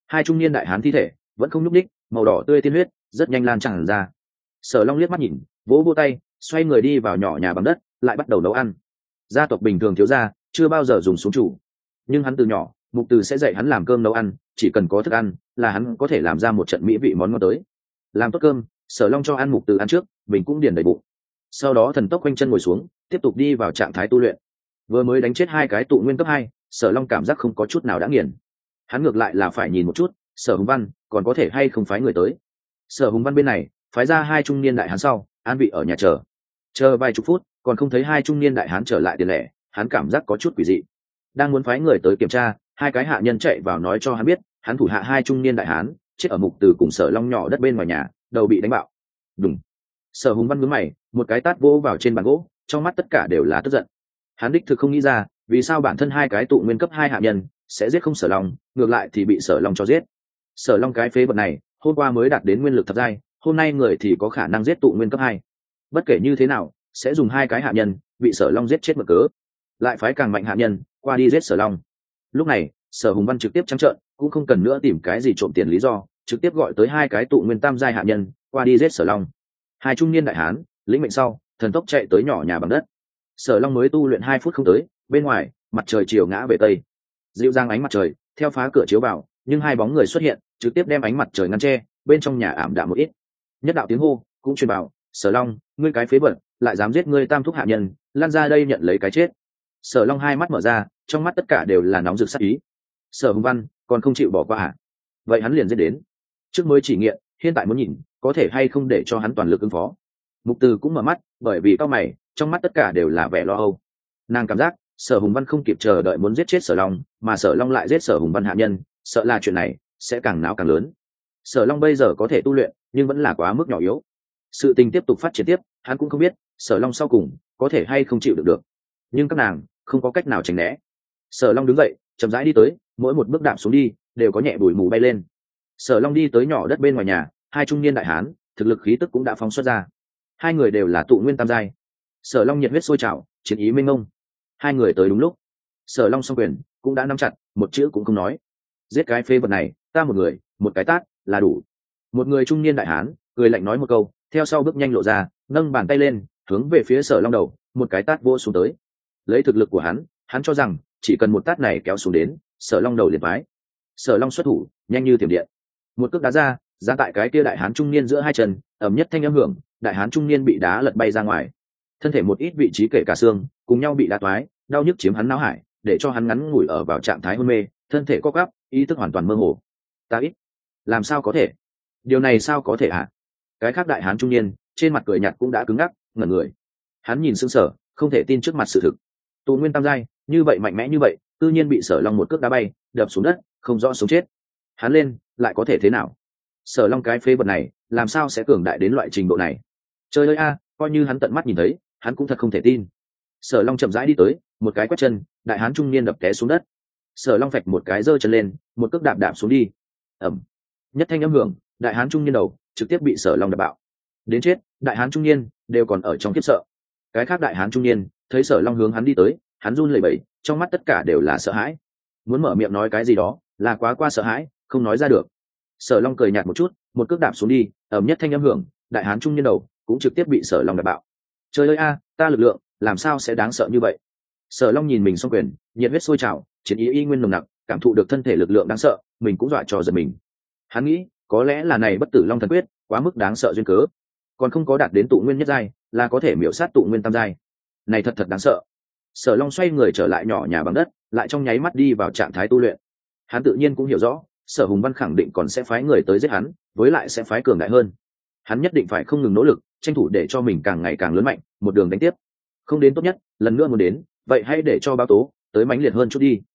Hai trung niên đại hán thi thể vẫn không nhúc ních, màu đỏ tươi tiên huyết rất nhanh lan tràn ra. Sở Long liếc mắt nhìn, vỗ vỗ tay, xoay người đi vào nhỏ nhà bằng đất, lại bắt đầu nấu ăn. Gia tộc bình thường thiếu gia chưa bao giờ dùng súng chủ, nhưng hắn từ nhỏ Mục Từ sẽ dạy hắn làm cơm nấu ăn, chỉ cần có thức ăn là hắn có thể làm ra một trận mỹ vị món ngon tới. Làm tốt cơm, Sở Long cho ăn Mục Từ ăn trước, mình cũng điền đầy bụng. Sau đó thần tốc quanh chân ngồi xuống, tiếp tục đi vào trạng thái tu luyện. Vừa mới đánh chết hai cái tụ nguyên cấp 2, Sở Long cảm giác không có chút nào đã nghiền. Hắn ngược lại là phải nhìn một chút, Sở Hùng Văn còn có thể hay không phái người tới. Sở Hùng Văn bên này phái ra hai trung niên đại hán sau, an vị ở nhà chờ vài chục phút, còn không thấy hai trung niên đại hán trở lại tiền lẻ, hắn cảm giác có chút quỷ dị. Đang muốn phái người tới kiểm tra, hai cái hạ nhân chạy vào nói cho hắn biết, hắn thủ hạ hai trung niên đại hán chết ở Mục Từ cùng Sở Long nhỏ đất bên ngoài nhà, đầu bị đánh bạo. Đúng. Sở Hùng Văn nhướng mày, một cái tát vỗ vào trên bàn gỗ, trong mắt tất cả đều là tức giận. Hắn đích thực không nghĩ ra, vì sao bản thân hai cái tụ nguyên cấp 2 hạ nhân sẽ giết không Sở Long, ngược lại thì bị Sở Long cho giết. Sở Long cái phế vật này, hôm qua mới đạt đến nguyên lực thập giai, hôm nay người thì có khả năng giết tụ nguyên cấp 2. Bất kể như thế nào, sẽ dùng hai cái hạ nhân bị Sở Long giết chết mực cớ, lại phái càng mạnh hạ nhân qua đi giết Sở Long. Lúc này, Sở Hùng Văn trực tiếp trắng trợn, cũng không cần nữa tìm cái gì trộm tiền lý do, trực tiếp gọi tới hai cái tụ nguyên tam giai hạ nhân qua đi giết Sở Long. Hai trung niên đại hán lĩnh mệnh sau, thần tốc chạy tới nhỏ nhà bằng đất. Sở Long mới tu luyện 2 phút không tới, bên ngoài mặt trời chiều ngã về tây, dịu dàng ánh mặt trời theo phá cửa chiếu vào, nhưng hai bóng người xuất hiện trực tiếp đem ánh mặt trời ngăn che, bên trong nhà ảm đạm một ít. Nhất đạo tiếng hô cũng truyền bảo, Sở Long, ngươi cái phế vật, lại dám giết ngươi tam thúc hạ nhân, lan ra đây nhận lấy cái chết. Sở Long hai mắt mở ra, trong mắt tất cả đều là nóng rực sát ý. Sở Hùng Văn còn không chịu bỏ qua à? Vậy hắn liền giết đến. Trước mới chỉ nghiện, hiện tại muốn nhìn có thể hay không để cho hắn toàn lực ứng phó. Mục Từ cũng mở mắt, bởi vì cao mày, trong mắt tất cả đều là vẻ lo âu. Nàng cảm giác Sở Hùng Văn không kịp chờ đợi muốn giết chết Sở Long, mà Sở Long lại giết Sở Hùng Văn hạ nhân, sợ là chuyện này sẽ càng náo càng lớn. Sở Long bây giờ có thể tu luyện, nhưng vẫn là quá mức nhỏ yếu. Sự tình tiếp tục phát triển tiếp, hắn cũng không biết Sở Long sau cùng có thể hay không chịu được. Nhưng các nàng không có cách nào tránh né. Sở Long đứng dậy, chậm rãi đi tới, mỗi một bước đạp xuống đi đều có nhẹ bụi mù bay lên. Sở Long đi tới nhỏ đất bên ngoài nhà, hai trung niên đại hán thực lực khí tức cũng đã phóng xuất ra. Hai người đều là tụ nguyên tam giai. Sở Long nhiệt huyết sôi trào, chiến ý mênh mông. Hai người tới đúng lúc. Sở Long song quyền cũng đã nắm chặt, một chữ cũng không nói. Giết cái phế vật này, ta một người, một cái tát là đủ. Một người trung niên đại hán cười lạnh nói một câu, theo sau bước nhanh lộ ra, nâng bàn tay lên, hướng về phía Sở Long đầu, một cái tát vỗ xuống tới. Lấy thực lực của hắn cho rằng chỉ cần một tát này kéo xuống đến, Sở Long đầu liền phái. Sở Long xuất thủ nhanh như thiểm điện, một cước đá ra tại cái kia đại hán trung niên giữa hai chân, ầm nhất thanh âm hưởng, đại hán trung niên bị đá lật bay ra ngoài, thân thể một ít vị trí kể cả xương cùng nhau bị đá toái, đau nhức chiếm hắn não hải, để cho hắn ngắn ngủi ở vào trạng thái hôn mê, thân thể co quắp, ý thức hoàn toàn mơ hồ. Ta ít, làm sao có thể? Điều này sao có thể hả? Cái khác đại hán trung niên trên mặt cười nhạt cũng đã cứng ngắc, ngẩn người. Hắn nhìn sững sờ, không thể tin trước mặt sự thực. Tụ nguyên tam giai, như vậy mạnh mẽ như vậy, tự nhiên bị Sở Long một cước đá bay, đập xuống đất, không rõ sống chết. Hắn lên, lại có thể thế nào? Sở Long cái phế vật này, làm sao sẽ cường đại đến loại trình độ này? Trời ơi a, coi như hắn tận mắt nhìn thấy, hắn cũng thật không thể tin. Sở Long chậm rãi đi tới, một cái quét chân, đại hán trung niên đập té xuống đất. Sở Long phạch một cái giơ chân lên, một cước đạp đạp xuống đi. Ầm. Nhất thanh âm hưởng, đại hán trung niên đầu trực tiếp bị Sở Long đập bạo. Đến chết, đại hán trung niên đều còn ở trong khiếp sợ. Cái khác đại hán trung niên thấy Sở Long hướng hắn đi tới, hắn run lẩy bẩy, trong mắt tất cả đều là sợ hãi. Muốn mở miệng nói cái gì đó, là quá sợ hãi, không nói ra được. Sở Long cười nhạt một chút, một cước đạp xuống đi, ầm nhất thanh âm hưởng, đại hán trung niên đầu cũng trực tiếp bị Sở Long đập bạo. Trời ơi a, ta lực lượng làm sao sẽ đáng sợ như vậy? Sở Long nhìn mình song quyền, nhiệt huyết sôi trào, chiến ý y nguyên nồng nặc, cảm thụ được thân thể lực lượng đáng sợ, mình cũng dọa cho giật mình. Hắn nghĩ, có lẽ là này bất tử long thần quyết quá mức đáng sợ duyên cớ, còn không có đạt đến tụ nguyên nhất giai, là có thể miểu sát tụ nguyên tam giai. Này thật đáng sợ. Sở Long xoay người trở lại nhỏ nhà bằng đất, lại trong nháy mắt đi vào trạng thái tu luyện. Hắn tự nhiên cũng hiểu rõ, Sở Hùng Văn khẳng định còn sẽ phái người tới giết hắn, với lại sẽ phái cường đại hơn. Hắn nhất định phải không ngừng nỗ lực, tranh thủ để cho mình càng ngày càng lớn mạnh, một đường đánh tiếp. Không đến tốt nhất, lần nữa muốn đến, vậy hãy để cho báo tố tới mãnh liệt hơn chút đi.